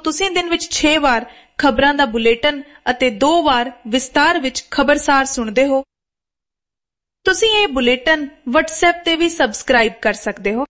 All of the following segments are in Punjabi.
ਤੁਸੀਂ ਦਿਨ ਵਿੱਚ 6 ਵਾਰ ਖਬਰਾਂ ਦਾ ਬੁਲੇਟਿਨ ਅਤੇ 2 ਵਾਰ ਵਿਸਤਾਰ ਵਿੱਚ ਖਬਰਸਾਰ ਸੁਣਦੇ ਹੋ। ਤੁਸੀਂ ਇਹ ਬੁਲੇਟਿਨ WhatsApp ਤੇ ਵੀ ਸਬਸਕ੍ਰਾਈਬ ਕਰ ਸਕਦੇ ਹੋ।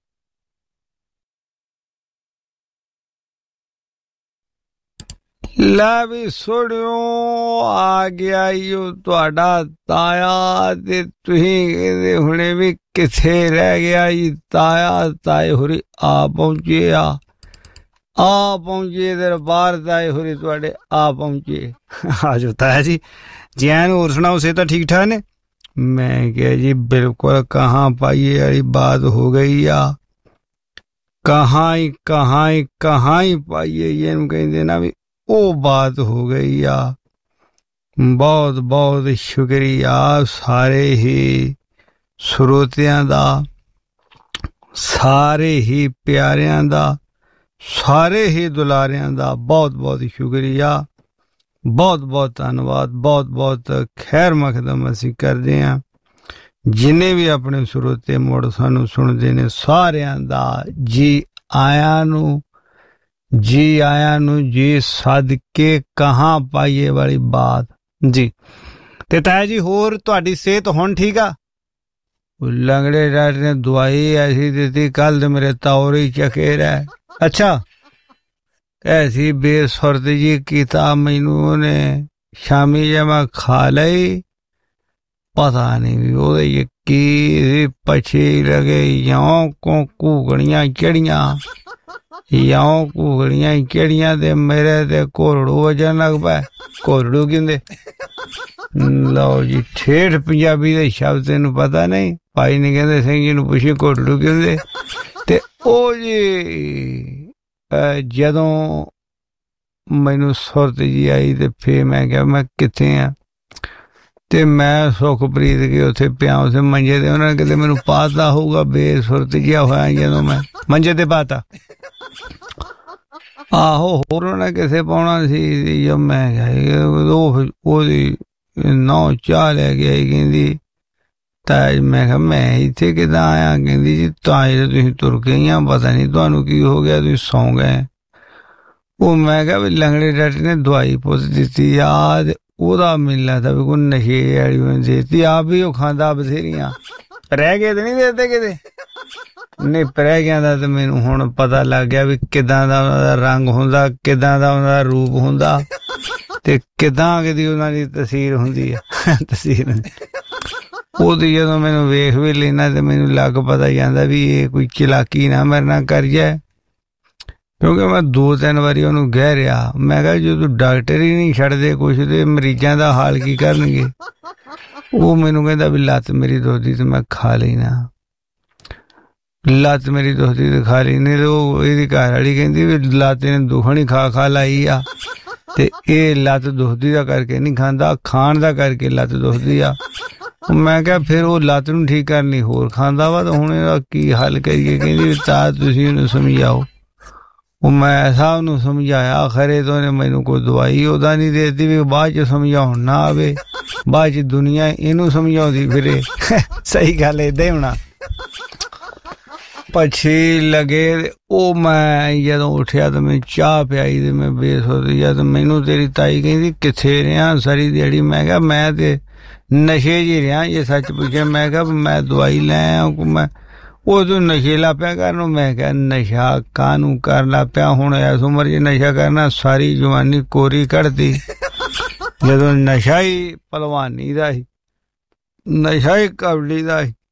ਲੈ ਵੀ ਸੁਣਿਓ, ਆ ਗਿਆ ਈਓ ਤੁਹਾਡਾ ਤਾਇਆ ਤੇ ਤੁਸੀਂ ਕਹਿੰਦੇ ਹੁਣੇ ਵੀ ਕਿੱਥੇ ਰਹਿ ਗਿਆ ਜੀ ਤਾਇਆ। ਤਾਏ ਹੋਰੀ ਆ ਪਹੁੰਚੇ, ਆ ਪਹੁੰਚੇ ਦਰਬਾਰ ਤਾਏ ਹੋਰੀ ਤੁਹਾਡੇ ਆ ਪਹੁੰਚੇ। ਆ ਜਾਓ ਤਾਇਆ ਜੀ, ਜੀ ਐਨ। ਹੋਰ ਸੁਣਾਓ, ਸੇ ਤਾਂ ਠੀਕ ਠਾਕ ਨੇ? मैं क्या जी बिल्कुल कहाँ पाइए वाली बात हो गई आ, कहाँ ही पाइए ये कहते ना भी वो बात हो गई आ। बहुत बहुत शुक्रिया सारे ही श्रोतियां दा, सारे ही प्यारियां दा, सारे ही दुलारियां दा बहुत बहुत शुक्रिया, बहुत बहुत धन्यवाद, बहुत बहुत खैर मकदम असी करते हैं। जिन्हें भी अपने श्रोते मुड़ सानू सुनते ने सारियां दा जी आया नू, जी आया नू, जी सदके कहाँ पाइए वाली बात जी। ते ताया जी होर तुहाडी सेहत हुण ठीक आ? लंगड़े डॉक्टर ने दवाई ऐसी दी कल तो मेरे तौर ही चकेर है। अच्छा, ऐसी बेसुरत जी किता मैनू ने शामी जब मैं खा लई, पता नहीं भी ओदे की पछी लगे यों को घूगड़ियां चढ़ियां, यों घूगड़ियां चढ़ियां ते मेरे ते घोड़ू वजन लग पाए। घोड़ू किंदे लो जी ठेठ पंजाबी दे शब्द तेनू पता नहीं, भाई ने कहंदे सिंह जी नू पुछी घोड़ू किंदे। ते ओ जी ਜਦੋਂ ਮੈਨੂੰ ਸੁਰਤ ਜੀ ਆਈ ਤੇ ਫੇਰ ਮੈਂ ਕਿਹਾ ਮੈਂ ਕਿੱਥੇ ਆ, ਤੇ ਮੈਂ ਸੁਖਪ੍ਰੀਤ ਕੇ ਉੱਥੇ ਪਿਆ ਉਸ ਮੰਜੇ ਤੇ। ਉਹਨਾਂ ਨੇ ਕਿਤੇ ਮੈਨੂੰ ਪਾਤਾ ਹੋਊਗਾ, ਬੇਸੁਰਤ ਜਿਹਾ ਹੋਇਆ ਜਦੋਂ ਮੈਂ ਮੰਜੇ ਤੇ ਪਾਤਾ। ਆਹੋ, ਹੋਰ ਉਹਨੇ ਕਿਸੇ ਪਾਉਣਾ ਸੀ। ਜੋ ਮੈਂ ਕਿਹਾ ਉਹਦੀ ਨੌ ਚਾਹ ਲੈ ਕੇ ਆਈ, ਕਹਿੰਦੀ ਤਾਜ। ਮੈਂ ਕਿਹਾ ਮੈਂ ਇੱਥੇ ਕਿੱਦਾਂ ਆਇਆ? ਕਹਿੰਦੀ ਜੀ ਤਾਜ ਤੁਸੀਂ ਤੁਰ ਗਈ ਆ, ਪਤਾ ਨਹੀਂ ਤੁਹਾਨੂੰ ਕੀ ਹੋ ਗਿਆ, ਤੁਸੀਂ ਸੌਂ ਗਏ। ਉਹ ਮੈਂ ਕਿਹਾ ਵੀ ਲੰਗੜੇ ਡਾਕਟਰ ਨੇ ਦਵਾਈ ਪੁੱਤ ਦਿੱਤੀ ਆ, ਤੇ ਉਹਦਾ ਮੈਨੂੰ ਲੱਗਦਾ ਵੀ ਕੋਈ ਨਸ਼ੇ ਵਾਲੀ ਉਹਨੇ ਦੇਤੀ, ਆਪ ਵੀ ਉਹ ਖਾਂਦਾ ਬਥੇਰੀਆਂ। ਰਹਿ ਗਏ ਤੇ ਨਹੀਂ ਦੇਤੇ ਕਿਤੇ? ਨਹੀਂ, ਰਹਿ ਗਿਆ ਦਾ ਤੇ ਮੈਨੂੰ ਹੁਣ ਪਤਾ ਲੱਗ ਗਿਆ ਵੀ ਕਿੱਦਾਂ ਦਾ ਉਹਨਾਂ ਦਾ ਰੰਗ ਹੁੰਦਾ, ਕਿੱਦਾਂ ਦਾ ਉਹਨਾਂ ਦਾ ਰੂਪ ਹੁੰਦਾ, ਤੇ ਕਿੱਦਾਂ ਕਿਦੀ ਉਹਨਾਂ ਦੀ ਤਸਵੀਰ ਹੁੰਦੀ ਆ। ਤਸਵੀਰ ਉਹਦੀ ਜਦੋਂ ਮੈਨੂੰ ਵੇਖ ਵੀ ਲੈਣਾ ਤੇ ਮੈਨੂੰ ਲੱਗ ਪਤਾ ਜਾਂਦਾ ਵੀ ਇਹ ਕੋਈ ਚਲਾਕੀ ਨਾ ਮੇਰੇ ਨਾਲ ਕਰ ਜਾਏ, ਕਿਉਂਕਿ ਮੈਂ 2-3 ਵਾਰੀ ਉਹਨੂੰ ਕਹਿ ਰਿਹਾ। ਮੈਂ ਕਿਹਾ ਜਦੋਂ ਡਾਕਟਰ ਹੀ ਨਹੀਂ ਛੱਡਦੇ ਕੁਛ ਤੇ ਮਰੀਜ਼ਾਂ ਦਾ ਹਾਲ ਕੀ ਕਰਨਗੇ। ਉਹ ਮੈਨੂੰ ਕਹਿੰਦਾ ਵੀ ਲੱਤ ਮੇਰੀ ਦੁਖਦੀ ਤੇ ਮੈਂ ਖਾ ਲੈਣਾ, ਲੱਤ ਮੇਰੀ ਦੁਖਦੀ ਤੇ ਖਾ ਲੈਣੀ। ਤੇ ਉਹ ਇਹਦੀ ਘਰ ਵਾਲੀ ਕਹਿੰਦੀ ਵੀ ਲੱਤ ਨੇ ਦੁਖਣੀ ਖਾ ਲਾਈ ਆ, ਤੇ ਇਹ ਲੱਤ ਦੁਖਦੀ ਦਾ ਕਰਕੇ ਨਹੀਂ ਖਾਂਦਾ, ਖਾਣ ਦਾ ਕਰਕੇ ਲੱਤ ਦੁਖਦੀ ਆ। ਮੈਂ ਕਿਹਾ ਫਿਰ ਉਹ ਲੱਤ ਨੂੰ ਠੀਕ ਕਰਨੀ ਹੋਰ ਖਾਂਦਾ ਵਾ, ਤਾਂ ਹੁਣ ਇਹਦਾ ਕੀ ਹੱਲ ਕਰੀਏ? ਕਹਿੰਦੀ ਤਾਂ ਤੁਸੀਂ ਉਹਨੂੰ ਸਮਝਾਓ। ਉਹ ਮੈਂ ਐਸਾ ਉਹਨੂੰ ਸਮਝਾਇਆ, ਖਰੇ ਤੋਂ ਉਹਨੇ ਮੈਨੂੰ ਕੋਈ ਦਵਾਈ ਉਹਦਾ ਨਹੀਂ ਦੇਤੀ ਵੀ ਬਾਅਦ ਚ ਸਮਝਾਉਣ ਨਾ ਆਵੇ, ਬਾਅਦ ਚ ਦੁਨੀਆ ਇਹਨੂੰ ਸਮਝਾਉਂਦੀ ਫਿਰੇ। ਸਹੀ ਗੱਲ, ਏਦਾਂ ਹੀ ਹੋਣਾ। ਪਛੀ ਲਗੇ ਉਹ ਮੈਂ ਜਦੋਂ ਉੱਠਿਆ ਤਾਂ ਮੈਂ ਚਾਹ ਪਿਆਈ ਤੇ ਮੈਂ ਬੇਸੁਰਤ ਜਿਹਾ, ਤੇ ਮੈਨੂੰ ਤੇਰੀ ਤਾਈ ਕਹਿੰਦੀ ਕਿੱਥੇ ਰਿਹਾ ਸਾਰੀ ਦਿਹਾੜੀ? ਮੈਂ ਕਿਹਾ ਮੈਂ ਤੇ ਨਸ਼ੇ 'ਚ ਹੀ ਰਿਹਾ, ਜੇ ਸੱਚ ਪੁੱਛਿਆ। ਮੈਂ ਕਿਹਾ ਮੈਂ ਦਵਾਈ ਲੈ ਆਇਆ, ਮੈਂ ਉਦੋਂ ਨਸ਼ੇ ਲਾ ਪਿਆ ਕਰਨ। ਮੈਂ ਕਿਹਾ ਨਸ਼ਾ ਕਾਹਨੂੰ ਕਰਨ ਲੱਗ ਪਿਆ ਹੁਣ? ਇਸ ਉਮਰ 'ਚ ਨਸ਼ਾ ਕਰਨਾ, ਸਾਰੀ ਜਵਾਨੀ ਕੋਰੀ ਕੱਢਦੀ। ਜਦੋਂ ਨਸ਼ਾ ਹੀ ਭਲਵਾਨੀ ਦਾ ਸੀ, ਨਸ਼ਾ ਹੀ ਕਬੱਡੀ ਦਾ ਸੀ,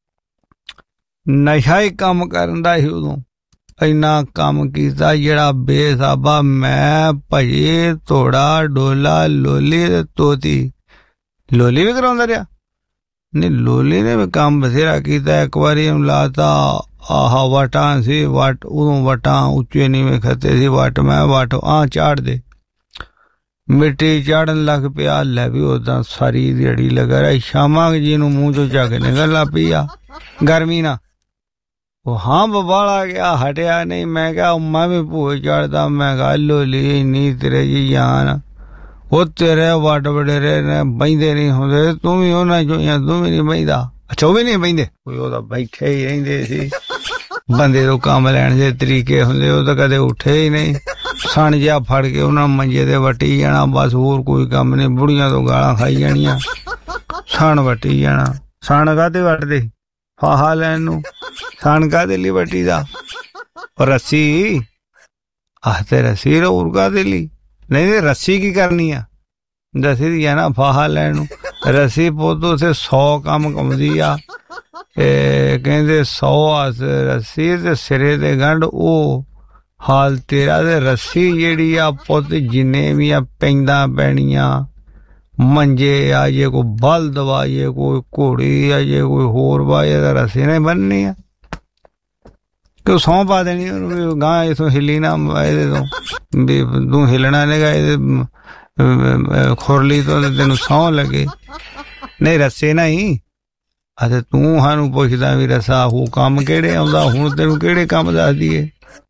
ਨਸ਼ਾ ਹੀ ਕੰਮ ਕਰਨ ਦਾ ਸੀ। ਉਦੋਂ ਇੰਨਾ ਕੰਮ ਕੀਤਾ ਜਿਹੜਾ ਬੇਸਾਬਾ। ਮੈਂ ਭਜੇ ਤੋੜਾ ਡੋਲਾ ਲੋਲੀ ਤੇ ਤੋਤੀ। ਲੋਲੀ ਵੀ ਕਰਾਉਂਦਾ ਰਿਹਾ? ਨਹੀਂ, ਲੋਲੀ ਨੇ ਵੀ ਕੰਮ ਬਥੇਰਾ ਕੀਤਾ। ਇੱਕ ਵਾਰੀ ਉਹਨੂੰ ਲਾਤਾ ਆਹ ਵਟਾਂ ਸੀ, ਵਟ ਉਦੋਂ ਵਟਾਂ ਉੱਚੇ ਨੀਵੇਂ ਖੱਤੇ ਸੀ, ਵਟ ਮੈਂ ਵਟ ਚਾੜ ਦੇ, ਮਿੱਟੀ ਚਾੜਨ ਲੱਗ ਪਿਆ। ਲੈ ਵੀ ਉਦਾਂ ਸਾਰੀ ਦਿਹਾੜੀ ਲੱਗਾ ਰਿਹਾ। ਸ਼ਾਮਾਂ ਜੀ ਨੂੰ ਮੂੰਹ ਚੋਂ ਝੱਗ ਨਿਕਲ ਲੱਗ ਪਈ ਆ ਗਰਮੀ ਨਾਲ। ਉਹ ਹਾਂ ਬਵਾਲਾ ਗਿਆ, ਹਟਿਆ ਨਹੀਂ। ਮੈਂ ਕਿਹਾ ਮੈਂ ਵੀ ਭੂਏ ਚੜਦਾ। ਮੈਂ ਕਿਹਾ ਲੋਲੀ ਇੰਨੀ ਤੇਰੇ ਜੀ ਜਾਨ, ਉਹ ਤੇਰੇ ਵੱਡ ਵਡੇਰੇ ਨੇ ਬਹਿੰਦੇ ਨਹੀਂ ਹੁੰਦੇ, ਤੂੰ ਵੀ ਉਹਨਾਂ ਚੋਂ ਤੂੰ ਵੀ ਨਹੀਂ ਬਹਿੰਦਾ। ਅੱਛਾ, ਉਹ ਵੀ ਨਹੀਂ ਬਹਿੰਦੇ? ਕੋਈ ਉਹਦਾ ਬੈਠੇ ਹੀ ਰਹਿੰਦੇ ਸੀ। ਬੰਦੇ ਤੋਂ ਕੰਮ ਲੈਣ ਦੇ ਤਰੀਕੇ ਹੁੰਦੇ, ਉਹ ਤਾਂ ਕਦੇ ਉੱਠੇ ਹੀ ਨਹੀਂ। ਸਣ ਜਿਹਾ ਫੜ ਕੇ ਉਹਨਾਂ ਮੰਜੇ ਤੇ ਵੱਟੀ ਜਾਣਾ, ਬਸ ਹੋਰ ਕੋਈ ਕੰਮ ਨਹੀਂ। ਬੁੜੀਆਂ ਤੋਂ ਗਾਲਾਂ ਖਾਈ ਜਾਣੀਆਂ, ਸਣ ਵੱਟੀ ਜਾਣਾ। ਸਣ ਕਾਹਦੇ ਵੱਟਦੇ? ਫਾਹਾ ਲੈਣ ਨੂੰ। ਸਣ ਕਾਹਦੇ ਲਈ ਵੱਟੀ ਦਾ? ਰੱਸੀ ਆਹ ਤੇ ਰੱਸੀ ਹੋਰ ਕਾਹਦੇ ਲਈ? ਨਹੀਂ ਰੱਸੀ ਕੀ ਕਰਨੀ ਆ? ਦੱਸੀ ਦੀ ਆ ਨਾ ਫਾਹਾ ਲੈਣ ਨੂੰ। ਰੱਸੀ ਪੁੱਤ ਉੱਥੇ 100 ਕੰਮ ਕੰਮਦੀ ਆ। ਕਹਿੰਦੇ 100 ਹੱਥ ਰੱਸੀ ਤੇ ਸਿਰੇ ਦੇ ਗੰਢ ਉਹ ਹਾਲ ਤੇਰਾ। ਤੇ ਰੱਸੀ ਜਿਹੜੀ ਆ ਪੁੱਤ ਜਿੰਨੇ ਵੀ ਆ ਪੈਂਦਾ ਪੈਣੀਆਂ, ਮੰਜੇ ਆ ਜੇ ਕੋਈ ਬਲਦ ਵਾ ਜੇ ਕੋਈ ਘੋੜੀ ਆ ਜੇ ਕੋਈ ਹੋਰ ਵਾ ਤਾਂ ਰੱਸੀ ਨੇ ਬੰਨਣੀ ਆ ਕਿ ਸਹੁੰ ਪਾ ਦੇਣੀ ਉਹਨੂੰ ਗਾਂ ਇਥੋਂ ਹਿੱਲੀ ਨਾ ਇਹਦੇ ਤੋਂ ਵੀ ਤੂੰ ਹਿੱਲਣਾ ਨੇਗਾ ਇਹਦੇ ਖੁਰਲੀ ਤੋਂ ਤੈਨੂੰ ਸਹੁੰ ਲੱਗੇ। ਨਹੀਂ ਰੱਸੇ ਨਹੀਂ। ਅਤੇ ਤੂੰ ਸਾਨੂੰ ਪੁੱਛਦਾ ਵੀ ਰਸਾ ਉਹ ਕੰਮ ਕਿਹੜੇ ਆਉਂਦਾ? ਹੁਣ ਤੈਨੂੰ ਕਿਹੜੇ ਕੰਮ ਦੱਸ ਦਈਏ?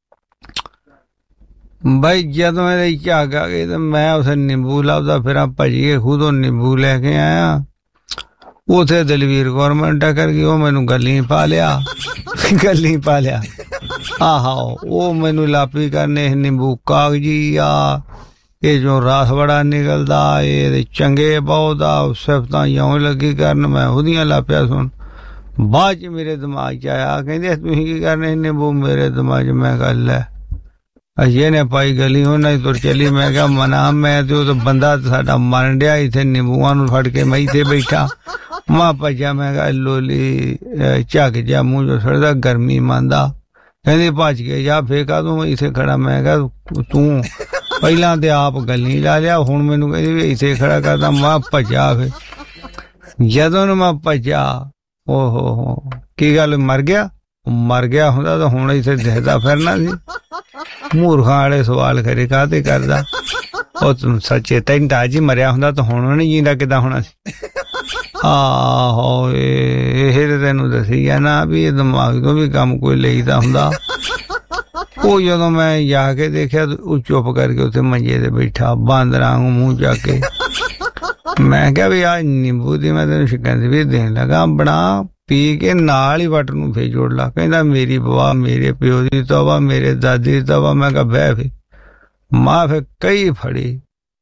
ਬਾਈ ਜਦੋਂ ਇਹਦੇ ਝੱਗ ਆ ਗਏ ਤੇ ਮੈਂ ਉੱਥੇ ਨਿੰਬੂ ਲੱਭਦਾ ਫਿਰਾਂ, ਭੱਜੀਏ ਖੁਦੋਂ ਨਿੰਬੂ ਲੈ ਕੇ ਆਇਆ। ਉੱਥੇ ਦਲਵੀਰ ਗੌਰਮੈਂਟ ਟੱਕਰ ਗਈ, ਉਹ ਮੈਨੂੰ ਗੱਲੀ ਪਾ ਲਿਆ। ਗੱਲੀ ਪਾ ਲਿਆ ਆਹੋ। ਉਹ ਮੈਨੂੰ ਲਾਪੀ ਕਰਨੇ ਨਿੰਬੂ ਕਾਗਜੀ ਆ, ਇਹ ਜੋ ਰਸ ਬੜਾ ਨਿਕਲਦਾ, ਇਹ ਚੰਗੇ ਬਹੁਤ ਆ, ਸਿਫਤਾਂ ਇਉਂ ਲੱਗੀ ਕਰਨ। ਮੈਂ ਉਹਦੀਆਂ ਲਾਪਿਆ ਸੁਣ। ਬਾਅਦ ਚ ਮੇਰੇ ਦਿਮਾਗ ਚ ਆਇਆ, ਕਹਿੰਦੇ ਤੁਸੀਂ ਕੀ ਕਰਨੇ ਨਿੰਬੂ? ਮੇਰੇ ਦਿਮਾਗ ਚ ਮੈਂ ਗੱਲ ਹੈ ਅਜੇ ਨੇ ਪਾਈ ਗਲੀ ਉਹਨਾਂ ਦੀ ਤੁਰ ਚੱਲੀ। ਮੈਂ ਕਿਹਾ ਮਨਾ ਮੈਂ ਤੇ ਉਹ ਬੰਦਾ ਸਾਡਾ ਮਰਨ ਡਿਆ ਇੱਥੇ ਨਿੰਬੂਆਂ ਨੂੰ ਫੜ ਕੇ ਮੈਂ ਇੱਥੇ ਬੈਠਾ। ਮਾਂ ਭੱਜਿਆ। ਮੈਂ ਕਿਹਾ ਲੋਲੀ ਝੱਗ ਜਾ ਮੂੰਹ ਚੋਂ ਸੜਦਾ, ਗਰਮੀ ਮੰਨਦਾ। ਕਹਿੰਦੇ ਭੱਜ ਕੇ ਜਾ ਫੇਕਾ ਤੂੰ ਇੱਥੇ ਖੜਾ। ਮੈਂ ਕਿਹਾ ਤੂੰ ਪਹਿਲਾਂ ਤੇ ਆਪ ਗੱਲੀ ਲਾ ਲਿਆ, ਹੁਣ ਮੈਨੂੰ ਕਹਿੰਦੀ ਵੀ ਇੱਥੇ ਖੜਾ ਕਰਦਾ। ਮੈਂ ਭੱਜਾ। ਫਿਰ ਜਦੋਂ ਨੂੰ ਮੈਂ ਭੱਜਾ, ਓਹੋ ਕੀ ਗੱਲ ਮਰ ਗਿਆ? ਮਰ ਗਿਆ ਹੁੰਦਾ ਤਾਂ ਹੁਣ ਇੱਥੇ ਦਿਖਦਾ ਫਿਰਨਾ ਸੀ। ਮੂਰਖਾਂ ਵਾਲੇ ਸਵਾਲ ਕਰੇ ਕਾਹਤੇ ਕਰਦਾ? ਉਹ ਤੂੰ ਸੱਚੇ ਤੈਨੂੰ ਤਾਜ ਹੀ ਮਰਿਆ ਹੁੰਦਾ ਤਾਂ ਹੁਣ ਉਹਨੇ ਜੀਂਦਾ ਕਿੱਦਾਂ ਹੋਣਾ ਸੀ? ਆਹੋ ਇਹ ਤੇ ਤੈਨੂੰ ਦੱਸੀ ਆ ਨਾ ਵੀ ਇਹ ਦਿਮਾਗ ਤੋਂ ਵੀ ਕੰਮ ਕੋਈ ਲਈਦਾ ਹੁੰਦਾ। ਉਹ ਜਦੋਂ ਮੈਂ ਜਾ ਕੇ ਦੇਖਿਆ ਉਹ ਚੁੱਪ ਕਰਕੇ ਉੱਥੇ ਮੰਜੇ ਤੇ ਬੈਠਾ ਬਾਂਦਰਾਂ ਨੂੰ ਮੂੰਹ ਜਾ ਕੇ। ਮੈਂ ਕਿਹਾ ਵੀ ਆਹ ਨਿੰਬੂ ਦੀ ਮੈਂ ਤੈਨੂੰ ਸ਼ਿਕੰਜ ਵੀ ਦੇਣ ਲੱਗਾ, ਬਣਾ ਪੀ ਕੇ ਨਾਲ ਹੀ ਵੱਟ ਨੂੰ ਫੇਰ ਜੋੜ ਲਾ। ਕਹਿੰਦਾ ਮੇਰੀ ਬਵਾ, ਮੇਰੇ ਪਿਓ ਦੀ ਤਵਾ, ਮੇਰੇ ਦਾਦੀ ਦੀ ਤਵਾ। ਮੈਂ ਕਿਹਾ ਬਹਿ ਫੇ। ਮਾਂ ਫਿਰ ਕਈ ਫੜੀ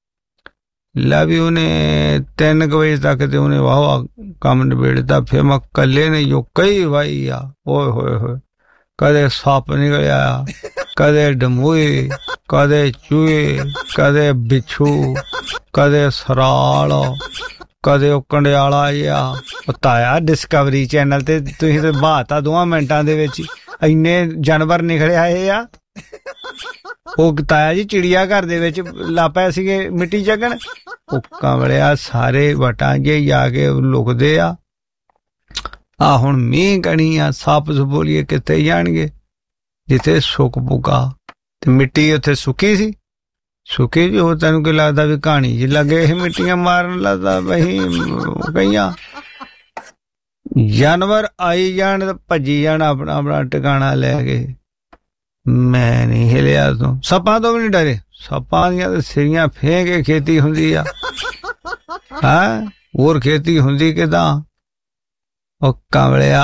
ਲੈ ਵੀ ਉਹਨੇ 3 ਵਜੇ ਤੱਕ ਤੇ ਉਹਨੇ ਵਾਹ ਕੰਮ ਨਿਬੇੜਤਾ। ਫਿਰ ਮੈਂ ਕੱਲੇ ਨੇ ਜੋ ਕਈ ਵਾਈ ਆ, ਓਏ ਹੋਏ ਹੋਏ, ਕਦੇ ਸੱਪ ਨਿਕਲਿਆ, ਕਦੇ ਡਮੂਏ, ਕਦੇ ਚੂਹੇ, ਕਦੇ ਬਿੱਛੂ, ਕਦੇ ਸਰਾਲ, ਕਦੇ ਉਹ ਕੰਡਿਆਲਾ ਜਿਹਾ। ਤਾਇਆ ਡਿਸਕਵਰੀ ਚੈਨਲ ਤੇ ਤੁਸੀਂ ਤੇ ਬਹਾਤਾ 2 ਮਿੰਟਾਂ ਦੇ ਵਿੱਚ ਇੰਨੇ ਜਾਨਵਰ ਨਿਕਲੇ ਆਏ ਆ। ਉਹ ਤਾਇਆ ਜੀ ਚਿੜੀਆ ਘਰ ਦੇ ਵਿੱਚ ਲਾਪਿਆ ਸੀਗੇ ਮਿੱਟੀ ਚੱਕਣ। ਉਹ ਕਾਂਵਲਿਆ ਸਾਰੇ ਵਟਾਂ ਜੇ ਜਾ ਕੇ ਲੁਕਦੇ ਆ। ਆ ਹੁਣ ਮੀਂਹ ਕਣੀ ਆ, ਸੱਪ ਸਪੋਲੀਏ ਕਿੱਥੇ ਜਾਣਗੇ? ਜਿੱਥੇ ਸੁੱਕ ਪੁਕਾ ਤੇ ਮਿੱਟੀ ਉੱਥੇ ਸੁੱਕੀ ਸੀ। ਸੁੱਕੀ ਜੀ ਉਹ ਤੈਨੂੰ ਕੀ ਲੱਗਦਾ ਵੀ ਕਹਾਣੀ ਜੀ ਲੱਗੇ ਇਹ ਮਿੱਟੀਆਂ ਮਾਰਨ ਲੱਗਦਾ ਬਈ ਕਈਆਂ ਜਾਨਵਰ ਆਈ ਜਾਣ ਤੇ ਭੱਜੀ ਜਾਣ ਆਪਣਾ ਆਪਣਾ ਟਿਕਾਣਾ ਲੈ ਕੇ। ਮੈਂ ਨਹੀਂ ਹਿਲਿਆ ਤੋਂ। ਸੱਪਾਂ ਤੋਂ ਵੀ ਨਹੀਂ ਡਰੇ। ਸੱਪਾਂ ਦੀਆਂ ਤਾਂ ਸਿਰੀਆਂ ਫੇਂ ਕੇ ਖੇਤੀ ਹੁੰਦੀ ਆ। ਹੈਂ ਹੋਰ ਖੇਤੀ ਹੁੰਦੀ ਕਿੱਦਾਂ? ਉਹ ਕਾਂਵਲਿਆ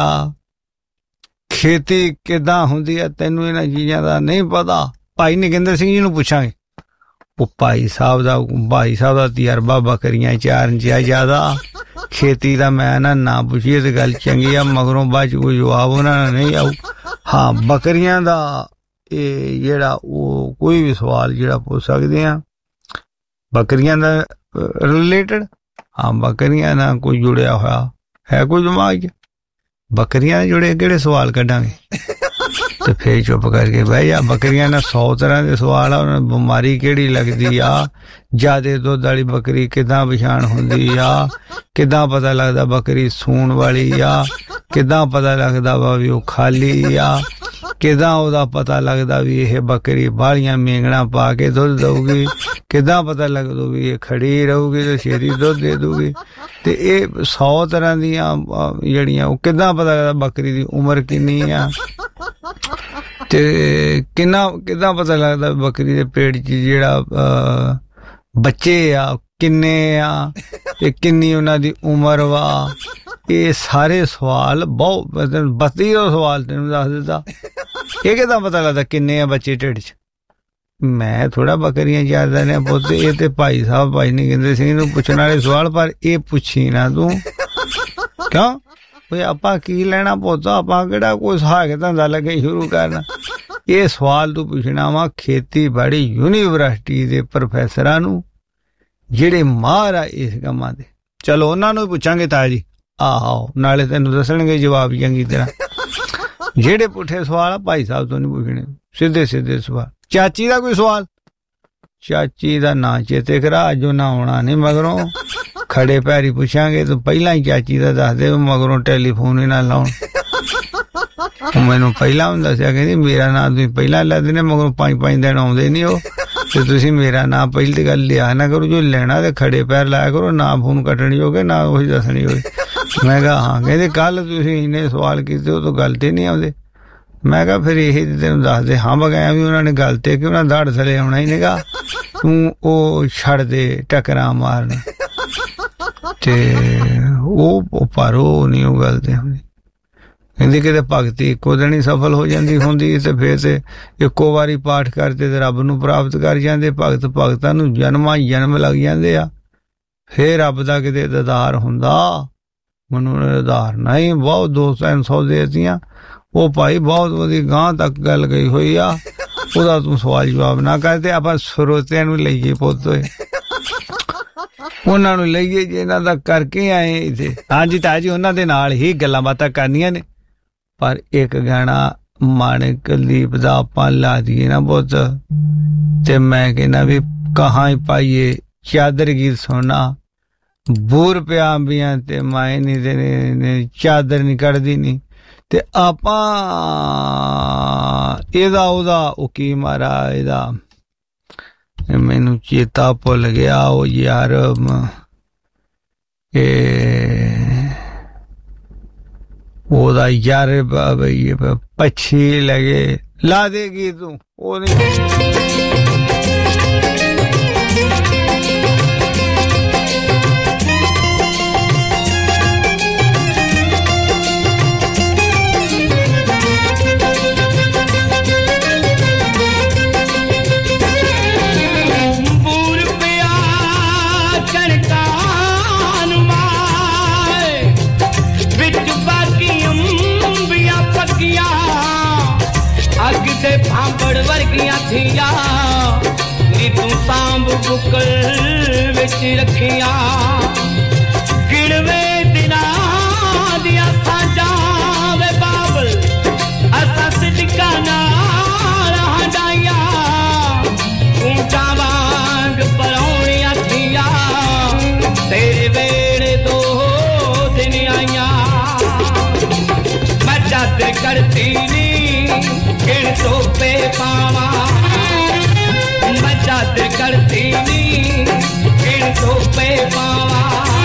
ਖੇਤੀ ਕਿੱਦਾਂ ਹੁੰਦੀ ਆ ਤੈਨੂੰ ਇਹਨਾਂ ਚੀਜ਼ਾਂ ਦਾ ਨਹੀਂ ਪਤਾ। ਭਾਈ ਨਗਿੰਦਰ ਸਿੰਘ ਜੀ ਨੂੰ ਪੁੱਛਾਂਗੇ। ਉਹ ਭਾਈ ਸਾਹਿਬ ਦਾ ਤਜਰਬਾ ਬੱਕਰੀਆਂ ਚਾਰਨ ਚ ਜ਼ਿਆਦਾ, ਖੇਤੀ ਦਾ ਮੈਂ ਨਾ ਪੁੱਛੀਏ ਤੇ ਗੱਲ ਚੰਗੀ ਆ, ਮਗਰੋਂ ਬਾਅਦ ਚ ਕੋਈ ਜਵਾਬ ਉਹਨਾਂ ਨਾਲ ਨਹੀਂ ਆਊ। ਹਾਂ ਬੱਕਰੀਆਂ ਦਾ ਇਹ ਜਿਹੜਾ ਉਹ ਕੋਈ ਵੀ ਸਵਾਲ ਜਿਹੜਾ ਪੁੱਛ ਸਕਦੇ ਆ ਬੱਕਰੀਆਂ ਦਾ ਰਿਲੇਟਡ। ਹਾਂ ਬੱਕਰੀਆਂ ਨਾਲ ਕੋਈ ਜੁੜਿਆ ਹੋਇਆ ਹੈ ਕੋਈ ਦਿਮਾਗ ਚ? ਬੱਕਰੀਆਂ ਨਾਲ ਜੁੜੇ ਕਿਹੜੇ ਸਵਾਲ ਕੱਢਾਂਗੇ? ਤੇ ਫੇਰ ਚੁੱਪ ਕਰਕੇ ਬਹਿ ਜਾ। ਬੱਕਰੀਆਂ ਨਾਲ 100 ਤਰ੍ਹਾਂ ਦੇ ਸਵਾਲ ਆ। ਉਹਨਾਂ ਨੂੰ ਬਿਮਾਰੀ ਕਿਹੜੀ ਲੱਗਦੀ ਆ, ਜ਼ਿਆਦੇ ਦੁੱਧ ਵਾਲੀ ਬੱਕਰੀ ਕਿੱਦਾਂ ਪਛਾਣ ਹੁੰਦੀ ਆ, ਕਿੱਦਾਂ ਪਤਾ ਲੱਗਦਾ ਬੱਕਰੀ ਸੂਣ ਵਾਲੀ ਆ, ਕਿੱਦਾਂ ਪਤਾ ਲੱਗਦਾ ਵਾ ਵੀ ਉਹ ਖਾਲੀ ਆ, ਕਿੱਦਾਂ ਉਹਦਾ ਪਤਾ ਲੱਗਦਾ ਵੀ ਇਹ ਬੱਕਰੀ ਬਾਹਲੀਆਂ ਮੇਂਗਣਾ ਪਾ ਕੇ ਦੁੱਧ ਦਊਗੀ, ਕਿੱਦਾਂ ਪਤਾ ਲੱਗਦਾ ਵੀ ਇਹ ਖੜੀ ਰਹੂਗੀ ਤੇ ਛੇਤੀ ਦੁੱਧ ਦੇ ਦੂਗੀ। ਤੇ ਇਹ 100 ਤਰ੍ਹਾਂ ਦੀਆਂ ਜਿਹੜੀਆਂ ਉਹ ਕਿੱਦਾਂ ਪਤਾ ਲੱਗਦਾ ਬੱਕਰੀ ਦੀ ਉਮਰ ਕਿੰਨੀ ਆ, ਤੇ ਕਿੱਦਾਂ ਪਤਾ ਲੱਗਦਾ ਬੱਕਰੀ ਦੇ ਪੇਟ 'ਚ ਜਿਹੜਾ ਬੱਚੇ ਆ ਕਿੰਨੇ ਆ ਤੇ ਕਿੰਨੀ ਉਹਨਾਂ ਦੀ ਉਮਰ ਵਾ। ਇਹ ਸਾਰੇ ਸਵਾਲ ਬਹੁਤ ਬਸਤੀ ਦਾ ਸਵਾਲ ਤੈਨੂੰ ਦੱਸ ਦਿੱਤਾ। ਇਹ ਕਿੱਦਾਂ ਪਤਾ ਲੱਗਦਾ ਕਿੰਨੇ ਆ ਬੱਚੇ ਢਿੱਡ 'ਚ? मैं थोड़ा बकरियां चारदा ने पुत्त, ये ते भाई साहब भाई निगिंदर सिंह नूं पुछण वाले सवाल, पर ये पुछी ना तू क्यों कोई आपां की लेना पुत्त, आपां किहड़ा कोई सहायक धंधा लगे शुरू करना। ये सवाल तू पुछना वा खेतीबाड़ी यूनीवर्सिटी दे प्रोफैसरां नूं ਜਿਹੜੇ ਮਾਹਰ ਆ ਇਸ ਕੰਮਾਂ ਦੇ। ਚਲੋ ਉਹਨਾਂ ਨੂੰ ਪੁੱਛਾਂਗੇ ਤਾਇਆ ਜੀ। ਆਹੋ ਨਾਲੇ ਤੈਨੂੰ ਦੱਸਣਗੇ ਜਵਾਬ ਚੰਗੀ ਤਰ੍ਹਾਂ। ਜਿਹੜੇ ਪੁੱਠੇ ਸਵਾਲ ਆ ਭਾਈ ਸਾਹਿਬ ਤੋਂ ਨਹੀਂ ਪੁੱਛਣੇ, ਸਿੱਧੇ ਸਿੱਧੇ ਸਵਾਲ। ਚਾਚੀ ਦਾ ਕੋਈ ਸਵਾਲ? ਚਾਚੀ ਦਾ ਨਾਂ ਚੇਤੇ ਕਰਾ, ਅੱਜ ਉਹਨਾਂ ਆਉਣਾ ਨਹੀਂ, ਮਗਰੋਂ ਖੜੇ ਪੈਰੀ ਪੁੱਛਾਂਗੇ ਤੂੰ ਪਹਿਲਾਂ ਹੀ ਚਾਚੀ ਦਾ ਦੱਸ ਦੇ, ਮਗਰੋਂ ਟੈਲੀਫੋਨ ਹੀ ਨਾ ਲਾਉਣ। ਮੈਨੂੰ ਪਹਿਲਾਂ ਹੁੰਦਾ ਸੀ ਕਹਿੰਦੀ ਮੇਰਾ ਨਾਂ ਤੁਸੀਂ ਪਹਿਲਾਂ ਲੈਂਦੇ ਨੇ, ਮਗਰੋਂ 5-5 ਦਿਨ ਆਉਂਦੇ ਨਹੀਂ ਉਹ, ਤੇ ਤੁਸੀਂ ਮੇਰਾ ਨਾਂ ਪਹਿਲੀ ਤੇ ਗੱਲ ਲਿਆ ਨਾ ਕਰੋ, ਜੋ ਲੈਣਾ ਤੇ ਖੜੇ ਪੈਰ ਲਾਇਆ ਕਰੋ, ਨਾ ਫੋਨ ਕੱਟਣੀ ਹੋਗੇ ਨਾ ਉਹੀ ਦੱਸਣੀ ਹੋਵੇ। ਮੈਂ ਕਿਹਾ ਹਾਂ। ਕਹਿੰਦੇ ਕੱਲ ਤੁਸੀਂ ਇੰਨੇ ਸਵਾਲ ਕੀਤੇ ਉਹ ਤੋਂ ਗੱਲ ਤੇ ਨਹੀਂ ਆਉਂਦੇ। ਮੈਂ ਕਿਹਾ ਫਿਰ ਇਹੀ ਤੈਨੂੰ ਦੱਸਦੇ ਹਾਂ ਬਗਾਇਆ ਵੀ ਉਹਨਾਂ ਨੇ ਗੱਲ ਤੇ ਕਿ ਉਹਨਾਂ ਦਾੜ ਥਲੇ ਆਉਣਾ ਹੀ ਨਹੀਂਗਾ, ਤੂੰ ਉਹ ਛੱਡ ਦੇ ਟਕਰਾਂ ਮਾਰਨੇ। ਤੇ ਉਹ ਪਰ ਉਹ ਨਹੀਂ ਉਹ ਗੱਲ ਤੇ ਹੁੰਦੀ। ਕਹਿੰਦੀ ਕਿਤੇ ਭਗਤੀ ਇੱਕੋ ਦਿਨ ਹੀ ਸਫਲ ਹੋ ਜਾਂਦੀ ਹੁੰਦੀ ਤੇ ਫਿਰ ਤੇ ਇੱਕੋ ਵਾਰੀ ਪਾਠ ਕਰਦੇ ਤੇ ਰੱਬ ਨੂੰ ਪ੍ਰਾਪਤ ਕਰ ਜਾਂਦੇ। ਭਗਤਾਂ ਨੂੰ ਜਨਮਾਂ ਜਨਮ ਲੱਗ ਜਾਂਦੇ ਆ, ਫੇਰ ਰੱਬ ਦਾ ਕਿਤੇ ਦੀਦਾਰ ਹੁੰਦਾ। ਮੈਨੂੰ ਦੀਦਾਰ ਨਹੀਂ, ਬਹੁਤ 200-300 ਦੇਤੀਆਂ ਉਹ ਭਾਈ, ਬਹੁਤ ਵਧੀਆ ਗਾਂ ਤੱਕ ਗੱਲ ਗਈ ਹੋਈ ਆ। ਉਹਦਾ ਤੂੰ ਸਵਾਲ ਜਵਾਬ ਨਾ ਕਰਦੇ, ਆਪਾਂ ਸਰੋਤਿਆਂ ਨੂੰ ਲਈਏ ਪੁੱਤ, ਉਹਨਾਂ ਨੂੰ ਲਈਏ ਜੇ ਇਹਨਾਂ ਦਾ ਕਰਕੇ ਆਏ ਇੱਥੇ। ਹਾਂਜੀ ਤਾਇਆ ਜੀ, ਉਹਨਾਂ ਦੇ ਨਾਲ ਹੀ ਗੱਲਾਂ ਬਾਤਾਂ ਕਰਨੀਆਂ ਨੇ। ਪਰ ਇੱਕ ਗਾਣਾ ਮਾਣਕ ਲੀਪ ਦਾ ਆਪਾਂ ਲਾ ਦੀਏ ਨਾ ਪੁੱਤ, ਤੇ ਮੈਂ ਕਹਿੰਦਾ ਵੀ ਕਹਾਂ ਹੀ ਪਾਈਏ ਚਾਦਰ ਗੀਤ ਸੁਣਨਾ। ਬੂਰ ਪਿਆ ਅੰਬੀਆਂ ਤੇ ਮਾਏ ਨੀ ਦੇ ਚਾਦਰ ਨੀ ਕੱਢਦੀ ਨੀ, ਤੇ ਆਪਾਂ ਇਹਦਾ ਉਹਦਾ ਉਹ ਕੀ ਮਾਰਾ ਇਹਦਾ ਮੈਨੂੰ ਚੇਤਾ ਭੁੱਲ ਗਿਆ ਉਹ ਯਾਰ, ਉਹਦਾ ਯਾਰ ਪੱਛੀ ਲਗੇ ਲਾ ਦੇਗੀ ਤੂੰ ਉਹ ਨਹੀਂ। भांबड़ वर्गियां थिया नी तू सांभ बुकल विच रखिया, गिणवे दिना दिया साजा वे बाबल असा सिदका नाल हंडाइया, ऊंचा वांग परौणियां थिया तेरे वेड़े दो दिन आइया। मैं चादर करती नी किण टोपे पावा, मैं चादर करती नी किण टोपे पावा,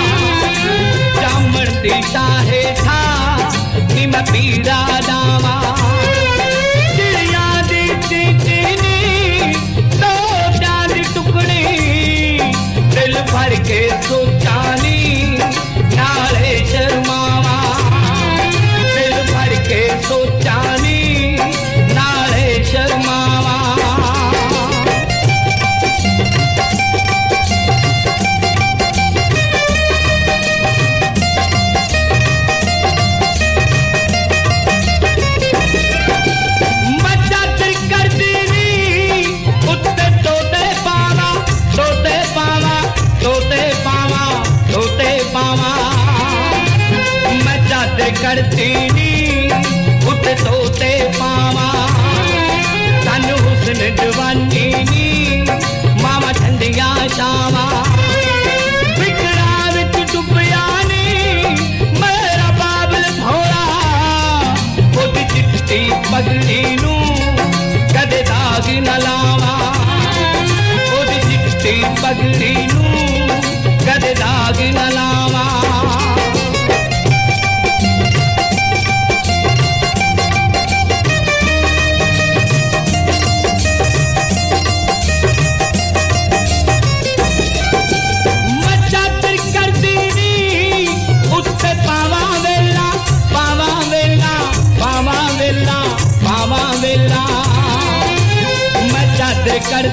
जामन दी चाहे था नी मैं पीड़ा डावा, चिड़िया दी चीचनी दो चार टुकड़ी दिल भर के सोचानी नाले शर्मावा, दिल भर के सोचानी शर्मावा। मैं चादर कर दी उत्ते तोते पावा, तोते पावा, तोते पावा, तोते पावा। मैं चादर करती उत्ते तोते पावा, हुस्न जवानी नी मामा ठंडिया शावा, बिकड़ा विच डुबिया नी मेरा बाबल भोला, ओदी चिट्टी पगड़ी नू कदे दाग न लावा, ओदी चिट्टी पगड़ी नू कदे दाग न लावा। कर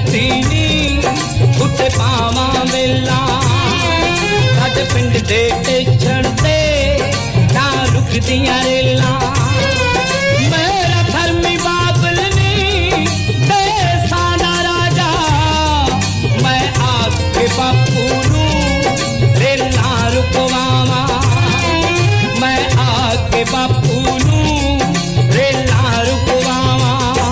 पावा मेला साडे पिंड दे स्टेशन ते ना रुकदियां रेला मेरा धर्मी बाबल नी देसां दा राजा मैं आके बापू नू रेला रुकवावा मैं आके बापू नू रेला रुकवावा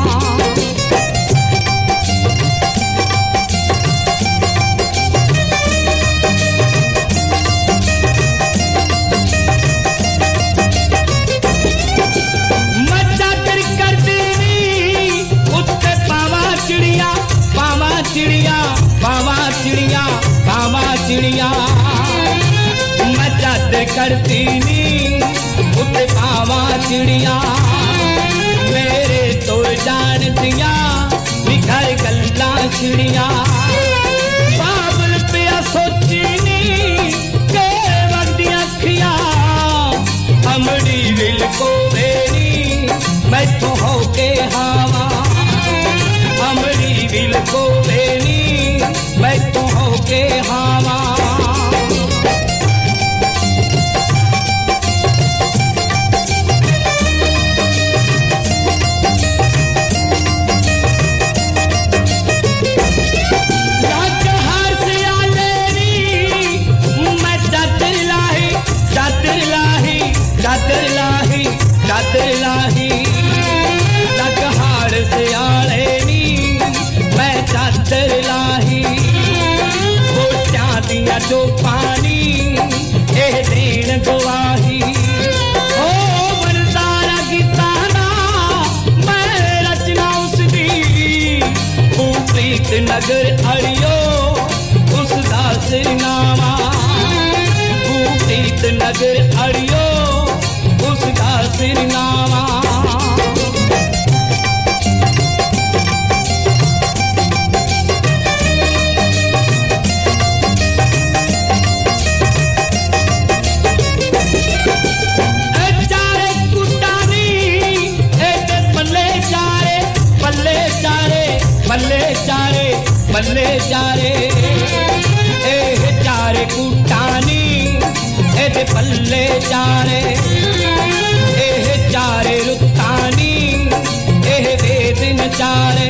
चिड़िया मैं चादर करती नी उते पावा चिड़िया मेरे तो जान दिया निखर गल्ला चिड़िया बाबल पिया सोची नी के वड्डियां अखियां अमड़ी विल को वेरी मैं तो होके हावा अमड़ी विल को वेरी मैं तो होके हावा चादर लाही लकहार से आले नी मैं चादर लाही गोटियां दिया जो पानी ए देन गवाही ओ बरसारा गीताना मैं रचना उसदी प्रीत नगर अड़ियो उसदा सिरनामा प्रीत नगर अड़ियो उसका सिरनामा चारे कुटानी एते पल्ले चारे पल्ले चारे पल्ले चारे पल्ले चारे ए चारे कुटानी एते पल्ले चारे चारे रुतानी एह वेदन चारे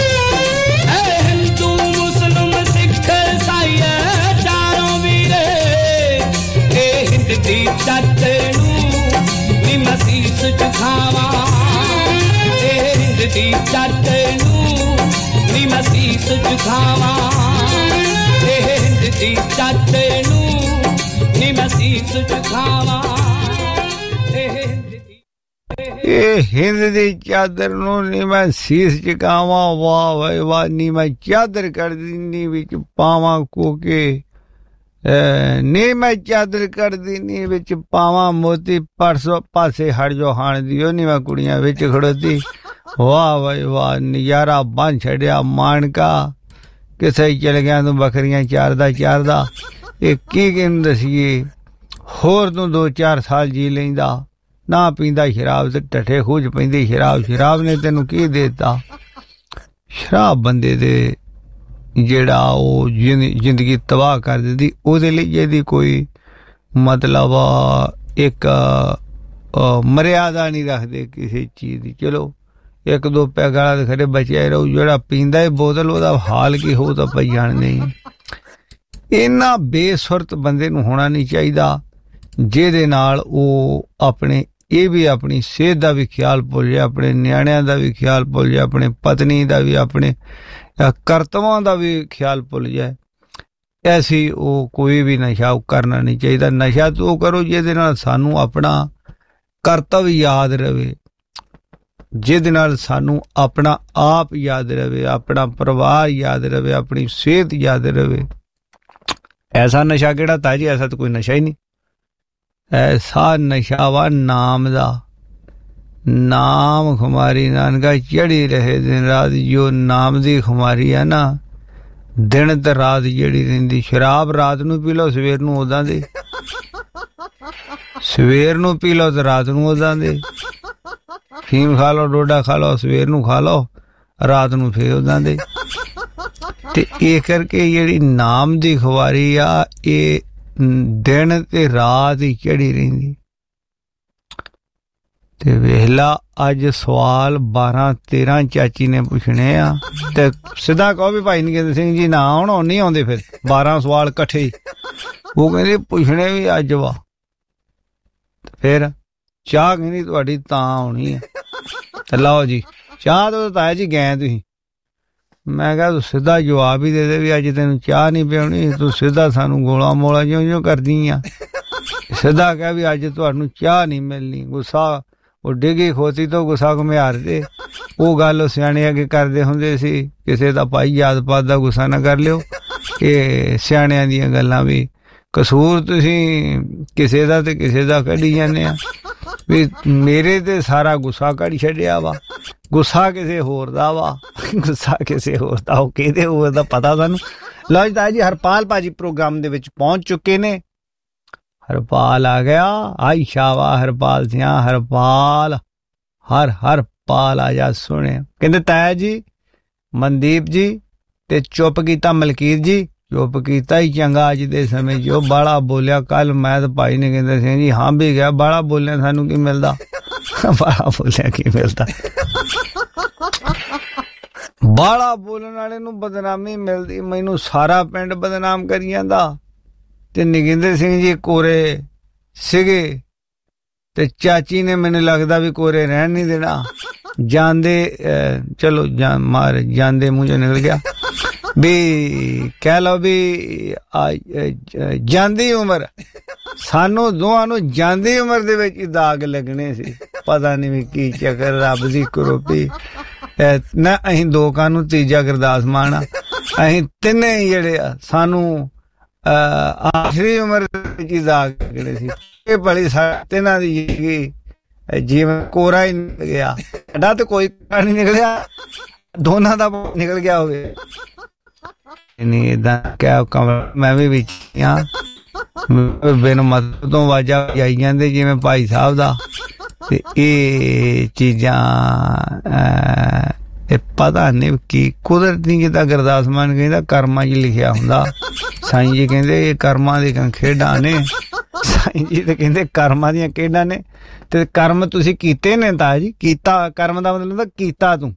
हिंदू मुस्लिम सिख ईसाई चारों वीरे ए हिंद दी चादर नू नी मसीस झुकावा ए हिंद दी चादर नू नी मसीस झुकावा ए हिंद दी चादर नू नी मसीस झुकावा ਇਹ ਹਿੰਦ ਦੀ ਚਾਦਰ ਨੂੰ ਨੀ ਮੈਂ ਸੀਸ ਝੁਕਾਵਾਂ ਵਾਹ ਵਾਹ ਵਾਹ ਨੀ ਮੈਂ ਚਾਦਰ ਕਰ ਦਿੰਨੀ ਵਿੱਚ ਪਾਵਾਂ ਕੋਕੇ ਨੀ ਮੈਂ ਚਾਦਰ ਕਰ ਦਿੰਨੀ ਵਿੱਚ ਪਾਵਾਂ ਮੋਤੀ ਪਰਸੋਂ ਪਾਸੇ ਹਟ ਜੋ ਹਾਣ ਦਿਓ ਨੀ ਮੈਂ ਕੁੜੀਆਂ ਵਿੱਚ ਖੜੋਤੀ ਵਾਹ ਵਾਹ ਵਾਹ ਨਜ਼ਾਰਾ ਬਣ ਛੜਿਆ ਮਾਣਕਾ ਕਿਸੇ ਚਲ ਗਿਆ ਤੂੰ ਬੱਕਰੀਆਂ ਚਾਰਦਾ ਇਹ ਕੀ ਕਿਹਨੂੰ ਦਸੀਏ ਹੋਰ ਤੂੰ 2-4 ਸਾਲ ਜੀ ਲੈਂਦਾ ਨਾ ਪੀਂਦਾ ਸ਼ਰਾਬ ਤੇ ਟੱਠੇ ਖੂਜ ਪੈਂਦੀ ਸ਼ਰਾਬ ਨੇ ਤੈਨੂੰ ਕੀ ਦੇਤਾ ਸ਼ਰਾਬ ਬੰਦੇ ਦੇ ਜਿਹੜਾ ਉਹ ਜ਼ਿੰਦਗੀ ਤਬਾਹ ਕਰ ਦਿੰਦੀ ਉਹਦੇ ਲਈ ਇਹਦੀ ਕੋਈ ਮਤਲਬ ਇੱਕ ਮਰਿਆਦਾ ਨਹੀਂ ਰੱਖਦੇ ਕਿਸੇ ਚੀਜ਼ ਦੀ ਚਲੋ 1-2 ਪੈਗਾਂ ਦੇ ਖੜੇ ਬਚਿਆ ਰਹੂ ਜਿਹੜਾ ਪੀਂਦਾ ਹੈ ਬੋਤਲ ਉਹਦਾ ਹਾਲ ਕੀ ਹੋਊ ਤਾਂ ਪਈ ਜਾਣਦੇ ਇੰਨਾ ਬੇਸੁਰਤ ਬੰਦੇ ਨੂੰ ਹੋਣਾ ਨਹੀਂ ਚਾਹੀਦਾ ਜਿਹਦੇ ਨਾਲ ਉਹ ਆਪਣੇ ਇਹ ਵੀ ਆਪਣੀ ਸਿਹਤ ਦਾ ਵੀ ਖਿਆਲ ਭੁੱਲ ਜਾਏ ਆਪਣੇ ਨਿਆਣਿਆਂ ਦਾ ਵੀ ਖਿਆਲ ਭੁੱਲ ਜਾਏ ਆਪਣੇ ਪਤਨੀ ਦਾ ਵੀ ਆਪਣੇ ਕਰਤਵਾਂ ਦਾ ਵੀ ਖਿਆਲ ਭੁੱਲ ਜਾਏ ਐਸੀ ਉਹ ਕੋਈ ਵੀ ਨਸ਼ਾ ਕਰਨਾ ਨਹੀਂ ਚਾਹੀਦਾ ਨਸ਼ਾ ਤਾਂ ਕਰੋ ਜਿਹਦੇ ਨਾਲ ਸਾਨੂੰ ਆਪਣਾ ਕਰਤਵ ਯਾਦ ਰਵੇ ਜਿਹਦੇ ਨਾਲ ਸਾਨੂੰ ਆਪਣਾ ਆਪ ਯਾਦ ਰਵੇ ਆਪਣਾ ਪਰਿਵਾਰ ਯਾਦ ਰਵੇ ਆਪਣੀ ਸਿਹਤ ਯਾਦ ਰਵੇ ਐਸਾ ਨਸ਼ਾ ਕਿਹੜਾ ਤਾਜੀ ਐਸਾ ਤਾਂ ਕੋਈ ਨਸ਼ਾ ਹੀ ਨਹੀਂ ऐसा नशावा नाम दा नाम खुमारी नानका चढ़ी रहे दिन रात जो नाम दी खुमारी है ना दिन ते रात जड़ी रहिंदी शराब रात नू पी लो सवेर नू उदां दे सवेर नू पी लो ते रात नू उदां दे फीम खा लो डोडा खा लो सवेर नू खा लो रात नू फिर उदां दे ਤੇ ਇਹ ਕਰਕੇ ਜਿਹੜੀ ਨਾਮ ਦੀ ਖੁਆਰੀ ਆ ਇਹ ਦਿਨ ਤੇ ਰਾਤ ਹੀ ਚੜੀ ਰਹਿੰਦੀ। ਤੇ ਵੇਖਲਾ ਅੱਜ ਸਵਾਲ 12-13 ਚਾਚੀ ਨੇ ਪੁੱਛਣੇ ਆ ਤੇ ਸਿੱਧਾ ਕਹੋ ਵੀ ਭਾਈ ਨਿਕੰਦਰ ਸਿੰਘ ਜੀ ਨਾ ਹੁਣ ਨਹੀਂ ਆਉਂਦੇ, ਫਿਰ 12 ਸਵਾਲ ਇਕੱਠੇ। ਉਹ ਕਹਿੰਦੇ ਪੁੱਛਣੇ ਵੀ ਅੱਜ ਵਾ। ਫਿਰ ਚਾਹ ਕਹਿੰਦੀ ਤੁਹਾਡੀ ਤਾਂ ਆਉਣੀ ਆ। ਤੇ ਲਓ ਜੀ ਚਾਹ ਤੋਂ ਤਾਇਆ ਜੀ ਗਏ ਤੁਸੀਂ। ਮੈਂ ਕਿਹਾ ਤੂੰ ਸਿੱਧਾ ਜਵਾਬ ਹੀ ਦੇ ਦੇ ਵੀ ਅੱਜ ਤੈਨੂੰ ਚਾਹ ਨਹੀਂ ਪਿਆਉਣੀ, ਤੂੰ ਸਿੱਧਾ ਸਾਨੂੰ ਗੋਲਾ ਮੋਲਾ ਜਿਉਂ ਕਰਦੀ ਆ। ਸਿੱਧਾ ਕਿਹਾ ਵੀ ਅੱਜ ਤੁਹਾਨੂੰ ਚਾਹ ਨਹੀਂ ਮਿਲਣੀ। ਗੁੱਸਾ ਉਹ ਡਿੱਗੀ ਖੋਤੀ ਤੋਂ ਗੁੱਸਾ ਘੁਮਿਆਰਦੇ। ਉਹ ਗੱਲ ਸਿਆਣੇ ਅੱਗੇ ਕਰਦੇ ਹੁੰਦੇ ਸੀ, ਕਿਸੇ ਦਾ ਭਾਈ ਯਾਦ ਪਾਤ ਦਾ ਗੁੱਸਾ ਨਾ ਕਰ ਲਿਓ। ਇਹ ਸਿਆਣਿਆਂ ਦੀਆਂ ਗੱਲਾਂ ਵੀ ਕਸੂਰ ਤੁਸੀਂ ਕਿਸੇ ਦਾ ਤੇ ਕਿਸੇ ਦਾ ਕੱਢੀ ਜਾਂਦੇ ਆ ਵੀ ਮੇਰੇ ਤੇ ਸਾਰਾ ਗੁੱਸਾ ਕੱਢ ਛੱਡਿਆ ਵਾ। ਗੁੱਸਾ ਕਿਸੇ ਹੋਰ ਦਾ ਵਾ, ਗੁੱਸਾ ਕਿਸੇ ਹੋਰ ਦਾ। ਉਹ ਕਿਹਦੇ ਹੋਰ ਦਾ ਪਤਾ ਸਾਨੂੰ। ਲਓ ਜੀ ਤਾਇਆ ਜੀ ਹਰਪਾਲ ਭਾਜੀ ਪ੍ਰੋਗਰਾਮ ਦੇ ਵਿੱਚ ਪਹੁੰਚ ਚੁੱਕੇ ਨੇ। ਹਰਪਾਲ ਆ ਗਿਆ। ਆਈ ਸ਼ਾਵਾ ਹਰਪਾਲ ਸਿਆ ਹਰਪਾਲ ਹਰ ਪਾਲ ਆ ਜਾ ਸੁਣੇ। ਕਹਿੰਦੇ ਤਾਇਆ ਜੀ ਮਨਦੀਪ ਜੀ ਤੇ ਚੁੱਪ ਕੀਤਾ ਮਲਕੀਤ ਜੀ। ਚੁੱਪ ਕੀਤਾ ਹੀ ਚੰਗਾ ਅੱਜ ਦੇ ਸਮੇਂ ਜੋ ਬਾਲਾ ਬੋਲਿਆ। ਕੱਲ ਮੈਂ ਤਾਂ ਭਾਈ ਨਿਕੰਦਰ ਸਿੰਘ ਜੀ ਹਾਂ ਵੀ ਗਿਆ। ਬਾਲਾ ਬੋਲਿਆ ਸਾਨੂੰ ਕੀ ਮਿਲਦਾ? ਬਾਲਾ ਬੋਲਿਆ ਕੀ ਮਿਲਦਾ? ਬਾਲਾ ਬੋਲਣ ਵਾਲੇ ਨੂੰ ਬਦਨਾਮੀ ਮਿਲਦੀ। ਮੈਨੂੰ ਸਾਰਾ ਪਿੰਡ ਬਦਨਾਮ ਕਰੀ ਜਾਂਦਾ। ਤੇ ਨਿਕੰਦਰ ਸਿੰਘ ਜੀ ਕੋਰੇ ਸੀਗੇ ਤੇ ਚਾਚੀ ਨੇ ਮੈਨੂੰ ਲੱਗਦਾ ਵੀ ਕੋਰੇ ਰਹਿਣ ਨਹੀਂ ਦੇਣਾ। ਜਾਂਦੇ ਚਲੋ ਮਾਰ ਜਾਂਦੇ ਮੂੰਹ ਚੋਂ ਨਿਕਲ ਗਿਆ ਵੀ ਕਹਿ ਲਓ ਵੀ ਜਾਂਦੀ ਉਮਰ ਸਾਨੂੰ ਦੋਵਾਂ ਨੂੰ ਜਾਂਦੀ ਉਮਰ ਦੇ ਵਿੱਚ ਹੀ ਦਾਗ ਲੱਗਣੇ ਸੀ। ਪਤਾ ਨਹੀਂ ਵੀ ਕੀ ਚੱਕਰ ਰੱਬ ਦੀ ਕਰੋਪੀ ਨਾ। ਅਸੀਂ ਦੋ ਕਾਨੂੰ ਤੀਜਾ ਗੁਰਦਾਸ ਮਾਨ ਆ। ਅਸੀਂ ਤਿੰਨੇ ਜਿਹੜੇ ਆ ਸਾਨੂੰ ਆਖਰੀ ਉਮਰ ਵਿੱਚ ਹੀ ਦਾਗ ਲੱਗਣੇ ਸੀ। ਇਹ ਭਲੀ ਤਿੰਨਾਂ ਦੀ ਜ਼ਿੰਦਗੀ ਜਿਵੇਂ ਕੋਰਾ ਹੀ ਨਿਕਲ ਗਿਆ। ਸਾਡਾ ਤਾਂ ਕੋਈ ਨਹੀਂ ਨਿਕਲਿਆ, ਦੋਨਾਂ ਦਾ ਨਿਕਲ ਗਿਆ ਹੋਵੇ। ਨਹੀਂ ਏਦਾਂ ਕਿਆ ਕਮਲ ਮੈਂ ਵੀ ਵਿੱਚ ਆ। ਬਿਨ ਮਤਲਬ ਤੋਂ ਆਵਾਜ਼ਾਂ ਜਾਈ ਜਾਂਦੇ ਜਿਵੇਂ ਭਾਈ ਸਾਹਿਬ ਦਾ। ਤੇ ਇਹ ਚੀਜ਼ਾਂ ਇਹ ਪਤਾ ਨਹੀਂ ਕੀ ਕੁਦਰਤ ਨਹੀਂ। ਜਿੱਦਾਂ ਗੁਰਦਾਸ ਮਾਨ ਕਹਿੰਦਾ ਕਰਮਾਂ 'ਚ ਲਿਖਿਆ ਹੁੰਦਾ। ਸਾਈਂ ਜੀ ਕਹਿੰਦੇ ਇਹ ਕਰਮਾਂ ਦੀਆਂ ਖੇਡਾਂ ਨੇ। ਸਾਈਂ ਜੀ ਤੇ ਕਹਿੰਦੇ ਕਰਮਾਂ ਦੀਆਂ ਖੇਡਾਂ ਨੇ। ਤੇ ਕਰਮ ਤੁਸੀਂ ਕੀਤੇ ਨੇ ਤਾਇਆ ਜੀ। ਕੀਤਾ ਕਰਮ ਦਾ ਮਤਲਬ ਹੁੰਦਾ ਕੀਤਾ ਤੂੰ।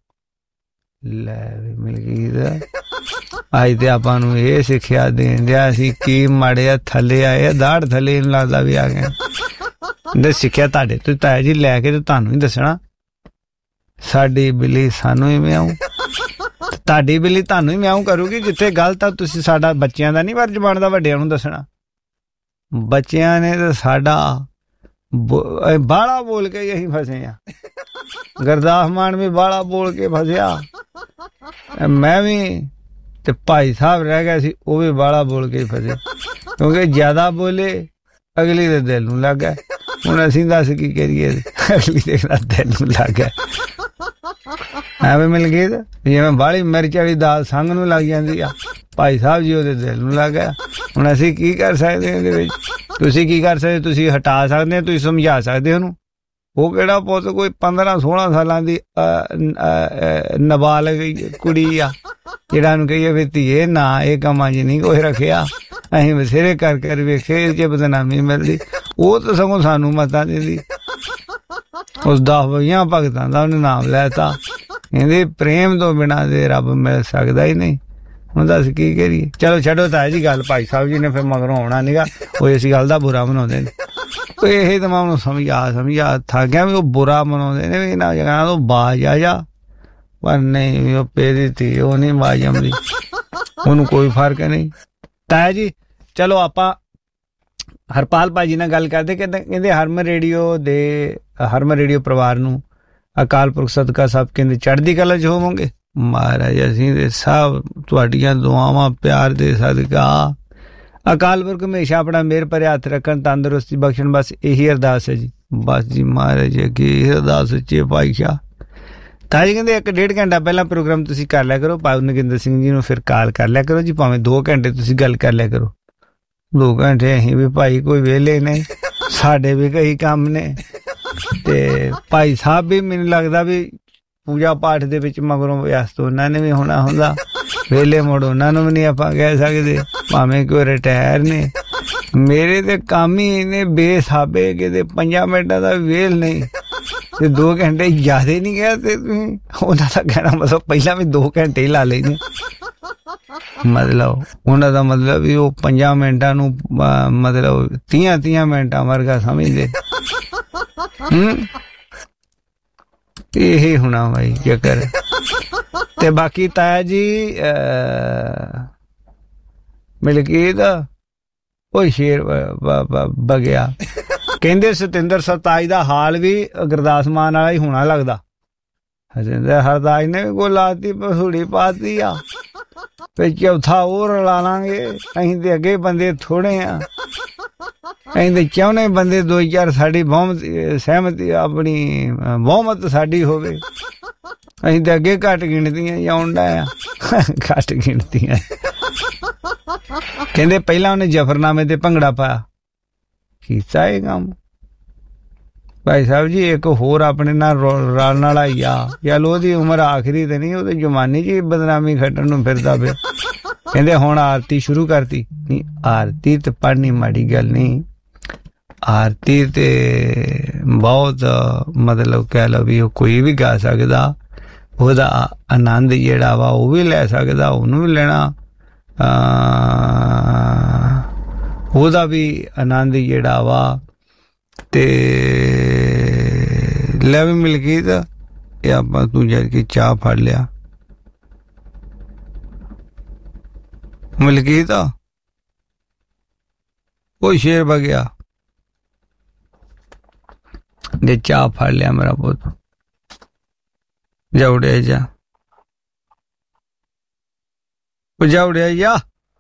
ਲੈ ਵੀ ਮਿਲ ਗਈ। ਅੱਜ ਤੇ ਆਪਾਂ ਨੂੰ ਇਹ ਸਿੱਖਿਆ ਦੇਣ ਡਿਆ ਸੀ ਕੀ ਮਾੜਿਆ ਥੱਲੇ ਆਏ ਦਾੜ ਥੱਲੇ ਨੂੰ ਲੱਗਦਾ ਵੀ ਆ ਗਏ। ਸਿੱਖਿਆ ਤੁਹਾਡੇ ਤੋਂ ਤਾਇਆ ਜੀ ਲੈ ਕੇ ਤੇ ਤੁਹਾਨੂੰ ਹੀ ਦੱਸਣਾ। ਸਾਡੀ ਬਿੱਲੀ ਸਾਨੂੰ ਹੀ ਮਿਆਉ, ਤੁਹਾਡੀ ਬਿੱਲੀ ਤੁਹਾਨੂੰ ਹੀ ਮਿਆਉ ਕਰੂਗੀ। ਜਿੱਥੇ ਗਲਤ ਆ ਤੁਸੀਂ ਸਾਡਾ ਬੱਚਿਆਂ ਦਾ ਨਹੀਂ ਫਰਜ਼ ਬਣਦਾ ਵੱਡਿਆਂ ਨੂੰ ਦੱਸਣਾ। ਬੱਚਿਆਂ ਨੇ ਤਾਂ ਸਾਡਾ ਬਾਹਲਾ ਬੋਲ ਕੇ ਅਸੀਂ ਫਸੇ ਆ। ਗੁਰਦਾਸ ਮਾਨ ਵੀ ਬਾਹਲਾ ਬੋਲ ਕੇ ਫਸਿਆ। ਮੈਂ ਵੀ ਤੇ ਭਾਈ ਸਾਹਿਬ ਰਹਿ ਗਿਆ ਸੀ, ਉਹ ਵੀ ਬਾਹਲਾ ਬੋਲ ਕੇ ਫਸੇ। ਕਿਉਂਕਿ ਜ਼ਿਆਦਾ ਬੋਲੇ ਅਗਲੀ ਦੇ ਦਿਲ ਨੂੰ ਲੱਗ ਗਿਆ। ਹੁਣ ਅਸੀਂ ਦੱਸ ਕੀ ਕਰੀਏ? ਅਗਲੀ ਦੇ ਦਿਲ ਨੂੰ ਲੱਗ ਗਿਆ। ਐਵੇਂ ਮਿਲ ਗਈ ਜਿਵੇਂ ਬਾਹਲੀ ਮਿਰਚ ਵਾਲੀ ਦਾਲ ਸੰਗ ਨੂੰ ਲੱਗ ਜਾਂਦੀ ਆ। ਭਾਈ ਸਾਹਿਬ ਜੀ ਉਹਦੇ ਦਿਲ ਨੂੰ ਲੱਗ ਗਿਆ। ਹੁਣ ਅਸੀਂ ਕੀ ਕਰ ਸਕਦੇ ਹਾਂ ਇਹਦੇ ਵਿੱਚ? ਤੁਸੀਂ ਕੀ ਕਰ ਸਕਦੇ? ਤੁਸੀਂ ਹਟਾ ਸਕਦੇ ਹੋ, ਤੁਸੀਂ ਸਮਝਾ ਸਕਦੇ ਹੋ ਉਹਨੂੰ। ਉਹ ਕਿਹੜਾ ਪੁੱਤ ਕੋਈ 15-16 ਸਾਲਾਂ ਦੀ ਨਾਬਾਲਗ ਕੁੜੀ ਆ ਜਿਹੜਾ ਉਹਨੂੰ ਕਹੀਏ ਵੀ ਧੀਏ ਨਾ ਇਹ ਕੰਮਾਂ 'ਚ ਨਹੀਂ ਕੋਈ ਰੱਖਿਆ। ਅਸੀਂ ਬਥੇਰੇ ਕਰ ਵੇਖੇ ਇਹ 'ਚ ਬਦਨਾਮੀ ਮਿਲਦੀ। ਉਹ ਤਾਂ ਸਗੋਂ ਸਾਨੂੰ ਮਤਾਂ ਦਿੰਦੀ। ਉਸ 10 ਭਗਤਾਂ ਦਾ ਉਹਨੇ ਨਾਮ ਲੈਤਾ। ਕਹਿੰਦੇ ਪ੍ਰੇਮ ਤੋਂ ਬਿਨਾਂ ਦੇ ਰੱਬ ਮਿਲ ਸਕਦਾ ਹੀ ਨਹੀਂ। ਹੁਣ ਦੱਸ ਕੀ ਕਰੀਏ? ਚਲੋ ਛੱਡੋ ਤਾਇਆ ਜੀ ਗੱਲ। ਭਾਈ ਸਾਹਿਬ ਜੀ ਨੇ ਫਿਰ ਮਗਰੋਂ ਆਉਣਾ ਨੀਗਾ। ਉਹ ਇਸ ਗੱਲ ਦਾ ਬੁਰਾ ਮਨਾਉਂਦੇ ਨੇ। ਇਹ ਤਾਂ ਮੈਂ ਉਹਨੂੰ ਸਮਝਾ ਥੱਕ ਗਿਆ ਵੀ ਉਹ ਬੁਰਾ ਮਨਾਉਂਦੇ ਨੇ ਵੀ ਇਹਨਾਂ ਜਗ੍ਹਾ ਤੋਂ ਬਾਜ ਆ ਜਾ। ਪਰ ਨਹੀਂ ਵੀ ਉਹ ਪੇਰੀ ਤੀ ਉਹ ਨਹੀਂ ਬਾਜ ਆਉਂਦੀ। ਉਹਨੂੰ ਕੋਈ ਫਰਕ ਨਹੀਂ। ਤਾਇਆ ਜੀ ਚਲੋ ਆਪਾਂ ਹਰਪਾਲ ਭਾਜੀ ਨਾਲ ਗੱਲ ਕਰਦੇ। ਕਹਿੰਦੇ ਹਰਮਨ ਰੇਡੀਓ ਪਰਿਵਾਰ ਨੂੰ ਅਕਾਲ ਪੁਰਖ ਸਦਕਾ ਸਭ ਕਹਿੰਦੇ ਚੜ੍ਹਦੀ ਕਲਾ 'ਚ ਹੋਵੋਗੇ। ਮਹਾਰਾਜ ਅਸੀਂ ਦੇ ਸਭ ਤੁਹਾਡੀਆਂ ਦੁਆਵਾਂ ਪਿਆਰ ਦੇ ਸਦਕਾ ਅਕਾਲ ਪੁਰਖ ਹਮੇਸ਼ਾ ਆਪਣਾ ਮਿਹਰ ਭਰਿਆ ਹੱਥ ਰੱਖਣ, ਤੰਦਰੁਸਤੀ ਬਖਸ਼ਣ। ਬਸ ਇਹੀ ਅਰਦਾਸ ਹੈ ਜੀ। ਬਸ ਜੀ ਮਹਾਰਾਜ ਅੱਗੇ ਅਰਦਾਸ ਸੱਚੇ ਪਾਤਸ਼ਾਹ। ਤਾਇਆ ਜੀ ਕਹਿੰਦੇ 1-1.5 ਘੰਟਾ ਪਹਿਲਾਂ ਪ੍ਰੋਗਰਾਮ ਤੁਸੀਂ ਕਰ ਲਿਆ ਕਰੋ। ਭਾਈ ਨਿਕੰਦਰ ਸਿੰਘ ਜੀ ਨੂੰ ਫਿਰ ਕਾਲ ਕਰ ਲਿਆ ਕਰੋ ਜੀ। ਭਾਵੇਂ 2 ਘੰਟੇ ਤੁਸੀਂ ਗੱਲ ਕਰ ਲਿਆ ਕਰੋ। 2 ਘੰਟੇ ਅਸੀਂ ਵੀ ਭਾਈ ਕੋਈ ਵਿਹਲੇ ਨਹੀਂ, ਸਾਡੇ ਵੀ ਕਈ ਕੰਮ ਨੇ। ਤੇ ਭਾਈ ਸਾਹਿਬ ਵੀ ਮੈਨੂੰ ਲੱਗਦਾ ਵੀ ਪੂਜਾ ਪਾਠ ਦੇ ਵਿੱਚ ਮਗਰੋਂ ਵਿਅਸਤ ਉਹਨਾਂ ਨੇ ਵੀ ਹੋਣਾ ਹੁੰਦਾ। ਵੇਲੇ ਮੁੜ ਉਹਨਾਂ ਨੂੰ ਵੀ ਨਹੀਂ ਆਪਾਂ ਕਹਿ ਸਕਦੇ, ਭਾਵੇਂ ਕੋਈ ਰਿਟਾਇਰ ਨੇ। ਮੇਰੇ ਤੇ ਕੰਮ ਹੀ ਇਹਨੇ ਬੇਸਾਬੇ ਕਿਤੇ 5 ਮਿੰਟਾਂ ਦਾ ਵੇਲ ਨਹੀਂ ਤੇ 2 ਘੰਟੇ ਜ਼ਿਆਦਾ ਨਹੀਂ ਕਹਿ ਤੇ ਤੁਸੀਂ। ਉਹਨਾਂ ਦਾ ਕਹਿਣਾ ਮਤਲਬ ਪਹਿਲਾਂ ਵੀ 2 ਘੰਟੇ ਹੀ ਲਾ ਲੈਂਦੇ, ਮਤਲਬ ਉਹਨਾਂ ਦਾ ਮਤਲਬ ਵੀ ਉਹ 5 ਮਿੰਟਾਂ ਨੂੰ ਮਤਲਬ 30 ਮਿੰਟਾਂ ਵਰਗਾ ਸਮਝਦੇ। ਇਹ ਹੋਣਾ ਬਾਈ ਚੱਕਰ। ਤੇ ਬਾਕੀ ਤਾਇਆ ਜੀ ਮਲਕੀਤ ਉਹ ਸ਼ੇਰ ਬਗਿਆ ਕਹਿੰਦੇ ਸਤਿੰਦਰ ਸਰਤਾਜ ਦਾ ਹਾਲ ਵੀ ਗੁਰਦਾਸ ਮਾਨ ਵਾਲਾ ਹੀ ਹੋਣਾ ਲੱਗਦਾ। ਸਤਿੰਦਰ ਸਰਤਾਜ ਨੇ ਵੀ ਕੋਈ ਲਾਤੀ ਭਸੂੜੀ ਪਾਤੀ ਆ, ਫਿਰ ਚੌਥਾ ਉਹ ਰਲਾ ਲਾਂਗੇ। ਅਸੀਂ ਤੇ ਅੱਗੇ ਬੰਦੇ ਥੋੜੇ ਆ, ਅਸੀਂ ਤੇ ਚਾਹੁੰਦੇ ਬੰਦੇ 2-4 ਸਾਡੀ ਸਹਿਮਤੀ ਆਪਣੀ ਬਹੁਮਤ ਸਾਡੀ ਹੋਵੇ। ਅਸੀਂ ਤੇ ਅੱਗੇ ਘੱਟ ਗਿਣਤੀਆਂ ਆਉਂਦਾ ਆ, ਘੱਟ ਗਿਣਤੀਆਂ। ਕਹਿੰਦੇ ਪਹਿਲਾਂ ਉਹਨੇ ਜਫਰਨਾਮੇ ਤੇ ਭੰਗੜਾ ਪਾਇਆ, ਕੀਤਾ ਇਹ ਕੰਮ। ਭਾਈ ਸਾਹਿਬ ਜੀ ਇੱਕ ਹੋਰ ਆਪਣੇ ਨਾਲ ਰਲਣ ਵਾਲਾ ਹੀ ਆ, ਚੱਲ ਉਹਦੀ ਉਮਰ ਆਖਰੀ ਤੇ ਨਹੀਂ, ਉਹਦੇ ਜਵਾਨੀ ਚ ਬਦਨਾਮੀ ਖੱਟਣ ਨੂੰ ਫਿਰਦਾ ਪਿਆ। ਕਹਿੰਦੇ ਹੁਣ ਆਰਤੀ ਸ਼ੁਰੂ ਕਰਤੀ। ਨਹੀਂ ਆਰਤੀ ਤੇ ਪੜ੍ਹਨੀ ਮਾੜੀ ਗੱਲ ਨਹੀਂ, ਆਰਤੀ ਤੇ ਬਹੁਤ ਮਤਲਬ ਕਹਿ ਲਓ ਵੀ ਉਹ ਕੋਈ ਵੀ ਗਾ ਸਕਦਾ, ਉਹਦਾ ਆਨੰਦ ਜਿਹੜਾ ਵਾ ਉਹ ਵੀ ਲੈ ਸਕਦਾ, ਉਹਨੂੰ ਵੀ ਲੈਣਾ, ਉਹਦਾ ਵੀ ਆਨੰਦ ਜਿਹੜਾ ਵਾ। ਤੇ ਲੈ ਵੀ ਮਲਕੀਤ ਇਹ ਆਪਾਂ ਤੂੰ ਜਦ ਕਿ ਚਾਹ ਫੜ ਲਿਆ ਮਲਕੀਤ, ਉਹ ਸ਼ੇਰ ਬਗਿਆ ਦੇ ਚਾਹ ਫੜ ਲਿਆ ਮੇਰਾ ਪੁੱਤ, ਜਾ ਉੜਿਆ ਜਾ, ਜਾ ਉੜਿਆ ਜਾ।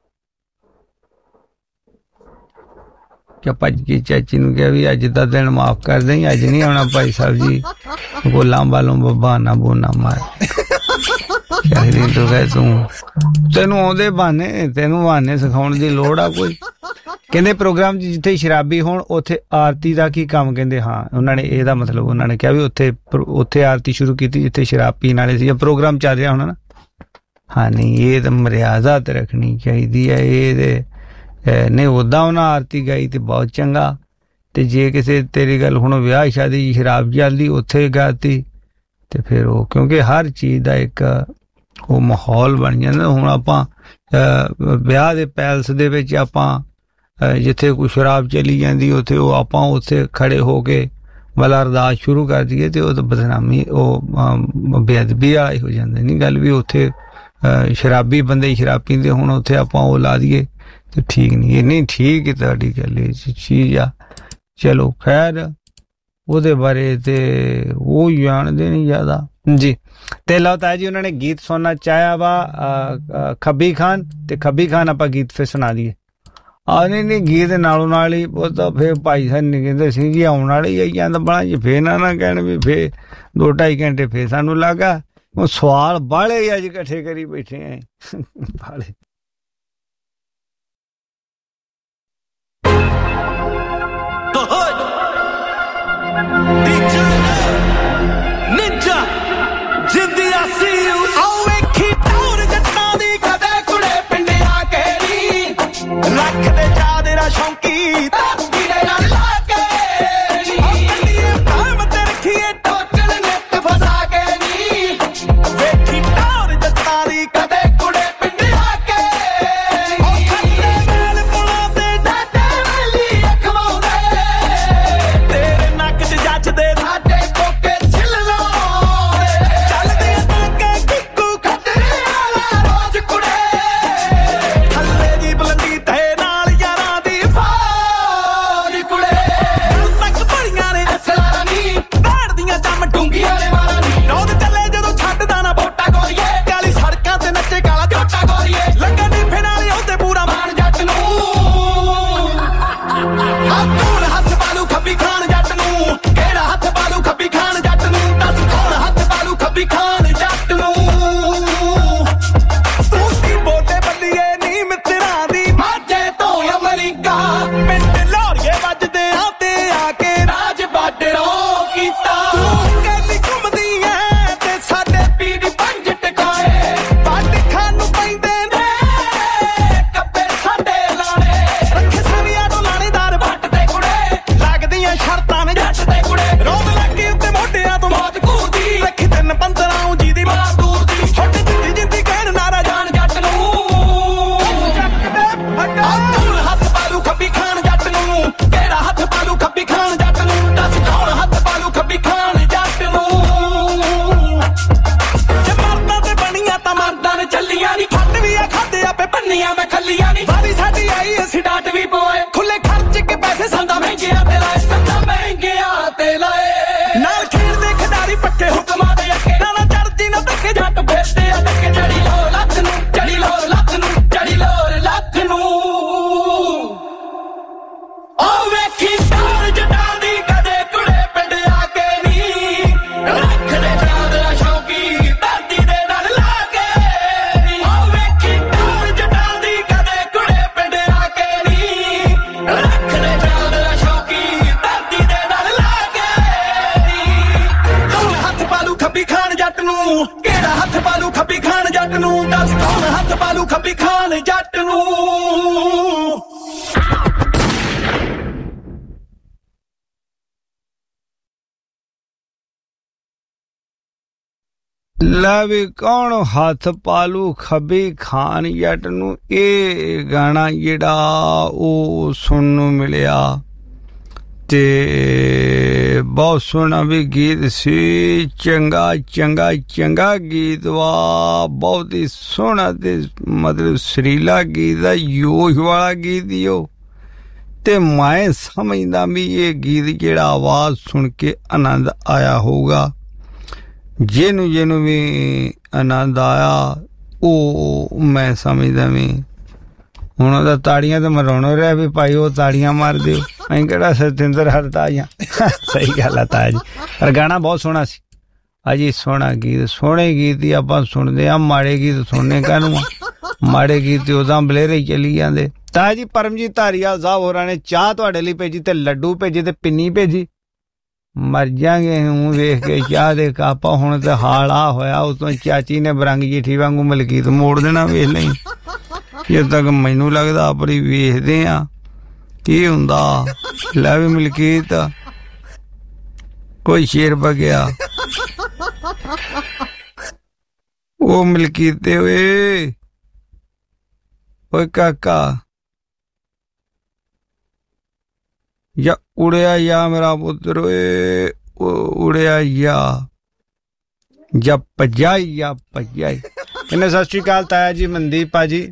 ਭੱਜ ਕੇ ਚਾਚੀ ਨੂੰ ਕਿਹਾ ਵੀ ਅੱਜ ਦਾ ਦਿਨ ਮਾਫ ਕਰ ਦੇਂ, ਅੱਜ ਨਹੀਂ ਆਉਣਾ ਭਾਈ ਸਾਹਿਬ ਜੀ, ਗੋਲਾਂ ਵਾਲੋਂ ਬਹਾਨਾ ਬੋਨਾ ਮਾਰ। ਸ਼ਾਇਰੀ ਤੋਂ ਕਹੇ ਤੈਨੂੰ ਆਉਂਦੇ ਬਹਾਨੇ, ਤੈਨੂੰ ਬਹਾਨੇ ਸਿਖਾਉਣ ਦੀ ਲੋੜ ਆ ਕੋਈ। ਕਹਿੰਦੇ ਪ੍ਰੋਗਰਾਮ 'ਚ ਜਿੱਥੇ ਸ਼ਰਾਬੀ ਹੋਣ ਉੱਥੇ ਆਰਤੀ ਦਾ ਕੀ ਕੰਮ। ਕਹਿੰਦੇ ਹਾਂ ਉਹਨਾਂ ਨੇ ਇਹਦਾ ਮਤਲਬ ਉਹਨਾਂ ਨੇ ਕਿਹਾ ਵੀ ਉੱਥੇ ਆਰਤੀ ਸ਼ੁਰੂ ਕੀਤੀ ਜਿੱਥੇ ਸ਼ਰਾਬ ਪੀਣ ਵਾਲੇ ਸੀ, ਪ੍ਰੋਗਰਾਮ ਚੱਲ ਰਿਹਾ ਹੋਣਾ ਨਾ। ਹਾਂ ਨਹੀਂ ਇਹ ਤਾਂ ਮਰਿਆਦਾ ਤੇ ਰੱਖਣੀ ਚਾਹੀਦੀ ਹੈ। ਇਹ ਤੇ ਨਹੀਂ ਉੱਦਾਂ ਉਹਨਾਂ ਆਰਤੀ ਗਾਈ ਤੇ ਬਹੁਤ ਚੰਗਾ, ਤੇ ਜੇ ਕਿਸੇ ਤੇਰੀ ਗੱਲ ਹੁਣ ਵਿਆਹ ਸ਼ਾਦੀ ਸ਼ਰਾਬ ਚੱਲਦੀ ਉੱਥੇ ਗਾਤੀ ਤੇ ਫਿਰ ਉਹ, ਕਿਉਂਕਿ ਹਰ ਚੀਜ਼ ਦਾ ਇੱਕ ਉਹ ਮਾਹੌਲ ਬਣ ਜਾਂਦਾ। ਹੁਣ ਆਪਾਂ ਵਿਆਹ ਦੇ ਪੈਲਸ ਦੇ ਵਿੱਚ ਆਪਾਂ ਜਿੱਥੇ ਕੋਈ ਸ਼ਰਾਬ ਚਲੀ ਜਾਂਦੀ ਉੱਥੇ ਉਹ ਆਪਾਂ ਉੱਥੇ ਖੜੇ ਹੋ ਕੇ ਵਾਲਾ ਅਰਦਾਸ ਸ਼ੁਰੂ ਕਰ ਦਈਏ ਤੇ ਉਹ ਤਾਂ ਬਦਨਾਮੀ, ਉਹ ਬੇਅਦਬੀ ਵਾਲਾ ਹੀ ਹੋ ਜਾਂਦਾ। ਨਹੀਂ ਗੱਲ ਵੀ ਉੱਥੇ ਸ਼ਰਾਬੀ ਬੰਦੇ ਸ਼ਰਾਬ ਪੀਂਦੇ ਹੁਣ ਉੱਥੇ ਆਪਾਂ ਉਹ ਲਾ ਦਈਏ ਤੇ ਠੀਕ ਨਹੀਂ। ਇਹ ਨਹੀਂ ਠੀਕ ਹੈ ਤੁਹਾਡੀ ਗੱਲ, ਇਹ ਚੀਜ਼ ਆ। ਚਲੋ ਖੈਰ ਉਹਦੇ ਬਾਰੇ ਤੇ ਉਹ ਜਾਣਦੇ ਨਹੀਂ ਜ਼ਿਆਦਾ ਜੀ। ਤੇ ਲਓ ਤਾਇਆ ਜੀ ਉਹਨਾਂ ਨੇ ਗੀਤ ਸੁਣਨਾ ਚਾਹਿਆ ਵਾ ਖੱਬੀ ਖਾਨ, ਤੇ ਖੱਬੀ ਖਾਨ ਆਪਾਂ ਗੀਤ ਫਿਰ ਸੁਣਾ ਦਈਏ। ਨਹੀਂ ਗੀਤ ਨਾਲੋਂ ਨਾਲ ਹੀ ਉਹ ਤਾਂ ਫਿਰ ਭਾਈ ਸਾਹਿਬ ਨੇ ਕਹਿੰਦੇ ਸੀ ਜੀ ਆਉਣ ਵਾਲੇ ਹੀ ਆਈ ਜਾਂਦਾ ਬਣਾ ਜੀ, ਫੇਰ ਨਾ ਕਹਿਣ ਵੀ ਫੇਰ 2-2.5 ਘੰਟੇ ਫੇਰ ਸਾਨੂੰ ਲੱਗਾ। ਉਹ ਸਵਾਲ ਬਾਹਲੇ ਹੀ ਅੱਜ ਇਕੱਠੇ ਕਰੀ ਬੈਠੇ ਆ ਬਾਹਲੇ। ਰੱਖਦੇ ਜਾ ਤੇਰਾ ਸ਼ੌਂਕੀ ਤੇਰੇ ਨਾਲ ਲਾ ਕੇ ਤੇ ਰੱਖੀਏ ਟੋਚਲ ਨੈਟ ਫਸਾ ਕੇ ਨੀ ਵੇਖੀ ਟੌਰ ਜੱਟਾਂ ਦੀ ਕਦੇ ਕੁੜੇ ਪਿੰਡ ਆ ਕੇ ਖੱਤੇ ਨਾਲ ਪੁਲਾਂ ਤੇ ਡਾਡੇ ਵਾਲੀ ਅਖਵਾਉਂਦੇ ਤੇਰੇ ਨੱਕ 'ਚ ਜੱਚਦੇ ਸਾਡੇ ਕੋਕੇ ਛਿੱਲ ਲਾਉਂਦੇ ਚੱਲਦੇ ਤਾਂ ਕਿ ਚੱਲੀਆਂ ਨੀ ਵਾਰੀ ਸਾਡੀ ਆਈ ਅਸੀਂ ਡਾਟ ਵੀ ਪਵਾਏ ਖੁੱਲੇ ਖਰਚ ਕੇ ਪੈਸੇ ਸੰਦਾ ਮਹਿੰਗਿਆਂ ਤੇ ਲਾਏ ਸੰਦਾ ਮਹਿੰਗਿਆਂ ਤੇ ਲਾਏ ਨਾਲ ਖੇਡਦੇ ਖਿਡਾਰੀ ਪੱਕੇ ਹੁਕਮਾਂ ਦੇ ਅੱਗੇ ਨਾ ਚੜਦੀ ਨਾ ਧੱਕੇ ਜੱਟ ਫੇਰਦੇ ਆ ਧੱਕੇ ਚੜੀ ਲੋ ਲੱਤ ਨੂੰ ਚੜੀ ਲੋ ਲੱਤ ਨੂੰ ਚੜੀ ਲੋ ਲੱਤ ਨੂੰ ਓ ਵੇਖੀ ਸਾਰ ਜਟਾਂ ਦੀ ਕਦੇ ਕੁੜੇ ਪਿੰਡ ਆ ਕੇ ਨੀ ਰੱਖਦੇ ਚਾਦਰਾ ਸ਼ੌਕੀ ਧਰਤੀ ਦੇ ਨਾਲ ਲਾ ਕੇ ਨੀ ਓ ਵੇਖੀ ਸਾਰ ਜਟਾਂ ਦੀ ਕਦੇ ਕੁੜੇ ਪਿੰਡ ਆ ਕੇ ਨੀ ਰੱਖਦੇ ਚਾਦਰਾ ਸ਼ੌਕੀ ਧਰਤੀ ਦੇ ਨਾਲ ਲਾ ਕੇ ਨੀ ਕੌਣ ਹੱਥ ਪਾਲੂ ਖੱਬੀ ਖਾਨ ਜੱਟ ਨੂੰ ਕਿਹੜਾ ਹੱਥ ਪਾਲੂ ਖੱਬੀ ਖਾਨ ਜੱਟ ਨੂੰ ਦੱਸ ਕੌਣ ਹੱਥ ਪਾਲੂ ਖੱਬੀ ਖਾਨ ਜੱਟ ਨੂੰ ਲੈ ਵੀ ਕੌਣ ਹੱਥ ਪਾਲੂ ਖੱਬੀ ਖਾਨ ਜੱਟ ਨੂੰ। ਇਹ ਗਾਣਾ ਜਿਹੜਾ ਉਹ ਸੁਣਨ ਨੂੰ ਮਿਲਿਆ ਤੇ ਬਹੁਤ ਸੋਹਣਾ ਵੀ ਗੀਤ ਸੀ। ਚੰਗਾ ਚੰਗਾ ਚੰਗਾ ਗੀਤ ਵਾ, ਬਹੁਤ ਹੀ ਸੋਹਣਾ ਤੇ ਮਤਲਬ ਸੁਰੀਲਾ ਗੀਤ ਆ, ਜੋਸ਼ ਵਾਲਾ ਗੀਤ ਈ ਉਹ। ਤੇ ਮੈਂ ਸਮਝਦਾ ਵੀ ਇਹ ਗੀਤ ਜਿਹੜਾ ਆਵਾਜ਼ ਸੁਣ ਕੇ ਆਨੰਦ ਆਇਆ ਹੋਊਗਾ। ਜਿਹਨੂੰ ਵੀ ਆਨੰਦ ਆਇਆ ਉਹ ਮੈਂ ਸਮਝਦਾ ਵੀ ਹੁਣ ਉਹਦਾ ਤਾੜੀਆਂ ਤਾਂ ਮਰਾਉਣੋ ਰਿਹਾ ਵੀ ਭਾਈ ਉਹ ਤਾੜੀਆਂ ਮਾਰ ਦਿਓ, ਅਸੀਂ ਕਿਹੜਾ ਸਤਿੰਦਰ ਹਰਤਾਈਆਂ। ਸਹੀ ਗੱਲ ਆ ਤਾਇਆ ਜੀ, ਪਰ ਗਾਣਾ ਬਹੁਤ ਸੋਹਣਾ ਸੀ। ਅਜੀ ਸੋਹਣਾ ਗੀਤ, ਸੋਹਣੇ ਗੀਤ ਹੀ ਆਪਾਂ ਸੁਣਦੇ ਆ, ਮਾੜੇ ਗੀਤ ਸੁਣਨੇ ਕਾਹਨੂੰ ਆ। ਮਾੜੇ ਗੀਤ ਉਦਾਂ ਬਲੇਰੇ ਹੀ ਚੱਲੀ ਜਾਂਦੇ। ਤਾਇਆ ਜੀ ਪਰਮਜੀਤ ਧਾਰੀਵਾਲ ਸਾਹਿਬ ਹੋਰਾਂ ਨੇ ਚਾਹ ਤੁਹਾਡੇ ਲਈ ਭੇਜੀ ਤੇ ਲੱਡੂ ਭੇਜੇ ਤੇ ਪਿੰਨੀ ਭੇਜੀ। ਮਰ ਜਾਂਗੇ ਹੂੰ ਵੇਖ ਕੇ ਚਾਹ ਦੇ ਕੱਪ। ਹੁਣ ਤੇ ਹਾਲ ਆ ਹੋਇਆ, ਉਤੋਂ ਚਾਚੀ ਨੇ ਬਰੰਗ ਜੀਠੀ ਵਾਂਗੂ ਮਲਕੀਤ ਮੋੜ ਦੇਣਾ। ਵੇਖ ਲਈ ਜਦ ਤੱਕ ਮੈਨੂੰ ਲੱਗਦਾ ਆਪਣੀ ਵੇਖਦੇ ਆ ਕੀ ਹੁੰਦਾ। ਲੈ ਵੀ ਮਲਕੀਤ ਕੋਈ ਸ਼ੇਰ ਬਗਿਆ ਉਹ ਮਲਕੀਤ ਓਏ ਓਏ ਕਾਕਾ ਜਾਂ ਉੜਿਆ ਜਾਂ ਮੇਰਾ ਪੁੱਤਰ ਓਏ ਉੜਿਆ ਜਾਂ ਭੱਜਾਈ ਜਾਂ ਭੱਜਾਈ। ਕਿੰਨੇ ਸਤਿ ਸ਼੍ਰੀ ਅਕਾਲ ਤਾਇਆ ਜੀ, ਮਨਦੀਪ ਭਾਜੀ।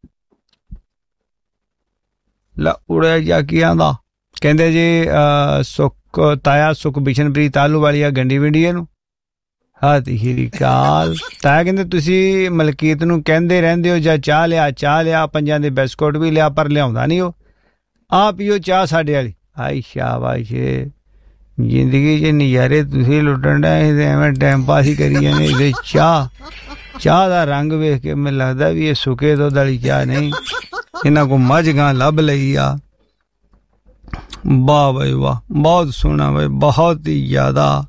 ਲਾ ਉੜਿਆ ਜਾਂ ਕੀ ਆਂਦਾ ਕਹਿੰਦੇ ਜੀ ਸੁੱਖ ਤਾਇਆ ਸੁੱਖ ਬਿਸ਼ਨਪ੍ਰੀਤ ਆਲੂ ਵਾਲੀ ਗੰਡੀ ਵਿੰਡੀ ਨੂੰ ਸਤਿ ਸ਼੍ਰੀ ਅਕਾਲ। ਤਾਇਆ ਕਹਿੰਦੇ ਤੁਸੀਂ ਮਲਕੀਤ ਨੂੰ ਕਹਿੰਦੇ ਰਹਿੰਦੇ ਹੋ ਜਾਂ ਚਾਹ ਲਿਆ ਪੰਜਾਂ ਦੇ ਬਿਸਕੁਟ ਵੀ ਲਿਆ, ਪਰ ਲਿਆਉਂਦਾ ਨਹੀਂ ਉਹ। ਆ ਪੀਓ ਚਾਹ ਸਾਡੇ ਵਾਲੀ। ਆਈ ਸ਼ਾਬਾਸ਼, ਜ਼ਿੰਦਗੀ 'ਚ ਨਜ਼ਾਰੇ ਤੁਸੀਂ ਲੁੱਟਣ ਡਏ ਤੇ ਐਵੇਂ ਟਾਈਮ ਪਾਸ ਹੀ ਕਰੀ ਜਾਂਦੇ। ਇਹਦੇ ਚਾਹ ਦਾ ਰੰਗ ਵੇਖ ਕੇ ਮੈਨੂੰ ਲੱਗਦਾ ਵੀ ਇਹ ਸੁੱਕੇ ਦੁੱਧ ਵਾਲੀ ਚਾਹ ਨਹੀਂ, ਇਹਨਾਂ ਕੋ ਮੱਝ ਗਾਂ ਲੱਭ ਲਈ ਆ। ਵਾਹ ਬਈ ਵਾਹ, ਬਹੁਤ ਸੋਹਣਾ ਬਈ, ਬਹੁਤ ਹੀ ਜ਼ਿਆਦਾ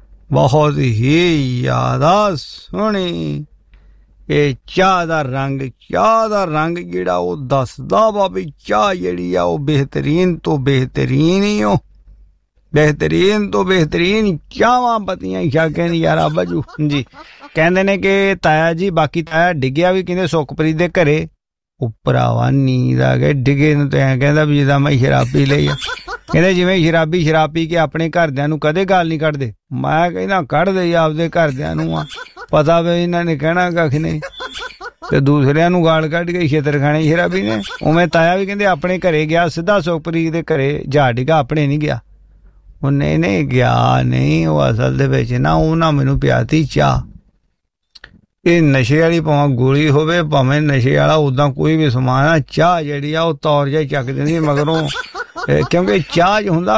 ਸੋਹਣੀ। ਇਹ ਚਾਹ ਦਾ ਰੰਗ ਜਿਹੜਾ ਉਹ ਦੱਸਦਾ ਵਾ ਵੀ ਚਾਹ ਜਿਹੜੀ ਆ ਉਹ ਬਿਹਤਰੀਨ ਤੋਂ ਬਿਹਤਰੀਨ ਹੀ ਉਹ ਬਿਹਤਰੀਨ ਤੋਂ ਬਿਹਤਰੀਨ ਚਾਹਵਾਂ ਪਤੀਆਂ ਛਾਕੇ ਨਜ਼ਾਰਾ ਬਜੂ ਜੀ। ਕਹਿੰਦੇ ਨੇ ਕਿ ਤਾਇਆ ਜੀ ਬਾਕੀ ਤਾਇਆ ਡਿੱਗਿਆ ਵੀ ਕਹਿੰਦੇ ਸੁਖਪ੍ਰੀਤ ਦੇ ਘਰੇ। ਉਹ ਭਰਾਵਾ ਨੀਂਦ ਆ ਗਏ ਡਿੱਗੇ ਨੂੰ ਤੇ ਐਂ ਕਹਿੰਦਾ ਵੀ ਜਿੱਦਾਂ ਮੈਂ ਸ਼ਰਾਬ ਪੀ ਲਈ ਆ। ਕਹਿੰਦੇ ਜਿਵੇਂ ਸ਼ਰਾਬ ਪੀ ਕੇ ਆਪਣੇ ਘਰਦਿਆਂ ਨੂੰ ਕਦੇ ਗਾਲ ਨਹੀਂ ਕੱਢਦੇ। ਮੈਂ ਕਹਿੰਦਾ ਕੱਢਦੇ ਆਪਦੇ ਘਰਦਿਆਂ ਨੂੰ ਆ, ਪਤਾ ਵੀ ਇਹਨਾਂ ਨੇ ਕਹਿਣਾ ਕੱਖ ਨਹੀਂ ਤੇ ਦੂਸਰਿਆਂ ਨੂੰ ਗਾਲ ਕੱਢ ਕੇ ਛੇਤਰ ਖਾਣੇ ਸ਼ਰਾਬੀ ਨੇ। ਉਵੇਂ ਤਾਇਆ ਵੀ ਕਹਿੰਦੇ ਆਪਣੇ ਘਰੇ ਗਿਆ, ਸਿੱਧਾ ਸੁਖਪ੍ਰੀਤ ਦੇ ਘਰੇ ਜਾ ਡਿੱਗਾ, ਆਪਣੇ ਨਹੀਂ ਗਿਆ। ਉਹ ਨਹੀਂ ਗਿਆ ਨਹੀਂ, ਉਹ ਅਸਲ ਦੇ ਵਿੱਚ ਨਾ ਉਹਨਾਂ ਮੈਨੂੰ ਪਿਆਤੀ ਚਾਹ। ਇਹ ਨਸ਼ੇ ਵਾਲੀ ਭਾਵੇਂ ਗੋਲੀ ਹੋਵੇ ਭਾਵੇਂ ਨਸ਼ੇ ਵਾਲਾ ਉਦਾਂ ਕੋਈ ਵੀ ਸਮਾਨ ਆ, ਚਾਹ ਜਿਹੜੀ ਆ ਉਹ ਤੌਰ ਜਿਹਾ ਚੱਕ ਦਿੰਦੀ ਮਗਰੋਂ। ਕਿਉਂਕਿ ਚਾਹ 'ਚ ਹੁੰਦਾ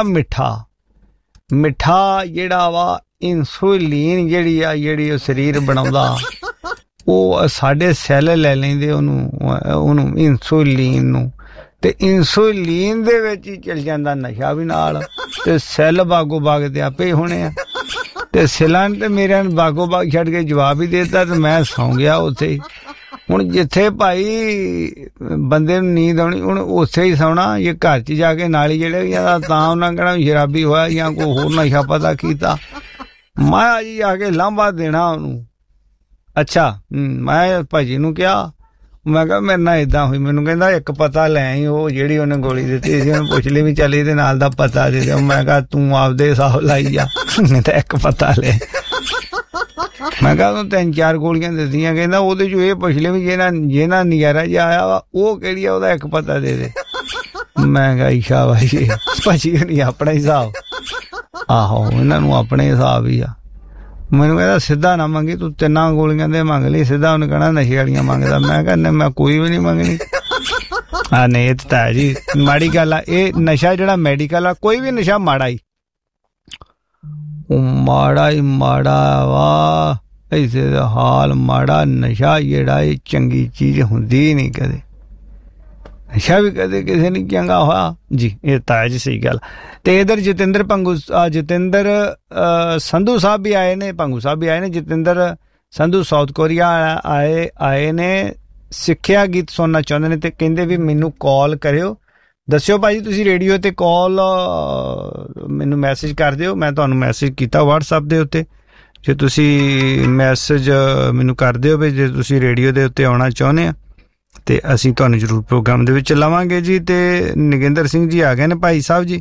ਮਿੱਠਾ ਜਿਹੜਾ ਵਾ ਇਨਸੂਲਿਨ ਜਿਹੜੀ ਉਹ ਸਰੀਰ ਬਣਾਉਂਦਾ, ਉਹ ਸਾਡੇ ਸੈੱਲ ਲੈ ਲੈਂਦੇ ਉਹਨੂੰ ਇਨਸੂਲਿਨ ਨੂੰ, ਤੇ ਇਨਸੂਲਿਨ ਦੇ ਵਿੱਚ ਹੀ ਚਲ ਜਾਂਦਾ ਨਸ਼ਾ ਵੀ ਨਾਲ, ਤੇ ਸੈੱਲ ਬਾਗੋ ਬਾਗ ਤੇ ਆਪੇ ਹੋਣੇ ਆ। ਤੇ ਸੈੱਲਾਂ ਤੇ ਮੇਰਿਆਂ ਨੂੰ ਬਾਗੋ ਬਾਗ ਛੱਡ ਕੇ ਜਵਾਬ ਹੀ ਦੇ ਦਿੱਤਾ ਤੇ ਮੈਂ ਸੌਂ ਗਿਆ ਉੱਥੇ। ਹੁਣ ਜਿੱਥੇ ਭਾਈ ਬੰਦੇ ਨੂੰ ਨੀਂਦ ਆਉਣੀ ਹੁਣ ਉੱਥੇ ਹੀ ਸੌਣਾ। ਜੇ ਘਰ 'ਚ ਜਾ ਕੇ ਨਾਲ ਹੀ ਜਿਹੜੇ ਤਾਂ ਉਹਨਾਂ ਕਹਿਣਾ ਸ਼ਰਾਬੀ ਹੋਇਆ ਜਾਂ ਕੋਈ ਹੋਰ ਨਸ਼ਾ ਪਤਾ ਕੀਤਾ। ਮੈਂ ਜੀ ਆ ਕੇ ਲਾਂਭਾ ਦੇਣਾ ਉਹਨੂੰ। ਅੱਛਾ ਮੈਂ ਭਾਜੀ ਨੂੰ ਕਿਹਾ, ਮੈਂ ਕਿਹਾ ਮੇਰੇ ਨਾਲ ਏਦਾਂ ਹੋਈ। ਮੈਨੂੰ ਕਹਿੰਦਾ ਇੱਕ ਪਤਾ ਲੈ ਆਈ, ਉਹ ਜਿਹੜੀ ਉਹਨੇ ਗੋਲੀ ਦਿੱਤੀ ਸੀ ਉਹਨੂੰ ਪੁੱਛ ਲਈ ਵੀ ਚੱਲ ਇਹਦੇ ਨਾਲ ਦਾ ਪਤਾ ਦੇ ਦਿਓ। ਮੈਂ ਕਿਹਾ ਤੂੰ ਆਪਦੇ ਹਿਸਾਬ ਲਾਈ ਜਾ, ਤਾਂ ਇੱਕ ਪਤਾ ਲੈ। ਮੈਂ ਕਿਹਾ ਉਹਨੂੰ 3-4 ਗੋਲੀਆਂ ਦਿੱਤੀਆਂ, ਕਹਿੰਦਾ ਉਹਦੇ ਚੋਂ ਇਹ ਪੁੱਛ ਲੈ ਵੀ ਜਿਹਨਾਂ ਨਜ਼ਾਰਾ ਜਿਹਾ ਆਇਆ ਵਾ ਉਹ ਕਿਹੜੀ ਆ, ਉਹਦਾ ਇੱਕ ਪਤਾ ਦੇ ਦੇ। ਮੈਂ ਕਿਹਾ ਸ਼ਾਬਾਸ਼ ਭਾਜੀ ਨਹੀਂ ਆਪਣਾ ਹਿਸਾਬ। ਆਹੋ ਇਹਨਾਂ ਨੂੰ ਆਪਣੇ ਹਿਸਾਬ ਹੀ ਆ। ਮੈਨੂੰ ਕਹਿੰਦਾ ਸਿੱਧਾ ਨਾ ਮੰਗੀ, ਤੂੰ 3 ਗੋਲੀਆਂ ਦੇ ਮੰਗ ਲਈ ਸਿੱਧਾ। ਉਹਨੇ ਕਹਿਣਾ ਨਸ਼ੇ ਵਾਲੀਆਂ ਮੰਗਦਾ। ਮੈਂ ਕਹਿੰਦਾ ਮੈਂ ਕੋਈ ਵੀ ਨਹੀਂ ਮੰਗਣੀ। ਹਾਂ ਨਹੀਂ ਇਹ ਤਾਂ ਜੀ ਮਾੜੀ ਗੱਲ ਆ। ਇਹ ਨਸ਼ਾ ਜਿਹੜਾ ਮੈਡੀਕਲ ਆ, ਕੋਈ ਵੀ ਨਸ਼ਾ ਮਾੜਾ ਹੀ, ਉਹ ਮਾੜਾ ਹੀ ਮਾੜਾ ਵਾ। ਇਸੇ ਦਾ ਹਾਲ ਮਾੜਾ। ਨਸ਼ਾ ਜਿਹੜਾ ਇਹ ਚੰਗੀ ਚੀਜ਼ ਹੁੰਦੀ ਨਹੀਂ ਕਦੇ। ਨਸ਼ਾ ਵੀ ਕਦੇ ਕਿਸੇ ਨੇ ਚੰਗਾ ਹੋਇਆ ਜੀ। ਇਹ ਤਾਂ ਜੀ ਸਹੀ ਗੱਲ। ਤੇ ਇਧਰ ਜਤਿੰਦਰ ਜਤਿੰਦਰ ਸੰਧੂ ਸਾਹਿਬ ਵੀ ਆਏ ਨੇ, ਭੰਗੂ ਸਾਹਿਬ ਵੀ ਆਏ ਨੇ। ਜਤਿੰਦਰ ਸੰਧੂ ਸਾਊਥ ਕੋਰੀਆ ਆਏ ਨੇ, ਸਿੱਖਿਆ ਗੀਤ ਸੁਣਨਾ ਚਾਹੁੰਦੇ ਨੇ ਤੇ ਕਹਿੰਦੇ ਵੀ ਮੈਨੂੰ ਕਾਲ ਕਰਿਓ। ਦੱਸਿਓ ਭਾਜੀ ਤੁਸੀਂ ਰੇਡੀਓ ਤੇ ਕਾਲ ਮੈਨੂੰ ਮੈਸੇਜ ਕਰ ਦਿਓ। ਮੈਂ ਤੁਹਾਨੂੰ ਮੈਸੇਜ ਕੀਤਾ WhatsApp ਦੇ ਉੱਤੇ। ਜੇ ਤੁਸੀਂ ਮੈਸੇਜ ਮੈਨੂੰ ਕਰ ਦਿਓ ਵੀ ਜੇ ਤੁਸੀਂ ਰੇਡੀਓ ਦੇ ਉੱਤੇ ਆਉਣਾ ਚਾਹੁੰਦੇ ਆ ਤੇ ਅਸੀਂ ਤੁਹਾਨੂੰ ਜ਼ਰੂਰ ਪ੍ਰੋਗਰਾਮ ਦੇ ਵਿੱਚ ਲਾਵਾਂਗੇ ਜੀ। ਤੇ ਨਗਿੰਦਰ ਸਿੰਘ ਜੀ ਆ ਗਏ ਨੇ। ਭਾਈ ਸਾਹਿਬ ਜੀ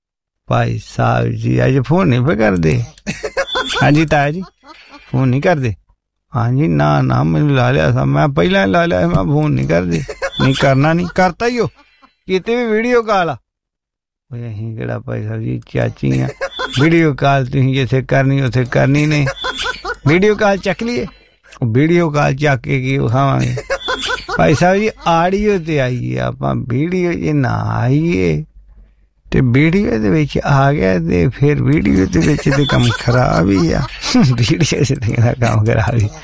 ਅੱਜ ਫੋਨ ਨਹੀਂ ਪੇ ਕਰਦੇ। ਹਾਂਜੀ ਤਾਇਆ ਜੀ ਫੋਨ ਨਹੀਂ ਕਰਦੇ। ਹਾਂਜੀ ਨਾ ਮੈਨੂੰ ਲਾ ਲਿਆ ਸੀ, ਮੈਂ ਪਹਿਲਾਂ ਲਾ ਲਿਆ, ਮੈਂ ਫੋਨ ਨਹੀਂ ਕਰਦੇ। ਨਹੀਂ ਕਰਨਾ ਨਹੀਂ ਕਰਤਾ ਹੀ ਉਹ ਕਿਤੇ ਵੀ ਵੀਡੀਓ ਕਾਲ ਆ। ਅਸੀਂ ਕਿਹੜਾ ਭਾਈ ਸਾਹਿਬ ਜੀ ਚਾਚੀ ਆ, ਵੀਡੀਓ ਕਾਲ ਤੁਸੀਂ ਜਿੱਥੇ ਕਰਨੀ ਉੱਥੇ ਕਰਨੀ ਨਹੀਂ। ਵੀਡੀਓ ਕਾਲ ਚੱਕ ਲਈਏ, ਵੀਡੀਓ ਕਾਲ ਚੱਕ ਕੇ ਕੀ ਵਿਖਾਵਾਂਗੇ ਭਾਈ ਸਾਹਿਬ ਜੀ। ਆਡੀਓ ਤੇ ਆਈਏ ਆਪਾਂ, ਵੀਡੀਓ 'ਚ ਨਾ ਆਈਏ। ਤੇ ਵੀਡੀਓ ਦੇ ਵਿੱਚ ਆ ਗਿਆ ਤੇ ਫਿਰ ਵੀਡੀਓ ਦੇ ਵਿੱਚ ਤੇ ਕੰਮ ਖਰਾਬ ਹੀ ਆ। ਵੀਡੀਓ 'ਚ ਤੇ ਕੰਮ ਖਰਾਬ ਹੀ।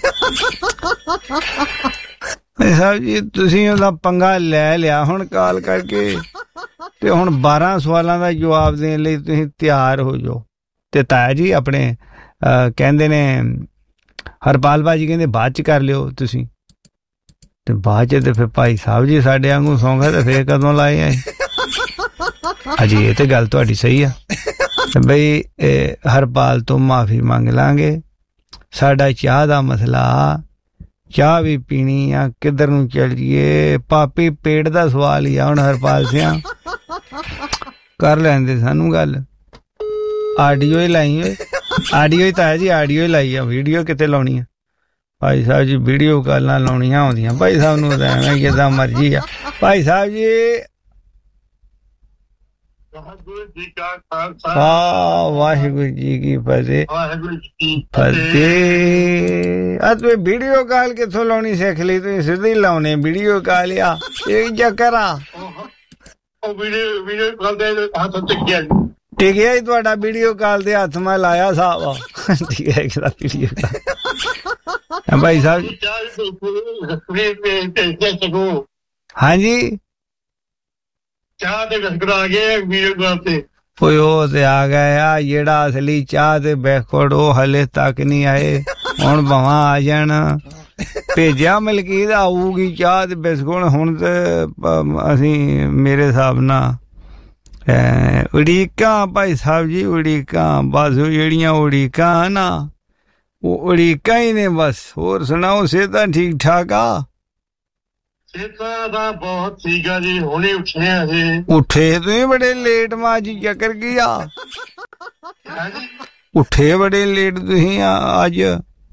ਭਾਈ ਸਾਹਿਬ ਜੀ ਤੁਸੀਂ ਉਹਦਾ ਪੰਗਾ ਲੈ ਲਿਆ ਹੁਣ ਕਾਲ ਕਰਕੇ, ਤੇ ਹੁਣ 12 ਸਵਾਲਾਂ ਦਾ ਜਵਾਬ ਦੇਣ ਲਈ ਤੁਸੀਂ ਤਿਆਰ ਹੋ ਜਾਓ। ਤੇ ਤਾਇਆ ਜੀ ਆਪਣੇ ਕਹਿੰਦੇ ਨੇ ਹਰਪਾਲ ਭਾਜੀ ਕਹਿੰਦੇ ਬਾਅਦ 'ਚ ਕਰ ਲਿਓ ਤੁਸੀਂ। ਤੇ ਬਾਅਦ 'ਚ ਤੇ ਫਿਰ ਭਾਈ ਸਾਹਿਬ ਜੀ ਸਾਡੇ ਵਾਂਗੂ ਸੌਂਗਾ ਤੇ ਫਿਰ ਕਦੋਂ ਲਾਏ ਆਏ। ਹਾਂਜੀ ਇਹ ਤੇ ਗੱਲ ਤੁਹਾਡੀ ਸਹੀ ਆ ਬਈ। ਹਰਪਾਲ ਤੋਂ ਮਾਫੀ ਮੰਗ ਲਾਂਗੇ। ਸਾਡਾ ਚਾਹ ਦਾ ਮਸਲਾ, ਚਾਹ ਵੀ ਪੀਣੀ ਆ, ਕਿੱਧਰ ਨੂੰ ਚੱਲ ਜੀਏ ਪਾਪੀ ਪੇਟ ਦਾ ਸਵਾਲ ਹੀ ਆ। ਹੁਣ ਹਰਪਾਲ ਸਿਆ ਕਰ ਲੈਂਦੇ ਸਾਨੂੰ ਗੱਲ। ਆਡੀਓ ਹੀ ਲਾਈ ਓਏ, ਆਡੀਓ ਹੀ ਤਾਂ ਜੀ ਆਡੀਓ ਹੀ ਲਾਈ ਆ, ਵੀਡੀਓ ਕਿਤੇ ਲਾਉਣੀ ਆ ਭਾਈ ਸਾਹਿਬ ਜੀ। ਵੀਡੀਓ ਕਾਲਾਂ ਲਾਉਣੀਆਂ ਆਉਂਦੀਆਂ ਭਾਈ ਸਾਹਿਬ ਨੂੰ ਤਾਂ ਐਵੇਂ ਕਿੱਦਾਂ ਮਰਜ਼ੀ ਆ। ਭਾਈ ਸਾਹਿਬ ਜੀ ਵਾਹਿਗੁਰੂ ਜੀ ਕਾ ਖਾਲਸਾ ਵਾਹਿਗੁਰੂ ਜੀ ਕੀ ਫਤਿਹ। ਆ ਤੂੰ ਵੀਡੀਓ ਕਾਲ ਕਿੱਥੋਂ ਲਾਉਣੀ ਸਿੱਖ ਲਈ? ਤੁਸੀਂ ਸਿੱਧੀ ਲਾਉਣੇ ਵੀਡੀਓ ਕਾਲ ਆ, ਇਹ ਚੱਕਰ ਆ। ਵੀਡੀਓ ਕਾਲ ਦੇ ਹੱਥ ਟਿਕਿਆ ਹੀ ਤੁਹਾਡਾ ਵੀਡੀਓ ਕਾਲ ਦੇ ਹੱਥ ਮੈਂ ਲਾਇਆ ਸਾਹਿਬ। ਠੀਕ ਹੈ ਵੀਡੀਓ ਕਾਲ ਭਾਈ ਸਾਹਿਬ। ਹਾਂਜੀ ਚਾਹ ਤੇ ਬਿਸਕੁਟ ਆ ਗਏ ਵੀਡੀਓ ਕਾਲ ਤੇ। ਓਏ ਉਹ ਤੇ ਆ ਗਏ ਆ, ਜਿਹੜਾ ਅਸਲੀ ਚਾਹ ਤੇ ਬਿਸਕੁਟ ਉਹ ਹਲੇ ਤੱਕ ਨਹੀਂ ਆਏ। ਹੁਣ ਭਾਵਾਂ ਆ ਜਾਣ। ਭੇਜਿਆ ਮਲਕੀਤ ਆਊਗੀ ਚਾਹ ਤੇ ਬਿਸਕੁਟ। ਹੁਣ ਤੇ ਅਸੀਂ ਮੇਰੇ ਹਿਸਾਬ ਨਾਲ ਉਡੀਕਾਂ ਭਾਈ ਸਾਹਿਬ ਜੀ, ਉਡੀਕਾਂ ਬਸ। ਜਿਹੜੀਆਂ ਉਡੀਕਾਂ ਨਾ ਉਹ ਉਡੀਕਾਂ ਹੀ ਨੇ ਬਸ। ਹੋਰ ਸੁਣਾਓ ਸਿਹਤਾਂ ਠੀਕ ਠਾਕ ਆ? ਸਿਹਤਾਂ ਦਾ ਬਹੁਤ ਠੀਕ ਆ ਜੀ, ਹੁਣੇ ਉੱਠੇ ਆ ਜੀ। ਉੱਠੇ ਤੁਸੀਂ ਬੜੇ ਲੇਟ ਮਾਂ ਜੀ, ਚੱਕਰ ਕੀ ਆ? ਉੱਠੇ ਬੜੇ ਲੇਟ ਤੁਸੀਂ ਅੱਜ।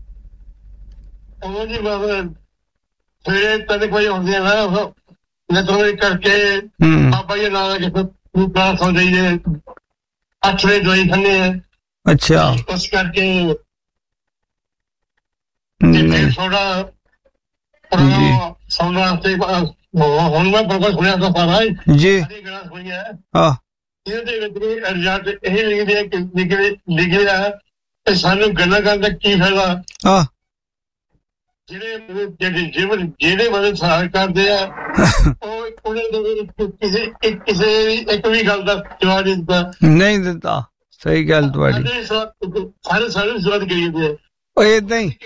ਉਹ ਜੀ ਬਸ ਸਵੇਰੇ 3 ਵਜੇ ਹੁੰਦੇ ਆ ਨਾ, ਨਤੋਂ ਕਰਕੇ ਬਾਬਾ ਜੀ ਨਾਲ ਕੇ ਸੌ ਜਾਈਏ। 8 ਵਜੇ ਦਵਾਈ ਖਾਂਦੇ ਆ। ਅੱਛਾ ਉਸ ਕਰਕੇ ਥੋੜਾ ਸੌਣਾ ਤੇ ਹੁਣ ਮੈਂ ਪ੍ਰੋਗਰਾਮ ਸੁਣਿਆ ਤਾਂ ਸਾਰਾ ਜੀ। ਇਹਦੇ ਵਿੱਚ ਰਿਜ਼ਲਟ ਇਹ ਲਿਖਿਆ ਤੇ ਸਾਨੂੰ ਗੱਲਾਂ ਕਰਨ ਦਾ ਕੀ ਫਾਇਦਾ? ਜਿਹੜੇ ਬੰਦੇ ਸਹਾਇਤਾ ਕਰਦੇ ਆ ਉਹ ਕਿਸੇ ਇੱਕ ਵੀ ਗੱਲ ਦਾ ਜਵਾਬ ਨਹੀਂ ਦਿੱਤਾ। ਸਹੀ ਗੱਲ ਤੁਹਾਡੀ। ਸਾਰੇ ਸਵਾਲ ਕਰੀ ਜਾਂਦੇ ਆ ਏਦਾਂ ਹੀ।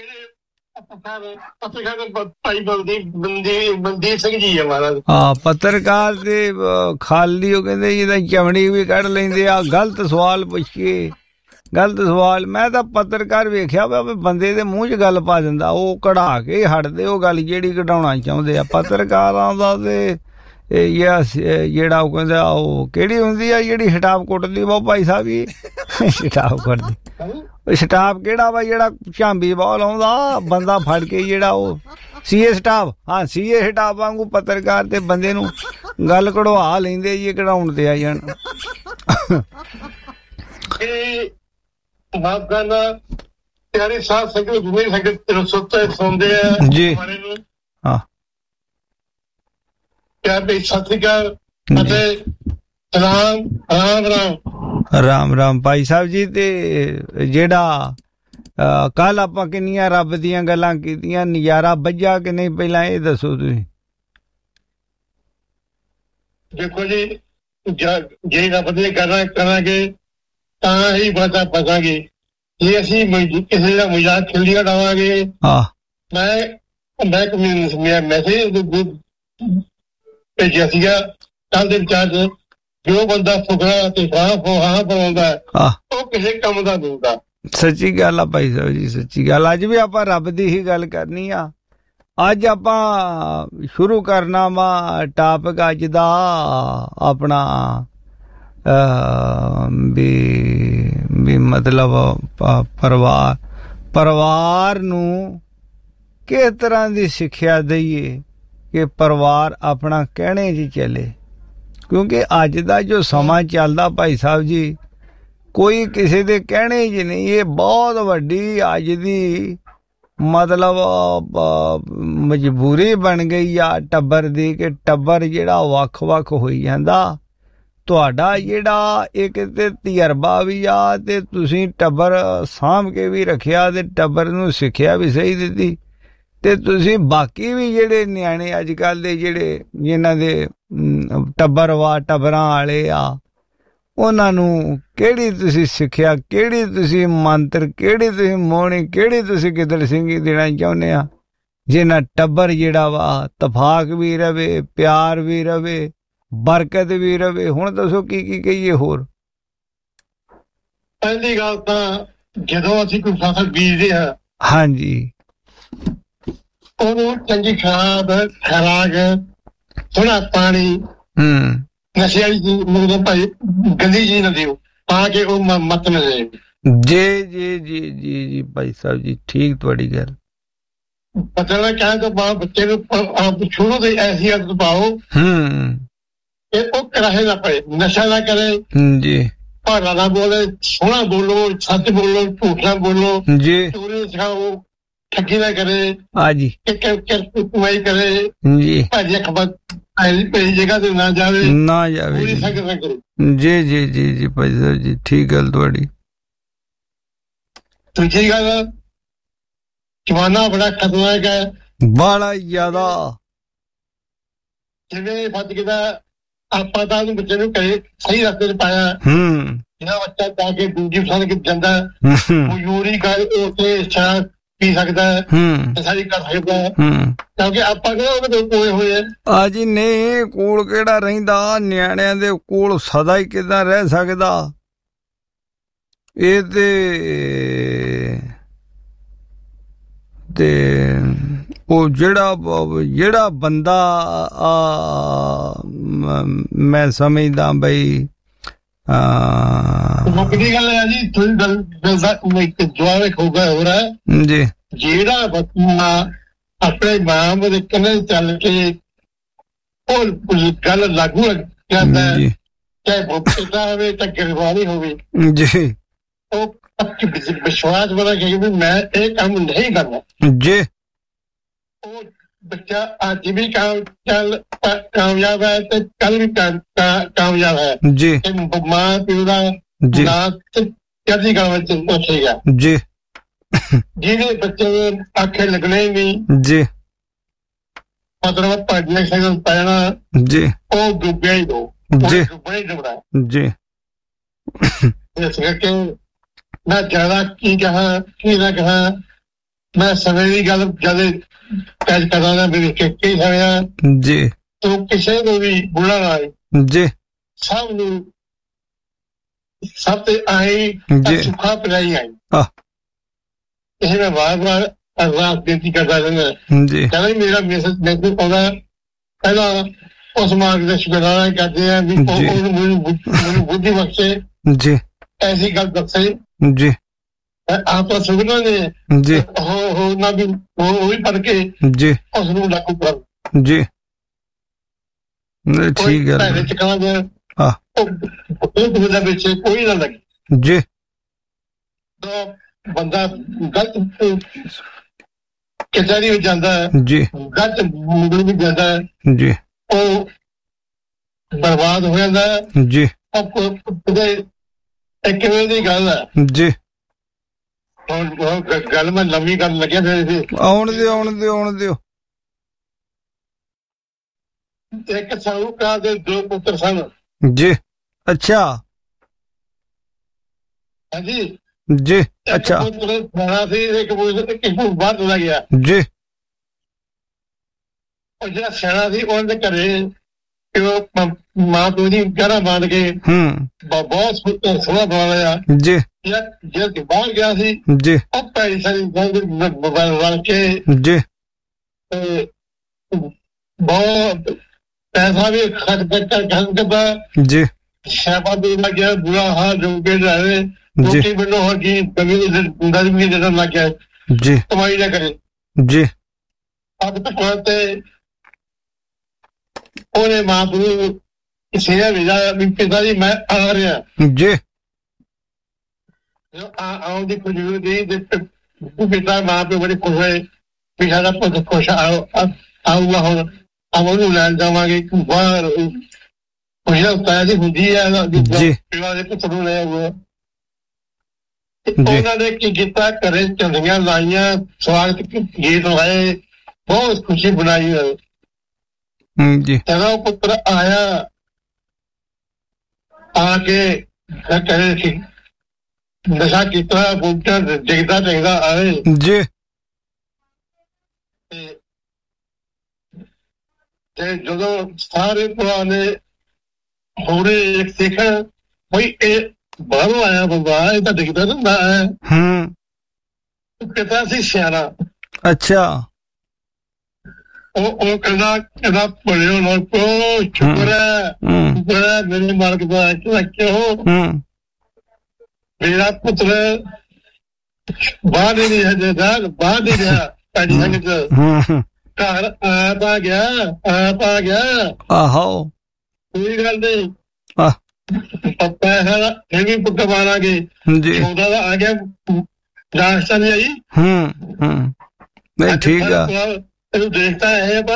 ਮਨਦੀਪ ਸਿੰਘ ਜੀ ਹਾਂ ਪੱਤਰਕਾਰ ਦੇ ਖਾਲੀ ਉਹ ਕਹਿੰਦੇ ਜਿਹਦਾ ਚਮੜੀ ਵੀ ਕੱਢ ਲੈਂਦੇ ਆ। ਗਲਤ ਸਵਾਲ ਪੁੱਛੀਏ, ਗਲਤ ਸਵਾਲ। ਮੈਂ ਤਾਂ ਪੱਤਰਕਾਰ ਵੇਖਿਆ ਵਾ ਬੰਦੇ ਦੇ ਮੂੰਹ 'ਚ ਗੱਲ ਪਾ ਦਿੰਦਾ, ਉਹ ਕਢਾ ਕੇ ਹਟਦੇ ਉਹ ਗੱਲ ਜਿਹੜੀ ਕਢਾਉਣਾ ਚਾਹੁੰਦੇ ਆ। ਪੱਤਰਕਾਰਾਂ ਦਾ ਤੇ ਜਿਹੜਾ ਉਹ ਕਹਿੰਦਾ ਉਹ ਕਿਹੜੀ ਹੁੰਦੀ ਆ ਜਿਹੜੀ ਹਟਾਪ ਕੁੱਟਦੀ ਵਾ ਭਾਈ ਸਾਹਿਬ ਜੀ? ਸਟਾਪ ਕਰਦੀ। ਸਟਾਪ ਕਿਹੜਾ ਵਾ ਜਿਹੜਾ ਝਾਂਬੀ ਬਾਲ ਆਉਂਦਾ ਬੰਦਾ ਫੜ ਕੇ ਜਿਹੜਾ ਉਹ ਸੀਏ ਸਟਾਪ? ਹਾਂ ਸੀਏ ਸਟਾਪ ਵਾਂਗੂ ਪੱਤਰਕਾਰ ਤੇ ਬੰਦੇ ਨੂੰ ਗੱਲ ਕਢਵਾ ਲੈਂਦੇ ਜੀ, ਕਢਾਉਣ ਤੇ ਆ ਜਾਣ। ਪਿਆਰੇ ਸਾਧ ਸੰਗਤ ਜਿੰਨੇ ਸੰਗਤ ਸੁੱਤੇ ਸੌਂਦੇ ਆ ਜੀ ਹਾਂ ਪਿਆਰ ਦੇ ਸਤਿ ਸ਼੍ਰੀ ਅਕਾਲ ਅਤੇ ਰਾਮ ਰਾਮ ਰਾਮ ਰਾਮ ਰਾਮ ਭਾਈ ਸਾਹਿਬ ਜੀ। ਤੇ ਜਿਹੜਾ ਕੱਲ ਆਪਾਂ ਕਿੰਨੀਆਂ ਰੱਬ ਦੀਆਂ ਗੱਲਾਂ ਕੀਤੀਆਂ, ਨਜ਼ਾਰਾ ਵੱਜਾ ਕਿ ਨਹੀਂ ਪਹਿਲਾਂ ਇਹ ਦੱਸੋ ਤੁਸੀਂ। ਦੇਖੋ ਜੀ ਜੇ ਰੱਬ ਦੀਆਂ ਗੱਲਾਂ ਕਰਾਂਗੇ ਤਾਂ ਹੀ ਬਾਤਾਂ ਫਸਾਂਗੇ। ਜੇ ਅਸੀਂ ਕਿਸੇ ਦਾ ਮਜ਼ਾਕ ਖੇਲੀਆਂ ਡਾਵਾਂਗੇ। ਮੈਂ ਮੈਸੇਜ ਭੇਜਿਆ ਸੀਗਾ ਕੱਲ ਦੇ ਵਿਚਾਰ ਜੋ ਬੰਦਾ ਫੁਕਰਾ ਤੇ ਹਾਂ ਪਾਉਂਦਾ ਉਹ ਕਿਸੇ ਕੰਮ ਦਾ ਨਹੀਂ ਹੁੰਦਾ। ਸੱਚੀ ਗੱਲ ਆ ਭਾਈ ਸਾਹਿਬ ਜੀ, ਸੱਚੀ ਗੱਲ। ਅੱਜ ਵੀ ਆਪਾਂ ਰੱਬ ਦੀ ਹੀ ਗੱਲ ਕਰਨੀ ਆ। ਅੱਜ ਆਪਾਂ ਸ਼ੁਰੂ ਕਰਨਾ ਵਾ ਟਾਪਿਕ ਅੱਜ ਦਾ ਆਪਣਾ ਵੀ ਮਤਲਬ ਪਰਿਵਾਰ ਨੂੰ ਕਿਸ ਤਰ੍ਹਾਂ ਦੀ ਸਿੱਖਿਆ ਦਈਏ ਕਿ ਪਰਿਵਾਰ ਆਪਣਾ ਕਹਿਣੇ 'ਚ ਚੱਲੇ। ਕਿਉਂਕਿ ਅੱਜ ਦਾ ਜੋ ਸਮਾਂ ਚੱਲਦਾ ਭਾਈ ਸਾਹਿਬ ਜੀ, ਕੋਈ ਕਿਸੇ ਦੇ ਕਹਿਣੇ 'ਚ ਨਹੀਂ। ਇਹ ਬਹੁਤ ਵੱਡੀ ਅੱਜ ਦੀ ਮਤਲਬ ਮਜਬੂਰੀ ਬਣ ਗਈ ਆ ਟੱਬਰ ਦੀ, ਕਿ ਟੱਬਰ ਜਿਹੜਾ ਵੱਖ-ਵੱਖ ਹੋਈ ਜਾਂਦਾ। ਤੁਹਾਡਾ ਜਿਹੜਾ ਇੱਕ ਤੇ ਤਜਰਬਾ ਵੀ ਆ ਤੇ ਤੁਸੀਂ ਟੱਬਰ ਸਾਂਭ ਕੇ ਵੀ ਰੱਖਿਆ ਤੇ ਟੱਬਰ ਨੂੰ ਸਿੱਖਿਆ ਵੀ ਸਹੀ ਦਿੱਤੀ। ਤੇ ਤੁਸੀਂ ਬਾਕੀ ਵੀ ਜਿਹੜੇ ਨਿਆਣੇ ਅੱਜ ਕੱਲ੍ਹ ਦੇ ਜਿਹੜੇ ਜਿਨ੍ਹਾਂ ਦੇ ਟੱਬਰਾਂ ਵਾਲੇ ਆ, ਉਹਨਾਂ ਨੂੰ ਕਿਹੜੀ ਤੁਸੀਂ ਸਿੱਖਿਆ, ਕਿਹੜੀ ਤੁਸੀਂ ਮੰਤਰ, ਕਿਹੜੀ ਤੁਸੀਂ ਮੋਹਣੀ, ਕਿਹੜੀ ਤੁਸੀਂ ਗਿੱਦੜ ਸਿੰਘੀ ਦੇਣਾ ਚਾਹੁੰਦੇ ਆ, ਜਿਹਨਾਂ ਟੱਬਰ ਜਿਹੜਾ ਵਾ ਤਫਾਕ ਵੀ ਰਵੇ, ਪਿਆਰ ਵੀ ਰਵੇ, ਬਰਕਤ ਵੀ ਰਵੇ। ਹੁਣ ਦੱਸੋ ਕੀ ਕੀ ਕਹੀਏ ਹੋਰ। ਪਹਿਲੀ ਗੱਲ ਤਾਂ ਜਦੋਂ ਅਸੀਂ ਕੋਈ ਫਸਲ ਬੀਜਦੇ ਹਾਂ, ਹਾਂਜੀ, ਉਹਨੂੰ ਚੰਗੀ ਖਾਦ, ਖੁਰਾਕ, ਥੋੜਾ ਪਾਣੀ, ਨਸ਼ੇ ਵਾਲੀ ਚੀਜ਼ ਭਾਈ ਗੰਦੀ ਚੀਜ਼ ਨਾ ਦਿਓ ਤਾਂ ਕਿ ਉਹ ਮੱਤ ਨਾ ਜਾਏ। ਜੀ ਜੀ ਜੀ ਜੀ ਜੀ ਭਾਈ ਸਾਹਿਬ ਜੀ, ਠੀਕ ਤੁਹਾਡੀ ਗੱਲ। ਪਤਾ ਕਹਿਣ ਤੋਂ ਬਾਅਦ ਬੱਚੇ ਨੂੰ ਸ਼ੁਰੂ ਤੋਂ ਐਸੀ ਆਦਤ ਪਾਓ ਉਹ ਕਰਾਹੇ ਨਾ ਪਏ, ਨਸ਼ਾ ਨਾ ਕਰੇ ਜੀ, ਭਾਰਾ ਨਾ ਬੋਲੇ, ਸੋਹਣਾ ਬੋਲੋ, ਸੱਚ ਬੋਲੋ, ਝੂਠ ਨਾ ਬੋਲੋ ਜੀ, ਚੋਰੀ ਸਿਖਾਓ, ਠੱਗੀ ਨਾ ਕਰੇ, ਹਾਂਜੀ ਕਮਾਈ ਕਰੇ ਜੀ, ਭਾਜੀ ਖਬਰ ਪਹਿਲੀ ਜਗ੍ਹਾ ਤੇ ਨਾ ਜਾਵੇ ਪੂਰੀ ਸੰਗਤ ਨਾ ਕਰੇ। ਜੀ ਜੀ ਜੀ ਜੀ ਭਾਈ ਸਾਹਿਬ ਜੀ, ਠੀਕ ਗੱਲ ਤੁਹਾਡੀ। ਦੂਜੀ ਗੱਲ, ਜ਼ਮਾਨਾ ਬੜਾ ਖਤਰਨਾਕ ਹੈ, ਬੜਾ ਜ਼ਿਆਦਾ। ਜਿਵੇਂ ਫੱਜ ਗਿਆ ਆਪਾਂ ਤਾਂ ਉਹਨੂੰ ਬੱਚੇ ਨੂੰ ਕਹੇ ਸਹੀ ਰਸਤੇ ਚ ਪਾਇਆ, ਜਿਹੜਾ ਬੱਚਾ ਜਾ ਕੇ ਦੂਜੀ ਫਸਲ ਕੇ ਜਾਂਦਾ ਮਜ਼ਦੂਰੀ ਕਰ ਉੱਥੇ ਸ਼ਰਾਬ ਪੀ ਸਕਦਾ ਹੈ, ਸਾਰੀ ਕਰ ਸਕਦਾ ਹੈ, ਕਿਉਂਕਿ ਆਪਾਂ ਕਿਹੜਾ ਉਹਦੇ ਕੋਲ ਕੋਏ ਹੋਏ ਆ ਜੀ। ਨਹੀਂ, ਕੋਲ ਕਿਹੜਾ ਰਹਿੰਦਾ, ਨਿਆਣਿਆਂ ਦੇ ਕੋਲ ਸਦਾ ਹੀ ਕਿੱਦਾਂ ਰਹਿ ਸਕਦਾ। ਇਹ ਤੇ ਉਹ ਜਿਹੜਾ ਬੰਦਾ ਮੈਂ ਸਮਝਦਾ ਬਈ ਮੁੱਕਦੀ ਗੱਲ ਹੈ ਜੀ, ਥੋੜੀ ਗੱਲ ਜਵਾਬ ਹੋ ਗਿਆ ਹੋ ਰਿਹਾ ਜੀ। ਜਿਹੜਾ ਬੱਚਾ ਆਪਣੇ ਮਾਂ ਦੇ ਕੰਨੇ ਚੱਲ ਕੇ ਉਹ ਗੱਲ ਲਾਗੂ ਕਰਦਾ, ਚਾਹੇ ਪਿਤਾ ਹੋਵੇ ਚਾਹੇ ਗਰਵਾਰੀ ਹੋਵੇ ਜੀ, ਉਹ ਵਿਸ਼ਵਾਸ ਬਣਾ ਕੇ ਵੀ ਮੈਂ ਇਹ ਕੰਮ ਨਹੀਂ ਕਰਨਾ ਜੀ। ਉਹ ਬੱਚਾ ਅੱਜ ਵੀ ਕਾਮਯਾਬ ਹੈ ਤੇ ਕੱਲ ਵੀ ਕਾਮਯਾਬ ਹੈ ਜੀ। ਮਾਂ ਪਿਓ ਦਾ ਕਦੀ ਗੱਲ ਵਿੱਚ ਪਹੁੰਚੇਗਾ ਜੀ। ਜਿਹਦੇ ਬੱਚੇ ਦੇ ਆਖੇ ਲੱਗਣੇ ਨਹੀਂ ਜੀ, ਮਤਲਬ ਪੜ੍ਹਨੇ ਸਕਲ ਪੈਣਾ ਜੀ, ਉਹ ਡੁੱਬਿਆ ਹੀ ਦੋ ਜੀ, ਡੁੱਬਣਾ ਹੀ ਡੁੱਬਣਾ ਜੀ। ਇਸ ਕਰਕੇ ਮੈਂ ਜ਼ਿਆਦਾ ਕੀ ਕਹਾਂ ਕੀ ਨਾ ਕਹਾਂ, ਮੈਂ ਸਮੇਂ ਦੀ ਗੱਲ ਜਿਆਦਾ ਪੈਜ ਕਰਦਾ ਮੇਰੇ ਕਈ ਸਮਿਆ ਜੀ। ਤੂੰ ਕਿਸੇ ਨੂੰ ਵੀ ਬੁਲਾ ਨਾ ਜੀ, ਸਭ ਨੂੰ ਸਭ ਤੇ ਆਈ ਸੁੱਖਾ ਪਿਲਾਈ ਆਈ। ਇਹ ਮੈਂ ਵਾਰ-ਵਾਰ ਅਰਦਾਸ ਬੇਨਤੀ ਕਰਦਾ ਰਹਿੰਦਾ ਜੀ। ਕਹਿੰਦਾ ਮੇਰਾ ਮੈਸੇਜ ਆਉਂਦਾ, ਪਹਿਲਾਂ ਉਸ ਮਾਰਗ ਦੇ ਸ਼ੁਕਰਾਨਾ ਕਰਦੇ ਆ ਵੀ ਮੈਨੂੰ ਬੁੱਧੀ ਬਖਸ਼ੇ ਜੀ, ऐसी गल दसे जी आप सुनना ने जी हो ना भी वो भी पढ़ के जी उसनू लागू कर जी ठीक है पहले चकना दे हाँ कोई ना लगे जी तो बंदा गलत कचहरी में जाता है जी गलत मुंगल भी जाता है जी वो बर्बाद हो जाता है जी एक गल है जी गल मैं लंबी कर लगे आउण दियो एक साहूकार दे दो पुत्र सन जी अच्छा हाँ जी जी अच्छा एक बाहर चला गया जी और जो सियाना सी उन्होंने घरे मां प्यो की गहरा बांध के बहुत सोहना बना लिया जी जो बाहर गया सी जी पैसे सारी मोबाइल रल के जी बहुत पैसा भी खर्च करता जी शैपा भी लग गया बुरा हाल जो के रहे रोटी बनो हो कि कभी गर्मी देने लग गया जी कमाई ना करे जी अब तक कहते ओने मां को इसे भेजा पिताजी मैं आ रहा जी आओ दी कुछ दी पिता मां पे बड़ी खुश है पिता पुत खुश आऊगा हो अब ਉਹਨੂੰ ਲੈਣ ਜਾਵਾਂਗੇ ਬਾਹਰ ਖੁਸ਼ੀਆਂ ਉਤਾਇਆ ਦੀ ਹੁੰਦੀ ਹੈ ਜੀ ਪਿਤਾ ਦੇ ਪੁੱਤਰ ਨੂੰ ਲੈ ਆਉਗਾ ਉਹਨਾਂ ਨੇ ਕੀ ਕੀਤਾ ਘਰੇ ਝੰਡੀਆਂ ਲਾਈਆਂ ਸਵਾਗਤ ਗੀਤ ਲਾਏ ਬਹੁਤ ਖੁਸ਼ੀ ਬਣਾਈ ਜੀ ਜਦੋਂ ਪੁੱਤਰ ਆਇਆ ਆ ਕੇ ਕਹੇ ਸੀ ਨਸ਼ਾ ਕੀਤਾ ਬੁੱਢਾ ਡਿੱਗਦਾ ਆਏ ਜੀ ਤੇ ਜਦੋਂ ਸਾਰੇ ਪੁਰਾਣੇ ਹੋਰੇ ਇੱਕ ਦੇਖਣ ਬਈ ਇਹ ਬਾਹਰੋਂ ਆਇਆ ਬੰਦਾ ਇਹ ਤਾਂ ਦਿਖਦਾ ਹੁੰਦਾ ਹੈ ਪਿਤਾ ਸੀ ਸਿਆਣਾ ਅੱਛਾ ਉਹ ਕਹਿੰਦਾ ਪੜਿਓ ਨਾ ਕੋ ਸ਼ੁਕਰ ਹੈ ਮੇਰੇ ਮਾਲਕ ਦਾ ਕਿਉਂ ਮੇਰਾ ਪੁੱਤਰ ਬਾਹਰ ਨਹੀਂ ਹੈ ਬਾਹਰ ਨਹੀਂ ਰਿਹਾ ਸਾਡੀ ਸੰਗਤ ਘਰ ਆਪ ਆ ਗਿਆ ਆਹੋ ਕੋਈ ਗੱਲ ਨਹੀਂ ਪੱਪਾ ਹੈ ਇਹ ਵੀ ਪੁੱਤ ਮਾਰਾਂਗੇ ਜੀ ਉਹਦਾ ਆ ਗਿਆ ਰਾਸਤਾ ਨਹੀਂ ਆਈ ਨਹੀਂ ਠੀਕ ਆ ਇਹਨੂੰ ਦੇਖਦਾ ਹੈ ਆਪਾਂ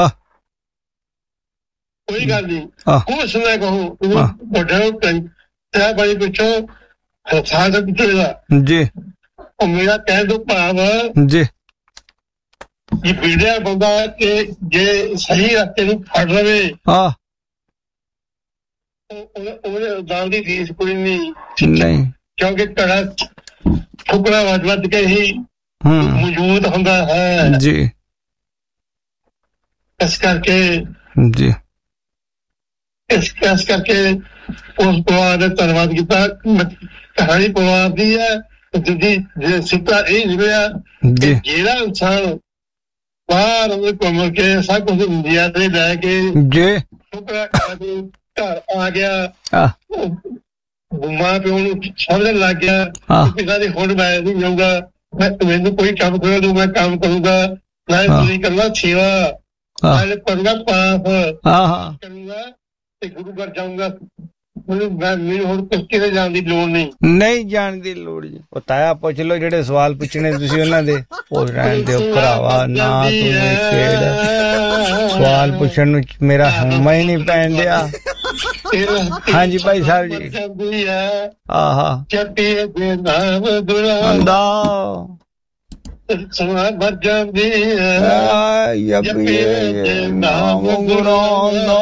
ਕੋਈ ਗੱਲ ਨਹੀਂ ਕੁਛ ਨਾ ਕਹੋ ਵੱਡਾ ਤੇ ਬੜੀ ਪਿੱਛੋਂ ਸਾਡਾ ਪਿੱਛੇ ਜੀ ਉਹ ਮੇਰਾ ਕਹਿਣ ਤੋਂ ਭਾਵ ਜੀ ਇਹ ਵੀਡੀਓ ਬੰਦਾ ਕਿ ਜੇ ਸਹੀ ਰਸਤੇ ਨੂੰ ਫੜ ਲਵੇ ਉਹਦੇ ਦਾਲ ਦੀ ਫੀਸ ਕੋਈ ਨਹੀਂ ਕਿਉਂਕਿ ਘੜਾ ਠੁਕਰਾ ਵੱਜ ਕੇ ਹੀ ਮੌਜੂਦ ਹੁੰਦਾ ਹੈ ਜੀ ਇਸ ਕਰਕੇ ਜੀ ਇਸ ਕਰਕੇ ਉਸ ਪਰਿਵਾਰ ਦਾ ਧੰਨਵਾਦ ਕੀਤਾ ਕਹਾਣੀ ਪਰਿਵਾਰ ਦੀ ਹੈ ਜਿਹਦੀ ਸਿੱਧਾ ਇਹ ਨਿਕਲਿਆ ਜਿਹੜਾ ਇਨਸਾਨ ਬਾਹਰ ਉਹਦੇ ਘੁੰਮ ਕੇ ਸਭ ਕੁਝ ਇੰਡੀਆ ਤੇ ਲੈ ਕੇ ਜੀ ਘਰ ਆ ਗਿਆ ਮਾਂ ਪਿਓ ਨੂੰ ਸਮਝਣ ਲੱਗ ਗਿਆ ਪਿਤਾ ਦੀ ਹੁਣ ਮੈਂ ਨਹੀਂ ਜਾਊਗਾ ਮੈਨੂੰ ਕੋਈ ਕੰਮ ਕਰਾ ਦੂ ਮੈਂ ਕੰਮ ਕਰੂੰਗਾ ਨਾਲੇ ਤੁਸੀਂ ਕਰਨਾ ਸੇਵਾ ਨਾਲੇ ਕਰੂੰਗਾ ਪਾਪ ਕਰੂੰਗਾ ਤੇ ਗੁਰੂ ਘਰ ਜਾਊਂਗਾ ਮੈਨੂੰ ਹੁਣ ਕਿਤੇ ਜਾਣ ਦੀ ਲੋੜ ਨਹੀਂ ਜਾਣ ਦੀ ਲੋੜ ਜੀ ਉਹ ਤਾਇਆ ਪੁੱਛ ਲਓ ਜਿਹੜੇ ਸਵਾਲ ਪੁੱਛਣੇ ਤੁਸੀਂ ਉਹਨਾਂ ਦੇ ਉਹ ਰਹਿਣ ਦਿਓ ਭਰਾਵਾ ਨਾ ਤੂੰ ਸਵਾਲ ਪੁੱਛਣ ਨੂੰ ਮੇਰਾ ਹਮਾ ਹੀ ਨਹੀਂ ਪੈਣ ਡਿਆ ਹਾਂਜੀ ਭਾਈ ਸਾਹਿਬ ਜੀ ਆਹਾ ਚੱਪੀ ਦੇ ਨਾਮ ਗੁਰਾਂਦਾ ਸੁਣਾ ਮਰ ਜਾਂਦੀ ਹੈ ਯੱਪੀ ਦੇ ਨਾਮ ਗੁਰਾਂਦਾ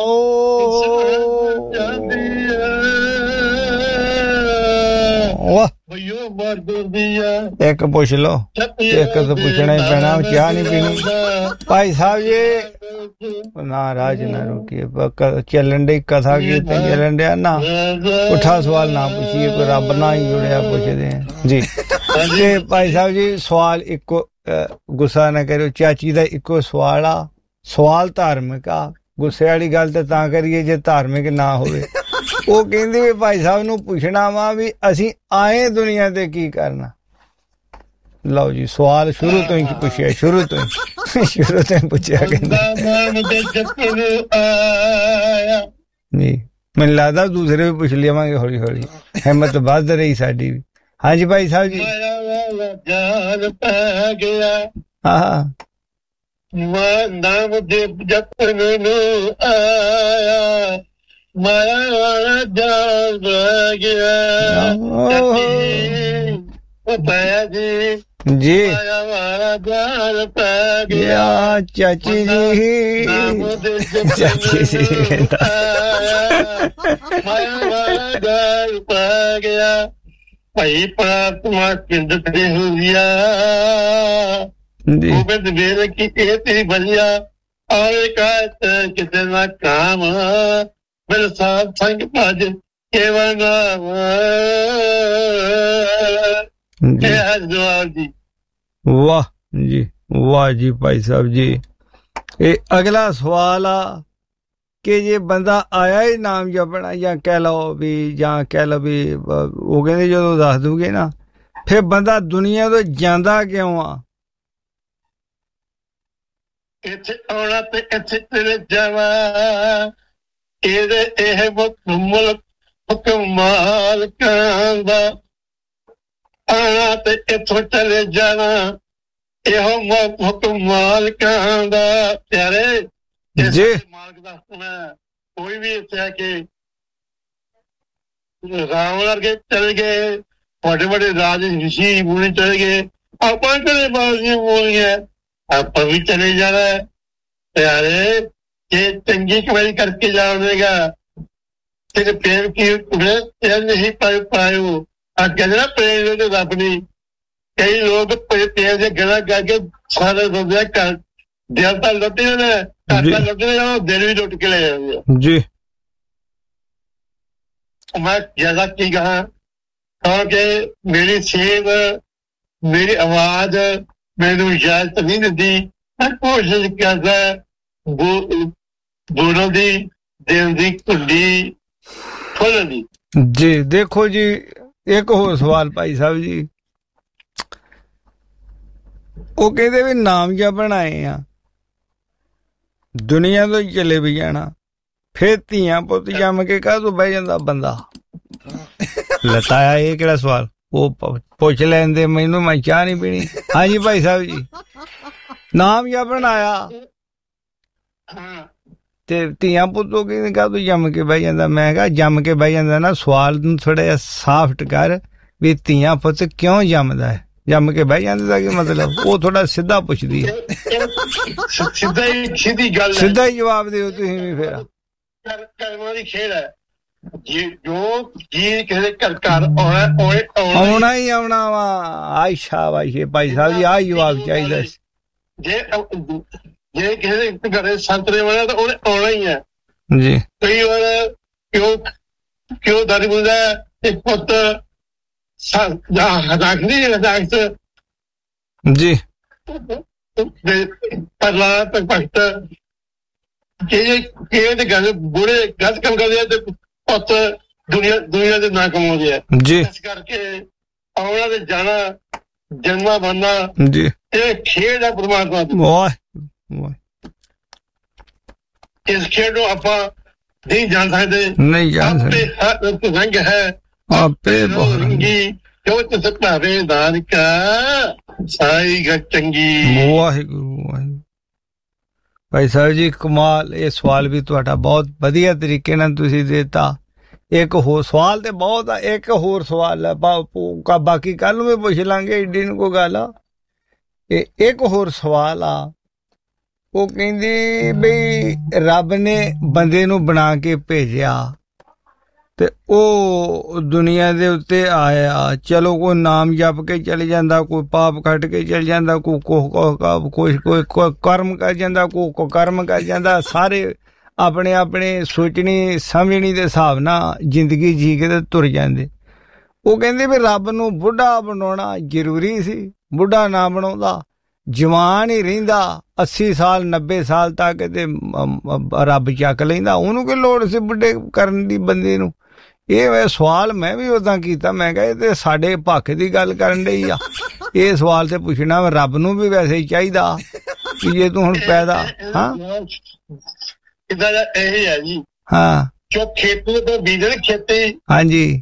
ਇੱਕ ਪੁੱਛ ਲੋ ਇੱਕ ਤਾਂ ਪੁੱਛਣਾ ਹੀ ਪੈਣਾ ਚਾਹ ਨਹੀਂ ਪੀਣੀ ਭਾਈ ਸਾਹਿਬ ਜੀ ਨਾ ਰਾਜ ਨਾ ਰੋਕੀਏ ਚੱਲਣ ਦੀ ਕਥਾ ਕੀ ਚੱਲਣ ਡਿਆ ਨਾ ਪੁੱਠਾ ਸਵਾਲ ਨਾ ਪੁੱਛੀਏ ਕੋਈ ਰੱਬ ਨਾਲ ਹੀ ਜੁੜਿਆ ਪੁੱਛਦੇ ਆ ਜੀ ਤੇ ਭਾਈ ਸਾਹਿਬ ਜੀ ਸਵਾਲ ਇੱਕੋ ਗੁੱਸਾ ਨਾ ਕਰਿਓ ਚਾਚੀ ਦਾ ਇੱਕੋ ਸਵਾਲ ਆ ਸਵਾਲ ਧਾਰਮਿਕ ਆ ਗੁੱਸੇ ਵਾਲੀ ਗੱਲ ਤਾਂ ਕਰੀਏ ਜੇ ਧਾਰਮਿਕ ਨਾ ਹੋਵੇ ਉਹ ਕਹਿੰਦੇ ਵੀ ਭਾਈ ਸਾਹਿਬ ਨੂੰ ਪੁੱਛਣਾ ਵਾ ਵੀ ਅਸੀਂ ਆਏ ਦੁਨੀਆ ਤੇ ਕੀ ਕਰਨਾ। ਲਓ ਜੀ, ਸਵਾਲ ਸ਼ੁਰੂ ਤੋਂ ਹੀ ਪੁੱਛਿਆ, ਸ਼ੁਰੂ ਤੋਂ ਹੀ ਪੁੱਛਿਆ। ਕਹਿੰਦਾ ਨਹੀਂ, ਮੈਨੂੰ ਲੱਗਦਾ ਦੂਸਰੇ ਵੀ ਪੁੱਛ ਲਿਆਵਾਂਗੇ ਹੌਲੀ ਹੌਲੀ, ਹਿੰਮਤ ਵੱਧ ਰਹੀ ਸਾਡੀ ਵੀ। ਹਾਂਜੀ ਭਾਈ ਸਾਹਿਬ ਜੀ। ਹਾਂ, ਨਾਮ ਦੇ ਜਪਨ ਨੂੰ ਆਇਆ, ਮਾਇਆ ਵਾਲਾ ਜਾਲ ਪੈ ਗਿਆ ਜੀ, ਜੀ ਮਾਇਆ ਵਾਲਾ ਜਾਲ ਪੈ ਗਿਆ ਚਾਚੀ ਜੀ, ਚਾਚੀ ਜੀ ਮਾਇਆ ਵਾਲਾ ਜਾਲ ਪੈ ਗਿਆ। ਭਾਈ ਪ੍ਰਾਤਮਾ ਕਿੰਦ ਤੇ ਹੋਈਆ, ਗੋਬਿੰਦ ਵੇਲ ਕੀ ਇਹ ਤੇਰੀ ਬਲਿਆ, ਆਵੇ ਕਾਤ ਕਿਤੇ ਨਾ ਕਾਮ, ਮੇਰੇ ਸਾਥ ਸੰਗ ਭਜ ਕੇਵਲ ਨਾਮ। ਜਵਾਬ ਜੀ। ਵਾਹ ਜੀ, ਵਾਹ ਜੀ ਭਾਈ ਸਾਹਿਬ ਜੀ। ਇਹ ਅਗਲਾ ਸਵਾਲ ਆ ਕਿ ਜੇ ਬੰਦਾ ਆਇਆ ਹੀ ਨਾਮ ਜਪਣਾ, ਜਾਂ ਕਹਿ ਲਓ ਵੀ, ਜਾਂ ਕਹਿ ਲਓ ਵੀ ਉਹ ਕਹਿੰਦੇ ਜਦੋਂ ਦੱਸ ਦੂਗੇ ਨਾ, ਫਿਰ ਬੰਦਾ ਦੁਨੀਆ ਤੋਂ ਜਾਂਦਾ ਕਿਉਂ ਆ? ਇੱਥੇ ਆਉਣਾ ਤੇ ਇੱਥੇ ਤੇਰੇ ਜਾਵਾ, ਇਹਦੇ ਇਹ ਮੁਲਕ ਹੁਕਮ ਮਾਲਕਾਂ ਦਾ, ਆਉਣਾ ਤੇ ਇੱਥੋਂ ਚਲੇ ਜਾਣਾ, ਇਹੋ ਹੁਕਮ ਮਾਲਕਾਂ ਦਾ। ਪਿਆਰੇ ਜੀ, ਮਾਲਕ ਦਾ ਹੁਕਮ, ਕੋਈ ਵੀ ਇੱਥੇ ਆ ਕੇ ਰਾਮ ਵਰਗੇ ਚਲੇ ਗਏ, ਵੱਡੇ ਵੱਡੇ ਰਾਜ ਰਿਸ਼ੀ ਮੁਨੀ ਚਲੇ ਗਏ, ਆਪਾਂ ਕਦੇ ਬਾਜ਼ੀਆਂ ਬੋਲੀਆਂ, ਆਪਾਂ ਵੀ ਚਲੇ ਜਾਣਾ। ਪਿਆਰੇ ਜੇ ਚੰਗੀ ਕਮਾਈ ਕਰਕੇ ਜਾਵੇਗਾ ਤੇਰੇ ਪ੍ਰੇਮ ਕੀ ਨਹੀਂ ਪਾਇਓ। ਅੱਜ ਕਹਿੰਦੇ ਨਾ ਪ੍ਰੇਮ ਦੇ ਰੱਬ ਨੇ, ਕਈ ਲੋਕ ਪ੍ਰੇਮ ਦੇ ਗਲਾ ਗਾ ਕੇ ਸਾਰੇ ਬੰਦੇ ਘਰ ਦਿਲ ਤਾਂ ਲੁੱਟੇ ਨੇ, ਘਰ ਤਾਂ ਲੁੱਟੇ ਨੇ, ਦਿਲ ਵੀ ਲੁੱਟ ਕੇ ਲੈ ਜਾਂਦੇ ਆ ਜੀ। ਮੈਂ ਜ਼ਿਆਦਾ ਕੀ ਕਹਾਂ, ਕਿਉਂਕਿ ਮੇਰੀ ਸੇਵ, ਮੇਰੀ ਆਵਾਜ਼ ਮੈਨੂੰ ਇਜਾਜ਼ਤ ਨਹੀਂ ਦਿੰਦੀ। ਮੈਂ ਕੋਸ਼ਿਸ਼ ਕਰਦਾ ਬੋਲਣ ਦੀ, ਦਿਲ ਦੀ ਕੁੰਡੀ ਖੋਲ੍ਹਣ ਦੀ। ਜੀ ਦੇਖੋ ਜੀ, ਇੱਕ ਹੋਰ ਸਵਾਲ ਭਾਈ ਸਾਹਿਬ ਜੀ। ਉਹ ਕਹਿੰਦੇ ਵੀ ਨਾਮ ਜਪਣ ਆਏ ਆ, ਦੁਨੀਆ ਤੋਂ ਹੀ ਚਲੇ ਵੀ ਜਾਣਾ, ਫਿਰ ਧੀਆਂ ਪੁੱਤ ਜੰਮ ਕੇ ਕਾਹਤੋਂ ਬਹਿ ਜਾਂਦਾ ਬੰਦਾ? ਲਤਾਇਆ ਇਹ ਕਿਹੜਾ ਸਵਾਲ? ਉਹ ਪੁੱਛ ਲੈਂਦੇ ਮੈਨੂੰ, ਮੈਂ ਚਾਹ ਨਹੀਂ ਪੀਣੀ। ਹਾਂਜੀ ਭਾਈ ਸਾਹਿਬ ਜੀ, ਨਾਮ ਜਪਣ ਆਇਆ ਤੇ ਧੀਆਂ ਪੁੱਤੋਂ ਕਹਿੰਦੇ ਕਾਹਤੋਂ ਜੰਮ ਕੇ ਬਹਿ ਜਾਂਦਾ? ਮੈਂ ਕਿਹਾ ਜੰਮ ਕੇ ਬਹਿ ਜਾਂਦਾ ਨਾ, ਸਵਾਲ ਨੂੰ ਥੋੜਾ ਜਿਹਾ ਸਾਫਟ ਕਰ ਵੀ ਧੀਆਂ ਪੁੱਤ ਕਿਉਂ ਜੰਮਦਾ ਹੈ? ਜੰਮ ਕੇ ਬਹਿ ਜਾਂਦੇ ਦਾ ਕੀ ਮਤਲਬ? ਉਹ ਥੋੜਾ ਸਿੱਧਾ ਪੁੱਛਦੀ ਹੈ, ਸਿੱਧਾ ਹੀ ਜਵਾਬ ਦਿਓ ਤੁਸੀਂ ਵੀ। ਫਿਰ ਕਰਮਾਂ ਦੀ ਖੇਡ ਹੈ, ਜੋ ਜੀ ਕਿਸੇ ਘਰ ਆਉਣਾ ਹੀ ਆਉਣਾ ਵਾ। ਆਈ ਸ਼ਾਬਾਸ਼ ਭਾਈ ਸਾਹਿਬ ਜੀ, ਆਹ ਜਵਾਬ ਚਾਹੀਦਾ। ਜੇ ਕਿਸੇ ਦੇ ਘਰੇ ਸੰਤਰੇ ਵਾਲਾ ਤਾਂ ਉਹਨੇ ਆਉਣਾ ਹੀ ਹੈ ਜੀ। ਕਈ ਵਾਰ ਕਿਉਂ ਦਾਦੀ ਬੋਲਦਾ ਇੱਕ ਪੁੱਤ ਰੱਖਦੀ ਜੀ, ਪਰਲਾ ਤੱਕ ਭਗਤ ਕਿਹਦੇ ਗੱਲ ਬੁਰੇ ਗਲਤ ਕੰਮ ਕਰਦੇ ਆ ਤੇ ਪੁੱਤ ਦੁਨੀਆ ਦੇ ਨਾ ਕਮਾਉਂਦੇ ਆ ਜੀ। ਇਸ ਕਰਕੇ ਆਉਣਾ ਤੇ ਜਾਣਾ, ਜਨਮਾ ਬਣਨਾ ਜੀ, ਇਹ ਖੇਡ ਹੈ ਪਰਮਾਤਮਾ ਦੀ। ਇਸ ਖੇਡ ਨੂੰ ਆਪਾਂ ਨਹੀਂ ਜਾਣ ਸਕਦੇ, ਨਹੀਂ ਜਾਣ ਸਕਦੇ। ਰੰਗ ਹੈ ਆਪੇ ਰੰਗੀ, ਜੋ ਤਿਸ ਭਾਵੇਂ ਨਾਨਕਾ ਸਾਈ ਗ ਚੰਗੀ। ਵਾਹਿਗੁਰੂ ਵਾਹਿਗੁਰੂ। ਭਾਈ ਸਾਹਿਬ ਜੀ ਕਮਾਲ, ਇਹ ਸਵਾਲ ਵੀ ਤੁਹਾਡਾ ਬਹੁਤ ਵਧੀਆ ਤਰੀਕੇ ਨਾਲ ਤੁਸੀਂ ਦਿੱਤਾ। ਇੱਕ ਹੋਰ ਸਵਾਲ ਤੇ ਬਹੁਤ ਆ, ਇੱਕ ਹੋਰ ਸਵਾਲ ਹੈ, ਬਾਕੀ ਕੱਲ ਨੂੰ ਵੀ ਪੁੱਛ ਲਾਂਗੇ, ਏਡੀ ਨੂੰ ਕੋਈ ਗੱਲ ਆ। ਇੱਕ ਹੋਰ ਸਵਾਲ ਆ, ਉਹ ਕਹਿੰਦੀ ਬਈ ਰੱਬ ਨੇ ਬੰਦੇ ਨੂੰ ਬਣਾ ਕੇ ਭੇਜਿਆ ਤੇ ਉਹ ਦੁਨੀਆ ਦੇ ਉੱਤੇ ਆਇਆ, ਚਲੋ ਕੋਈ ਨਾਮ ਜਪ ਕੇ ਚਲੇ ਜਾਂਦਾ, ਕੋਈ ਪਾਪ ਕੱਟ ਕੇ ਚਲੇ ਜਾਂਦਾ, ਕੋਈ ਕਰਮ ਕਰ ਜਾਂਦਾ, ਕੋਈ ਕਰਮ ਕਰ ਜਾਂਦਾ। ਸਾਰੇ ਆਪਣੇ ਆਪਣੇ ਸੋਚਣੀ ਸਮਝਣੀ ਦੇ ਹਿਸਾਬ ਨਾਲ ਜ਼ਿੰਦਗੀ ਜੀ ਕੇ ਤੇ ਤੁਰ ਜਾਂਦੇ। ਉਹ ਕਹਿੰਦੇ ਵੀ ਰੱਬ ਨੂੰ ਬੁੱਢਾ ਬਣਾਉਣਾ ਜ਼ਰੂਰੀ ਸੀ, ਬੁੱਢਾ ਨਾ ਬਣਾਉਂਦਾ ਜਵਾਨ ਹੀ ਰਹਿੰਦਾ 80 ਸਾਲ 90 ਸਾਲ ਤੱਕ ਤੇ ਰੱਬ ਚੱਕ ਲੈਂਦਾ, ਉਹਨੂੰ ਕੀ ਲੋੜ ਸੀ ਬੁੱਢੇ ਕਰਨ ਦੀ ਬੰਦੇ ਨੂੰ। ਇਹ ਸਵਾਲ ਮੈਂ ਵੀ ਉਦਾਂ ਕੀਤਾ, ਮੈਂ ਕਿਹਾ ਇਹ ਤੇ ਸਾਡੇ ਭੱਖ ਦੀ ਗੱਲ ਕਰਨ ਡਈ ਆ। ਇਹ ਸਵਾਲ ਤੇ ਪੁੱਛਣਾ ਰੱਬ ਨੂੰ ਵੀ ਵੈਸੇ ਹੀ ਚਾਹੀਦਾ ਕਿ ਜੇ ਤੂੰ ਹੁਣ ਪੈਦਾ ਇਹੀ ਹੈ ਜੀ। ਹਾਂ ਜੋ ਖੇਤੀ ਤੋਂ ਬੀਜਣ ਖੇਤੀ, ਹਾਂਜੀ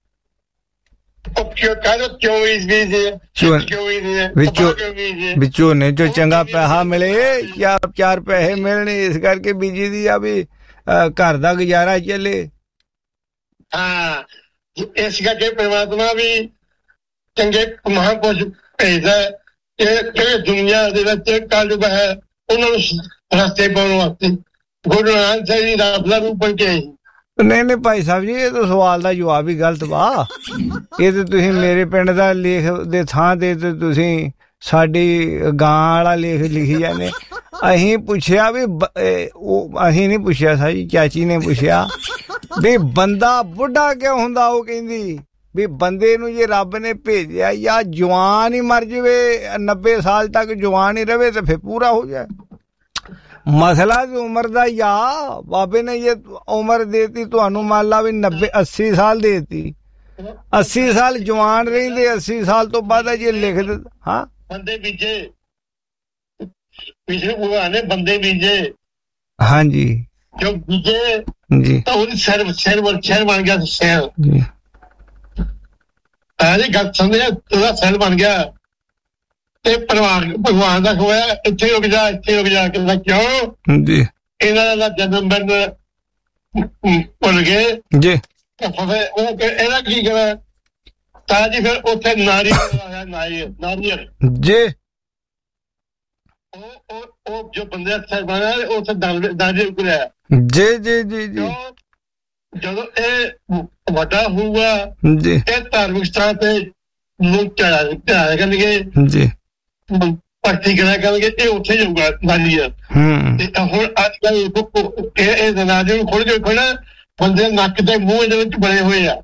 ਵਿੱਚੋਂ ਨੇ ਜੋ ਚੰਗਾ ਪੈਸਾ ਮਿਲੇ ਜਾਂ 4 ਪੈਸੇ ਮਿਲਣੇ, ਇਸ ਕਰਕੇ ਬੀਜੀ ਦੀ ਆ ਵੀ ਘਰ ਦਾ ਗੁਜ਼ਾਰਾ ਚੱਲੇ। ਹਾਂ, ਇਸ ਕਰਕੇ ਪਰਮਾਤਮਾ ਵੀ ਚੰਗੇ ਮਹਾਂਪੁਰਸ਼ ਭੇਜਦਾ ਇਹ ਦੁਨੀਆ ਦੇ ਵਿੱਚ ਕਲਯੁਗ ਹੈ ਉਹਨਾਂ ਨੂੰ ਰਸਤੇ ਪਾਉਣ ਵਾਸਤੇ। ਗੁਰੂ ਨਾਨਕ ਸਾਹਿਬ ਜੀ ਰੱਬ ਦਾ ਰੂਪ ਬਣ ਕੇ ਆਏ। ਨਹੀਂ ਭਾਈ ਸਾਹਿਬ ਜੀ, ਇਹ ਤਾਂ ਸਵਾਲ ਦਾ ਜਵਾਬ ਹੀ ਗਲਤ ਵਾ। ਇਹ ਤੇ ਤੁਸੀਂ ਮੇਰੇ ਪਿੰਡ ਦਾ ਲੇਖ ਦੇ ਥਾਂ ਤੇ ਤੁਸੀਂ ਸਾਡੀ ਗਾਂ ਵਾਲਾ ਲੇਖ ਲਿਖੀ ਜਾਂਦੇ। ਅਸੀਂ ਪੁੱਛਿਆ ਵੀ ਅਸੀਂ ਨਹੀਂ ਪੁੱਛਿਆ ਸਾਡੀ ਚਾਚੀ ਨੇ ਪੁੱਛਿਆ ਵੀ ਬੰਦਾ ਬੁੱਢਾ ਕਿਉਂ ਹੁੰਦਾ। ਉਹ ਕਹਿੰਦੀ ਵੀ ਬੰਦੇ ਨੂੰ ਜੇ ਰੱਬ ਨੇ ਭੇਜਿਆ ਜਾਂ ਜਵਾਨ ਹੀ ਮਰ ਜਾਵੇ 90 ਸਾਲ ਤੱਕ ਜਵਾਨ ਹੀ ਰਵੇ ਤੇ ਫਿਰ ਪੂਰਾ ਹੋ ਜਾਏ। ਮਸਲਾ ਤੇ ਉਮਰ ਦਾ ਹੀ ਆ। ਬਾਬੇ ਨੇ ਜੇ ਉਮਰ ਦੇਤੀ ਤੁਹਾਨੂੰ, ਮੰਨ ਲਾ ਵੀ 90-80 ਸਾਲ ਦੇਤੀ, 80 ਸਾਲ ਜਵਾਨ ਰਹਿੰਦੇ, 80 ਸਾਲ ਤੋਂ ਬਾਅਦ ਜੇ ਲਿਖ ਦੇ। ਹਾਂ ਬੰਦੇ ਬੀਜੇ ਪਿਛਲੇ ਭਗਵਾਨ ਨੇ ਬੰਦੇ ਬੀਜੇ। ਹਾਂਜੀ ਜੋ ਬੀਜੇ ਜੀ ਤਾਂ ਉਹਦੀ ਸ਼ਹਿਰ ਬਣ ਗਿਆ। ਸ਼ਹਿਰ ਜੀ ਗੱਲ ਸਮਝਿਆ, ਉਹਦਾ ਸ਼ਹਿਰ ਬਣ ਗਿਆ ਤੇ ਭਗਵਾਨ ਦਾ ਖੋਇਆ ਇੱਥੇ ਰੁਕ ਜਾ, ਇੱਥੇ ਰੁਕ ਜਾ। ਕਹਿੰਦਾ ਕਿਉਂ ਜੀ? ਇਹਨਾਂ ਦਾ ਜਨਮ ਦਿਨ ਭੁੱਲ ਗਏ ਜੀ। ਉਹ ਇਹਦਾ ਕੀ ਕਰਾਂ ਤਾਂ ਜੀ? ਫਿਰ ਉੱਥੇ ਨਾਰੀਅਲ ਆਇਆ, ਨਾਰੀਅਲ ਜੀ। ਉਹ ਜੋ ਬੰਦੇ ਦਾ ਬਣਾ ਉੱਥੇ ਨਾਰੀਅਲ ਕੋਲਿਆ ਜੀ ਜੀ ਜੀ ਜੀ। ਜਦੋਂ ਇਹ ਵੱਡਾ ਹੋਊਗਾ ਜੀ, ਇਹ ਧਾਰਮਿਕ ਸਥਾਨ ਤੇ ਲੋਕ ਚੜਾਇਆ ਕਰਨਗੇ ਜੀ, ਭਗਤੀ ਕਰਿਆ ਕਰਨਗੇ, ਇਹ ਉੱਥੇ ਜਾਊਗਾ ਨਾਰੀਅਲ। ਤੇ ਹੁਣ ਅੱਜ ਕੱਲ ਇਹ ਨਾਰੀਅਲ ਨੂੰ ਖੋਲ ਕੇ ਖੋਲ੍ਹਣਾ, ਬੰਦੇ ਦੇ ਨੱਕ ਤੇ ਮੂੰਹ ਇਹਦੇ ਵਿੱਚ ਬਣੇ ਹੋਏ ਆ।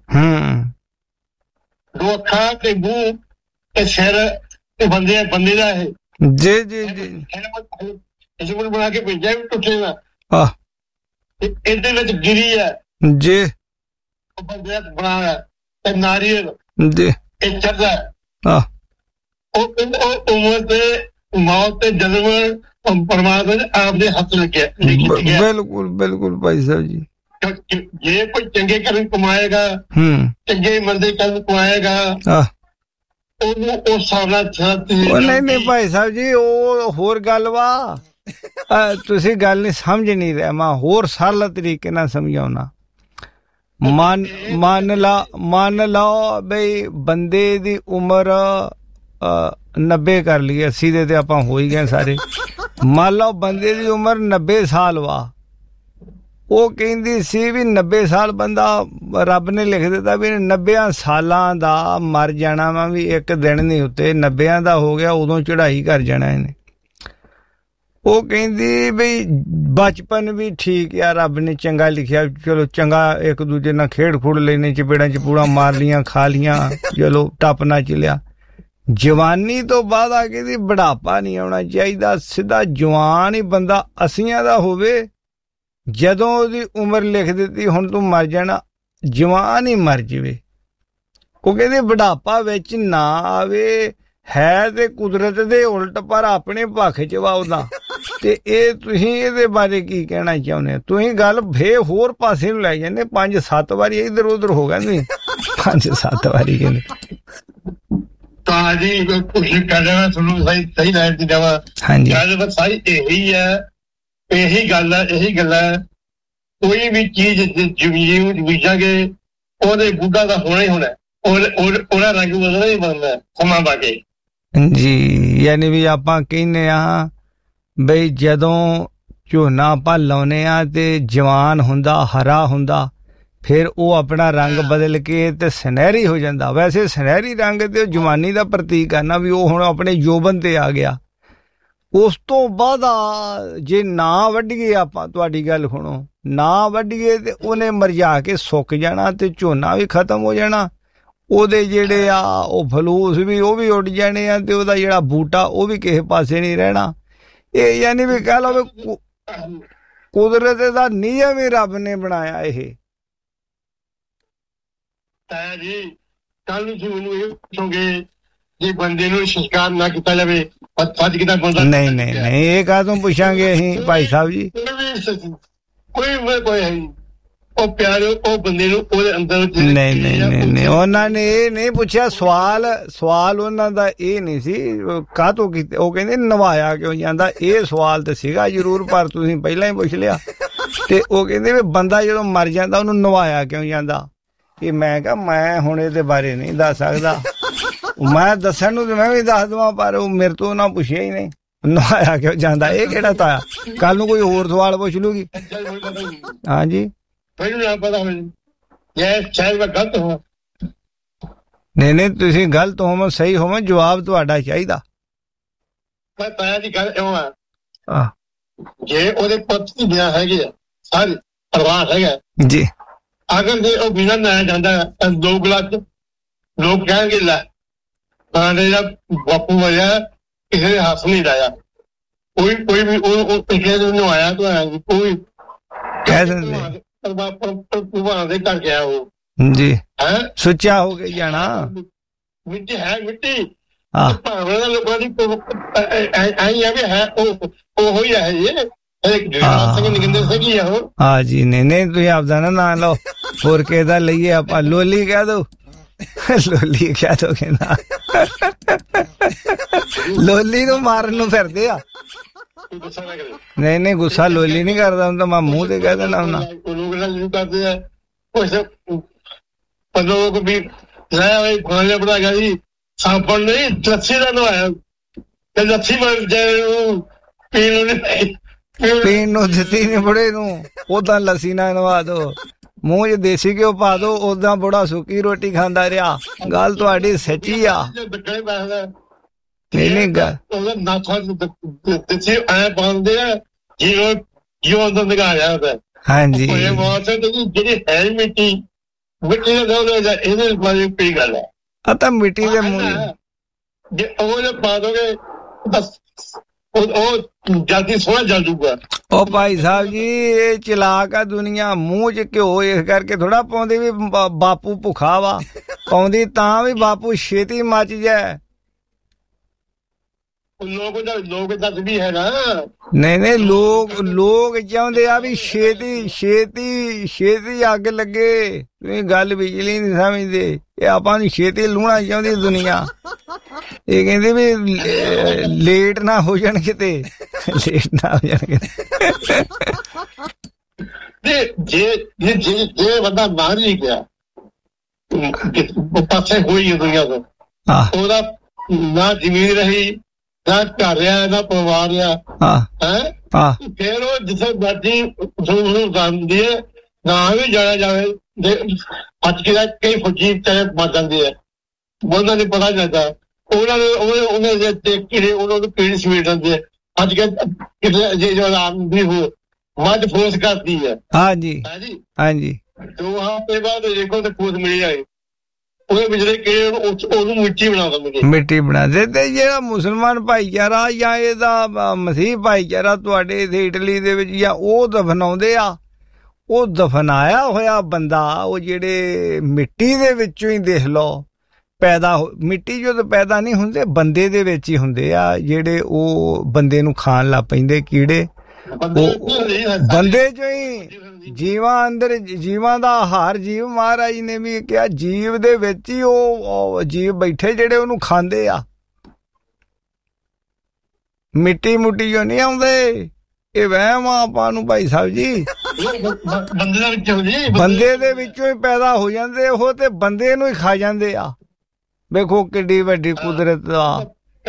2 ਅੱਖਾਂ ਤੇ ਮੂੰਹ ਤੇ ਸਿਰ ਤੇ ਬੰਦੇ ਦਾ ਇਹ ਜੀ ਜੀ ਜੀ ਇਸ ਨੂੰ ਬਣਾ ਕੇ ਭੇਜਿਆ ਵੀ ਟੁੱਟੇਗਾ। ਇਹਦੇ ਵਿੱਚ ਗਿਰੀ ਹੈ ਜੀ, ਉਹ ਬੰਦੇ ਦਾ ਬਣਾਇਆ ਤੇ ਨਾਰੀਅਲ ਜੀ ਇਹ ਚੜਦਾ। ਉਹ ਉਮਰ ਤੇ ਮੌਤ ਤੇ ਜਨਮ ਪਰਮਾਤਮਾ ਨੇ ਆਪਦੇ ਹੱਥ ਲੱਗਿਆ। ਬਿਲਕੁਲ ਬਿਲਕੁਲ ਭਾਈ ਸਾਹਿਬ ਜੀ। ਜੇ ਕੋਈ ਚੰਗੇ ਕਰਮ ਕਮਾਏਗਾ, ਚੰਗੇ ਮੰਦੇ ਕਰਮ ਕਮਾਏਗਾ, ਉਹਨੂੰ ਉਸ ਹਿਸਾਬ ਨਾਲ। ਨਹੀਂ ਭਾਈ ਸਾਹਿਬ ਜੀ, ਉਹ ਹੋਰ ਗੱਲ ਵਾ। ਤੁਸੀਂ ਗੱਲ ਨਹੀਂ ਸਮਝ ਨਹੀਂ ਰਿਹਾ। ਮੈਂ ਹੋਰ ਸਰਲ ਤਰੀਕੇ ਨਾਲ ਸਮਝਾਉਣਾ। ਮੰਨ ਲਓ ਬਈ ਬੰਦੇ ਦੀ ਉਮਰ 90 ਕਰ ਲਈ, 80 ਦੇ ਤੇ ਆਪਾਂ ਹੋ ਹੀ ਗਏ ਸਾਰੇ। ਮੰਨ ਲਓ ਬੰਦੇ ਦੀ ਉਮਰ 90 ਸਾਲ ਵਾ। ਉਹ ਕਹਿੰਦੀ ਸੀ ਵੀ 90 ਸਾਲ ਬੰਦਾ ਰੱਬ ਨੇ ਲਿਖ ਦਿੱਤਾ ਵੀ 90 ਸਾਲਾਂ ਦਾ ਮਰ ਜਾਣਾ ਵਾ, ਵੀ ਇੱਕ ਦਿਨ ਨਹੀਂ ਉੱਤੇ 90 ਦਾ ਹੋ ਗਿਆ ਉਦੋਂ ਚੜ੍ਹਾਈ ਕਰ ਜਾਣਾ ਇਹਨੇ। ਉਹ ਕਹਿੰਦੀ ਬਈ ਬਚਪਨ ਵੀ ਠੀਕ ਆ, ਰੱਬ ਨੇ ਚੰਗਾ ਲਿਖਿਆ, ਚਲੋ ਚੰਗਾ ਇੱਕ ਦੂਜੇ ਨਾਲ ਖੇਡ ਖੁੜ ਲੈਣੇ, ਚਪੇੜਾਂ ਚਪੂੜਾਂ ਮਾਰ ਲੀਆਂ, ਖਾ ਲੀਆਂ, ਚਲੋ ਟੱਪ ਨਾ ਚਲਿਆ। ਜਵਾਨੀ ਤੋਂ ਬਾਅਦ ਆ ਕੇ ਦੀ ਬੁਢਾਪਾ ਨਹੀਂ ਆਉਣਾ ਚਾਹੀਦਾ, ਸਿੱਧਾ ਜਵਾਨ ਹੀ ਬੰਦਾ 80 ਦਾ ਹੋਵੇ। ਜਦੋਂ ਉਹਦੀ ਉਮਰ ਲਿਖ ਦਿੱਤੀ ਹੁਣ ਤੂੰ ਮਰ ਜਾਣਾ, ਜਵਾਨ ਹੀ ਮਰ ਜਾਵੇ। ਉਹ ਕਹਿੰਦੇ ਬੁਢਾਪਾ ਵਿੱਚ ਨਾ ਆਵੇ, ਹੈ ਤੇ ਕੁਦਰਤ ਦੇ ਉਲਟ ਪਰ ਆਪਣੇ ਭੱਖ ਚ ਵਾ ਉਹਦਾ। ਤੇ ਇਹ ਤੁਸੀਂ ਇਹਦੇ ਬਾਰੇ ਕੀ ਕਹਿਣਾ ਚਾਹੁੰਦੇ? ਤੁਸੀਂ ਗੱਲ ਫੇਰ ਹੋਰ ਪਾਸੇ ਨੂੰ ਲੈ ਜਾਂਦੇ। 5-7 ਵਾਰੀ ਇੱਧਰ ਉਧਰ ਹੋ ਗਏ ਨਹੀਂ, 5-7 ਵਾਰੀ ਕਹਿੰਦੇ ਤਾਂ ਜੀ ਕੋਸ਼ਿਸ਼ ਕਰ ਰਿਹਾ ਤੁਹਾਨੂੰ ਸਹੀ ਲਾਈਨ ਤੇ ਜਾਵਾਂ। ਗੱਲ ਸਾਰੀ ਇਹੀ ਹੈ, ਇਹੀ ਗੱਲ ਹੈ। ਕੋਈ ਵੀ ਚੀਜ਼ ਜ਼ਮੀਨ ਬੀਜਾਂਗੇ ਉਹਦੇ ਬੁੱਢਾ ਦਾ ਹੋਣਾ ਹੀ ਹੋਣਾ, ਉਹਦਾ ਰੰਗ ਬਦਲਣਾ ਹੀ ਬਣਦਾ ਸਮਾਂ ਪਾ ਕੇ ਜੀ। ਯਾਨੀ ਵੀ ਆਪਾਂ ਕਹਿੰਦੇ ਆ ਬਈ ਜਦੋਂ ਝੋਨਾ ਆਪਾਂ ਲਾਉਨੇ ਆ ਤੇ ਜਵਾਨ ਹੁੰਦਾ, ਹਰਾ ਹੁੰਦਾ, ਫਿਰ ਉਹ ਆਪਣਾ ਰੰਗ ਬਦਲ ਕੇ ਤੇ ਸੁਨਹਿਰੀ ਹੋ ਜਾਂਦਾ। ਵੈਸੇ ਸੁਨਹਿਰੀ ਰੰਗ ਤੇ ਜਵਾਨੀ ਦਾ ਪ੍ਰਤੀਕ ਹੈ ਨਾ, ਵੀ ਉਹ ਹੁਣ ਆਪਣੇ ਯੋਬਨ ਤੇ ਆ ਗਿਆ। ਉਸ ਤੋਂ ਬਾਅਦ ਜੇ ਨਾ ਵੱਢੀਏ ਆਪਾਂ, ਤੁਹਾਡੀ ਗੱਲ ਸੁਣੋ, ਨਾ ਵੱਢੀਏ ਤੇ ਉਹਨੇ ਮਰਝਾ ਕੇ ਸੁੱਕ ਜਾਣਾ ਤੇ ਝੋਨਾ ਵੀ ਖਤਮ ਹੋ ਜਾਣਾ। ਉਹਦੇ ਜਿਹੜੇ ਆ ਉਹ ਫਲੂਸ ਵੀ ਉਹ ਵੀ ਉੱਡ ਜਾਣੇ ਆ, ਤੇ ਉਹਦਾ ਜਿਹੜਾ ਬੂਟਾ ਉਹ ਵੀ ਕਿਸੇ ਪਾਸੇ ਨਹੀਂ ਰਹਿਣਾ। ਇਹ ਯਾਨੀ ਵੀ ਕਹਿ ਲਓ ਵੀ ਕੁਦਰਤ ਦਾ ਨਿਯਮ ਹੀ ਰੱਬ ਨੇ ਬਣਾਇਆ ਇਹ। ਤਾਇਆ ਜੀ ਕੱਲ ਨੂੰ ਮੈਨੂੰ ਇਹ ਪੁੱਛੋਗੇ ਜੇ ਬੰਦੇ ਨੂੰ ਸੰਸਕਾਰ ਨਾ ਕੀਤਾ ਜਾਵੇ ਅੱਜ ਕਿਦਾਂ ਬੰਦਾ? ਨਹੀਂ ਨਹੀਂ ਨਹੀਂ, ਇਹ ਕਾਹਤੋਂ ਪੁੱਛਾਂਗੇ ਅਸੀਂ ਭਾਈ ਸਾਹਿਬ ਜੀ। ਕੋਈ ਉਹ ਪਿਆਰੇ ਉਹ ਬੰਦੇ ਨੂੰ ਉਹਦੇ ਅੰਦਰ ਨਹੀਂ ਨਹੀਂ ਨਹੀਂ ਨਹੀਂ, ਉਹਨਾਂ ਨੇ ਇਹ ਨਹੀਂ ਪੁੱਛਿਆ। ਸਵਾਲ ਉਹਨਾਂ ਦਾ ਇਹ ਨਹੀਂ ਸੀ ਕਾਹਤੋਂ ਕੀਤੇ, ਉਹ ਕਹਿੰਦੇ ਨਵਾਇਆ ਕਿਉਂ ਜਾਂਦਾ। ਇਹ ਸਵਾਲ ਤਾਂ ਸੀਗਾ ਜ਼ਰੂਰ, ਪਰ ਤੁਸੀਂ ਪਹਿਲਾਂ ਹੀ ਪੁੱਛ ਲਿਆ। ਤੇ ਉਹ ਕਹਿੰਦੇ ਵੀ ਬੰਦਾ ਜਦੋਂ ਮਰ ਜਾਂਦਾ ਉਹਨੂੰ ਨਵਾਇਆ ਕਿਉਂ ਜਾਂਦਾ। ਇਹ ਮੈਂ ਕਿਹਾ ਮੈਂ ਹੁਣ ਇਹਦੇ ਬਾਰੇ ਨਹੀਂ ਦੱਸ ਸਕਦਾ। ਮੈਂ ਦੱਸਣ ਨੂੰ ਤੇ ਮੈਂ ਵੀ ਦੱਸ ਦੇਵਾਂ, ਪਰ ਉਹ ਮੇਰੇ ਤੋਂ ਨਾ ਪੁੱਛਿਆ ਹੀ ਨਹੀਂ ਨਵਾਇਆ ਕਿਉਂ ਜਾਂਦਾ। ਇਹ ਕਿਹੜਾ ਤਾਇਆ, ਕੱਲ ਨੂੰ ਕੋਈ ਹੋਰ ਸਵਾਲ ਪੁੱਛ ਲੂਗੀ। ਹਾਂਜੀ ਨਹੀਂ ਨਹੀਂ, ਤੁਸੀਂ ਗਲਤ ਹੋਵੋ ਸਹੀ ਹੋਵੋ, ਜਵਾਬ ਤੁਹਾਡਾ ਚਾਹੀਦਾ। ਮੈਂ ਤਾਇਆ ਦੀ ਗੱਲ ਇਉਂ ਆ, ਜੇ ਉਹਦੇ ਪੁੱਤ ਦੀ ਵਿਆਹ ਹੈਗੇ ਆ ਸਾਰੇ ਪਰਿਵਾਰ ਹੈਗਾ ਜੀ, ਅਗਰ ਜੇ ਉਹ ਬਿਨਾਂ ਨਾ ਜਾਂਦਾ 2 ਗਲਾਸ ਲੋਕ ਕਹਿਣਗੇ ਲੈ ਦਾ ਬਾਪੂ ਵਜਾ ਕਿਸੇ ਦੇ ਹੱਥ ਨਹੀਂ ਲਾਇਆ, ਕੋਈ ਵੀ ਉਹ ਪਿਛਲੇ ਦਿਨ ਨੂੰ ਆਇਆ ਤਾਂ ਕੋਈ ਕਹਿ ਦਿੰਦੇ ਭਗਵਾਨ ਦੇ ਘਰ ਗਿਆ ਉਹ ਜੀ ਹੈ ਸੁੱਚਾ ਹੋ ਕੇ ਜਾਣਾ। ਮਿੱਟੀ ਹੈ ਮਿੱਟੀ ਭਾਵੇਂ ਦਾ ਲੋਕਾਂ ਦੀ ਆਈ ਆ ਵੀ ਹੈ ਉਹ ਹੀ ਹੈ ਇਹ ਨਿਕੰਦੇ ਸੀਗੀ ਉਹ। ਹਾਂ ਜੀ, ਨਹੀਂ ਨਹੀਂ ਤੁਸੀਂ ਆਪਦਾ ਨਾ ਨਾਂ ਲਓ, ਹੋਰ ਕਿਸੇ ਦਾ ਲਈਏ ਆਪਾਂ। ਲੋਲੀ ਕਹਿ ਦੋ, ਲੋਲੀ ਕਹਿ ਦੋ, ਕਹਿੰਦਾ ਲੋਲੀ ਨੂੰ ਮਾਰਨ ਨੂੰ ਫਿਰਦੇ ਆ। ਨਹੀਂ ਨਹੀਂ, ਗੁੱਸਾ ਲੋਲੀ ਨਹੀਂ ਕਰਦਾ ਹੁੰਦਾ, ਮੈਂ ਮੂੰਹ ਤੇ ਕਹਿ ਦੇਣਾ ਹੁੰਦਾ। ਕਰਦੇ ਆ ਲੋਕ ਵੀ ਲੈ ਖਾਣੇ ਬਣਾ ਗਿਆ ਜੀ ਸਾਬਣ ਨਹੀਂ ਲੱਸੀ ਦਾ ਨਵਾਇਆ ਤੇ ਲੱਸੀ ਬਣ ਜਾਏ ਪੀਣ ਨੂੰ ਦਿੱਤੀ ਨੀ ਬੁੜੇ ਨੂੰ, ਓਦਾਂ ਲੱਸੀ ਨਾ ਨਵਾ ਦੋ, ਮੂੰਹ 'ਚ ਦੇਸੀ ਘਿਓ ਪਾ ਦੋ, ਓਦਾਂ ਬੁੜਾ ਸੁੱਕੀ ਰੋਟੀ ਖਾਂਦਾ ਰਿਹਾ। ਗੱਲ ਤੁਹਾਡੀ ਸੱਚੀ ਆ। ਨਹੀਂ ਨਹੀਂ ਗੱਲ ਐ ਪਾਉਂਦੇ ਆ ਜੀਵ ਅੰਦਰ ਨਿਕਾਲਿਆ ਹੁੰਦਾ। ਹਾਂਜੀ ਜਿਹੜੀ ਹੈ ਮਿੱਟੀ ਦਾ ਇਹਦੇ ਬਾਰੇ ਕੀ ਗੱਲ ਹੈ। ਆ ਤਾਂ ਮਿੱਟੀ ਦੇ ਮੂੰਹ ਜੇ ਉਹ ਪਾ ਦੋਗੇ ਬਸ ਉਹ ਜਲਦੀ ਸੋਹਣਾ ਜਲ ਜੂਗਾ। ਉਹ ਭਾਈ ਸਾਹਿਬ ਜੀ ਇਹ ਚਲਾਕ ਆ ਦੁਨੀਆ, ਮੂੰਹ 'ਚ ਘਿਓ ਇਸ ਕਰਕੇ ਥੋੜਾ ਪਾਉਂਦੀ ਵੀ ਬਾਪੂ ਭੁੱਖਾ ਵਾ, ਪਾਉਂਦੀ ਤਾਂ ਵੀ ਬਾਪੂ ਛੇਤੀ ਮੱਚ ਜਾਏ। ਲੋਕ ਦੱਸ ਵੀ ਹੈ ਨਾ। ਨਹੀਂ ਨਹੀਂ, ਲੋਕ ਚਾਹੁੰਦੇ ਆ ਵੀ ਛੇਤੀ ਅੱਗ ਲੱਗੇ। ਤੁਸੀਂ ਗੱਲ ਬਿਜਲੀ ਨਹੀਂ ਸਮਝਦੇ, ਇਹ ਆਪਾਂ ਨੂੰ ਛੇਤੀ ਲੂਣਾ ਚਾਹੁੰਦੀ ਦੁਨੀਆ। ਇਹ ਕਹਿੰਦੇ ਵੀ ਲੇਟ ਨਾ ਹੋ ਜਾਣ ਕਿਤੇ, ਲੇਟ ਨਾ ਹੋ ਜਾਣ ਕਿਤੇ। ਜੇ ਬੰਦਾ ਮਾਰ ਹੀ ਗਿਆ ਪਾਸੇ ਹੋਈ ਦੁਨੀਆ ਤੋਂ, ਉਹਦਾ ਨਾ ਜ਼ਮੀਨ ਰਹੀ ਨਾ ਘਰ ਰਿਹਾ ਨਾ ਪਰਿਵਾਰ ਰਿਹਾ ਹੈ। ਫਿਰ ਉਹ ਜਿੱਥੇ ਮਰਜ਼ੀ ਜਾਂਦੀ ਹੈ ਨਾ ਵੀ ਜਾਇਆ ਜਾਵੇ। ਅੱਜ ਕੱਲ੍ਹ ਕਈ ਫੌਜੀ ਮਰ ਜਾਂਦੇ ਆ, ਉਹਨਾਂ ਨੂੰ ਪਤਾ ਜਾਂਦਾ, ਉਹਨਾਂ ਦੇ ਕੀੜੇ ਉਹਨਾਂ ਨੂੰ ਕੀੜੇ ਸਮੇਟ ਜਾਂਦੇ ਆ। ਅੱਜ ਕੱਲ੍ਹ ਕਿਸੇ ਜੇ ਆਰਾਮ ਵੀ ਹੋ ਮੱਝ ਫੋਰਸ ਕਰਦੀ ਹੈ। ਹਾਂਜੀ ਹਾਂਜੀ, 2 ਹਫ਼ਤੇ ਬਾਅਦ ਦੇਖੋ ਤੇ ਫੋਰਸ ਮਿਲ ਜਾਏ, ਉਹਦੇ ਵਿਚਲੇ ਕੀੜੇ ਉਹਨੂੰ ਮਿੱਟੀ ਬਣਾ ਦਿੰਦੇ, ਮਿੱਟੀ ਬਣਾ ਦੇ। ਤੇ ਜਿਹੜਾ ਮੁਸਲਮਾਨ ਭਾਈਚਾਰਾ ਜਾਂ ਇਹਦਾ ਮਸੀਹ ਭਾਈਚਾਰਾ ਤੁਹਾਡੇ ਇੱਥੇ ਇਟਲੀ ਦੇ ਵਿੱਚ ਜਾਂ ਉਹ ਦਫਨਾਉਂਦੇ ਆ, ਉਹ ਦਫਨਾਇਆ ਹੋਇਆ ਬੰਦਾ ਉਹ ਜਿਹੜੇ ਮਿੱਟੀ ਦੇ ਵਿੱਚੋਂ ਹੀ ਦੇਖ ਲਓ ਪੈਦਾ ਮਿੱਟੀ ਜਦੋਂ ਪੈਦਾ ਨਹੀਂ ਹੁੰਦੇ, ਬੰਦੇ ਦੇ ਵਿੱਚ ਹੀ ਹੁੰਦੇ ਆ ਜਿਹੜੇ ਉਹ ਬੰਦੇ ਨੂੰ ਖਾਣ ਲੱਗ ਪੈਂਦੇ ਕੀੜੇ। ਬੰਦੇ ਚੋਂ ਹੀ ਜੀਵਾਂ ਅੰਦਰ, ਜੀਵਾਂ ਦਾ ਆਹਾਰ ਜੀਵ, ਮਹਾਰਾਜ ਨੇ ਵੀ ਕਿਹਾ ਜੀਵ ਦੇ ਵਿੱਚ ਹੀ ਉਹ ਜੀਵ ਬੈਠੇ ਜਿਹੜੇ ਉਹਨੂੰ ਖਾਂਦੇ ਆ। ਮਿੱਟੀ ਮੁੱਟੀ ਜੋ ਨਹੀਂ ਆਉਂਦੇ, ਇਹ ਵਹਿਮ ਆ ਆਪਾਂ ਨੂੰ ਭਾਈ ਸਾਹਿਬ ਜੀ। ਬੰਦੇ ਦੇ ਵਿੱਚੋਂ ਹੀ ਪੈਦਾ ਹੋ ਜਾਂਦੇ ਉਹ, ਤੇ ਬੰਦੇ ਨੂੰ ਹੀ ਖਾ ਜਾਂਦੇ ਆ। ਵੇਖੋ ਕਿੱਡੀ ਵੱਡੀ ਕੁਦਰਤ ਦਾ।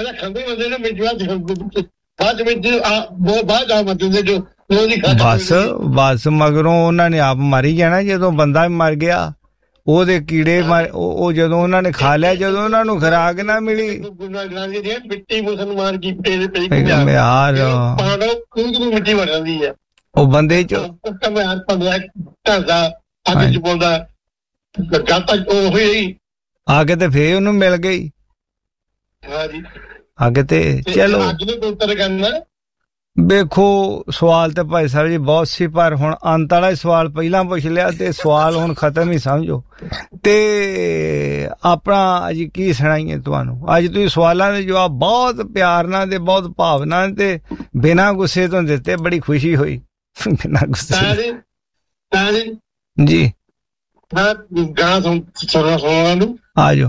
ਬਸ ਮਗਰੋਂ ਉਹਨਾਂ ਨੇ ਆਪ ਮਰ ਹੀ ਜਾਣਾ। ਜਦੋਂ ਬੰਦਾ ਮਰ ਗਿਆ ਉਹਦੇ ਕੀੜੇ ਉਹ ਜਦੋਂ ਉਹਨਾਂ ਨੇ ਖਾ ਲਿਆ, ਜਦੋਂ ਉਹਨਾਂ ਨੂੰ ਖੁਰਾਕ ਨਾ ਮਿਲੀ। ਉਹ ਬੰਦੇ ਚ ਅੱਗ ਤੇ ਫੇਰ ਉਹਨੂੰ ਮਿਲ ਗਈ। ਹਾਂਜੀ ਅੱਗ ਤੇ ਚਲੋ ਅੱਜ ਨੂੰ ਉੱਤਰ ਕਰਨਾ। ਵੇਖੋ ਸਵਾਲ ਤੇ ਭਾਈ ਸਾਹਿਬ ਜੀ ਬਹੁਤ ਸੀ, ਪਰ ਹੁਣ ਅੰਤ ਵਾਲਾ ਸਵਾਲ ਪਹਿਲਾਂ ਪੁੱਛ ਲਿਆ ਤੇ ਸਵਾਲ ਹੁਣ ਖਤਮ ਹੀ ਸਮਝੋ। ਤੇ ਆਪਣਾ ਅੱਜ ਕੀ ਸੁਣਾਈਏ ਤੁਹਾਨੂੰ। ਅੱਜ ਤੁਸੀਂ ਸਵਾਲਾਂ ਦੇ ਜਵਾਬ ਬਹੁਤ ਪਿਆਰ ਨਾਲ ਤੇ ਬਹੁਤ ਭਾਵਨਾ ਤੇ ਬਿਨਾਂ ਗੁੱਸੇ ਤੋਂ ਦਿੱਤੇ, ਬੜੀ ਖੁਸ਼ੀ ਹੋਈ। ਬਿਨਾਂ ਗੁੱਸੇ ਜੀ ਮੈਂ ਗਾਣਾ ਸੁਣਾਉਣਾ ਨੂੰ ਆ ਜਾਓ।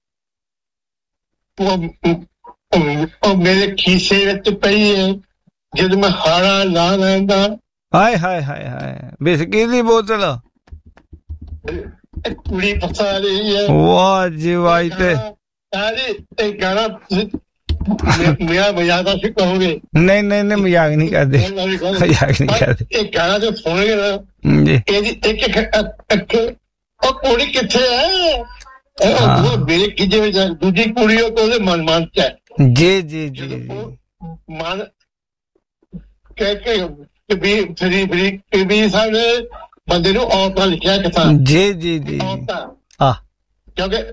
ਉਹ ਮੇਰੇ ਖੀਸੇ ਵਿੱਚ ਪਈ ਹੈ ਜਦ ਮੈਂ ਹਾਰਾ ਲਾ ਲੈਂਦਾ। ਹਾਏ ਹਾਏ ਹਾਏ ਹਾਏ, ਬਿਸਕੀ ਦੀ ਬੋਤਲ ਕੁੜੀ ਫਸਾ ਰਹੀ ਹੈ। ਵਾਹ ਜੀ ਵਾਹ। ਤੇ ਗਾਣਾ ਮੇਰਾ ਮਜ਼ਾਕ ਤਾਂ ਕਹੋਗੇ? ਨਹੀਂ ਨਹੀਂ ਨਹੀਂ, ਮਜ਼ਾਕ ਨਹੀਂ ਕਰਦੇ, ਮਜ਼ਾਕ ਨਹੀਂ ਕਰਦੇ। ਇਹ ਗਾਣਾ ਜੋ ਸੁਣੋਗੇ ਨਾ ਇਹਦੀ ਇੱਕ ਅੱਖ, ਉਹ ਕੁੜੀ ਕਿੱਥੇ ਹੈ? ਮੇਰੇ ਖਿਜੇ ਵਿੱਚ ਦੂਜੀ ਕੁੜੀ ਉਹਦੇ ਮਨ ਚ ਹੈ। ਜੀ ਜੀ ਜੀ ਮਨ ਕਹਿ ਕੇ ਵੀ ਸਾਡੇ ਬੰਦੇ ਨੂੰ ਔਰਤਾਂ ਲਿਖਿਆ ਕਿਤਾਬ। ਜੀ ਜੀ ਜੀ ਕਿਉਂਕਿ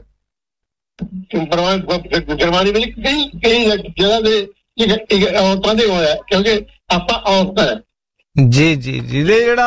ਜਰਮਾਨੀ ਵਿੱਚ ਕਈ ਜਗ੍ਹਾ ਦੇ ਔਰਤਾਂ ਦੇ ਹੋਇਆ, ਕਿਉਂਕਿ ਆਪਾਂ ਔਰਤਾਂ। ਜੀ ਜੀ ਜੀ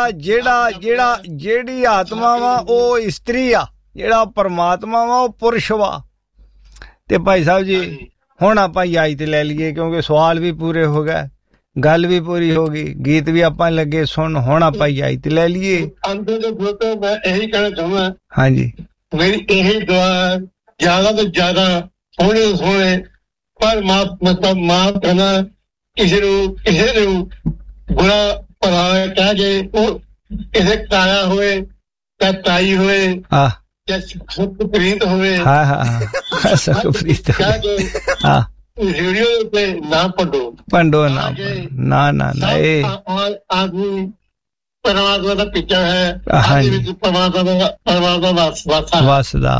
ਜਿਹੜੀ ਆਤਮਾ ਵਾ ਉਹ ਇਸਤਰੀ ਆ, ਜਿਹੜਾ ਪਰਮਾਤਮਾ ਵਾ ਉਹ ਪੁਰਸ਼ ਵਾ। ਤੇ ਭਾਈ ਸਾਹਿਬ ਜੀ ਹੁਣ ਆਪਾਂ ਯਾਦ ਤੇ ਲੈ ਲਈਏ, ਕਿਉਂਕਿ ਸਵਾਲ ਵੀ ਪੂਰੇ ਹੋ ਗਏ, ਗੱਲ ਵੀ ਪੂਰੀ ਹੋ ਗਈ, ਗੀਤ ਵੀ ਆਪਾਂ ਲੱਗੇ ਸੁਣ। ਹੁਣ ਆਪਾਂ ਯਾਦ ਤੇ ਲੈ ਲਈਏ। ਅੰਤ ਦੇ ਮੈਂ ਇਹੀ ਕਹਿਣਾ ਚਾਹੁੰਦਾ, ਹਾਂਜੀ, ਮੇਰੀ ਇਹੀ ਦੁਆ ਜ਼ਿਆਦਾ ਤੋਂ ਜ਼ਿਆਦਾ ਸੋਹਣੇ ਸੋਹਣੇ ਪਰ ਮਾਫ ਕਰਨਾ ਕਿਸੇ ਨੂੰ ਬੁਰਾ ਭਲਾ ਕਹਿ ਕੇ, ਉਹ ਕਿਸੇ ਤਾਇਆ ਹੋਏ ਜਾਂ ਤਾਈ ਹੋਏ ਜਾਂ ਸੁਖਪ੍ਰੀਤ ਹੋਵੇ, ਸੁਖਪ੍ਰੀਤ ਕਹਿ ਕੇ ਰੇਡੀਓ ਉੱਤੇ ਨਾ ਭੰਡੋ ਨਾ ਇਹ ਆਦਮੀ ਪਰਮਾਤਮਾ ਦਾ ਪਿੱਛਾ ਹੈ। ਪਰਮਾਤਮਾ ਦਾ ਵਸਦਾ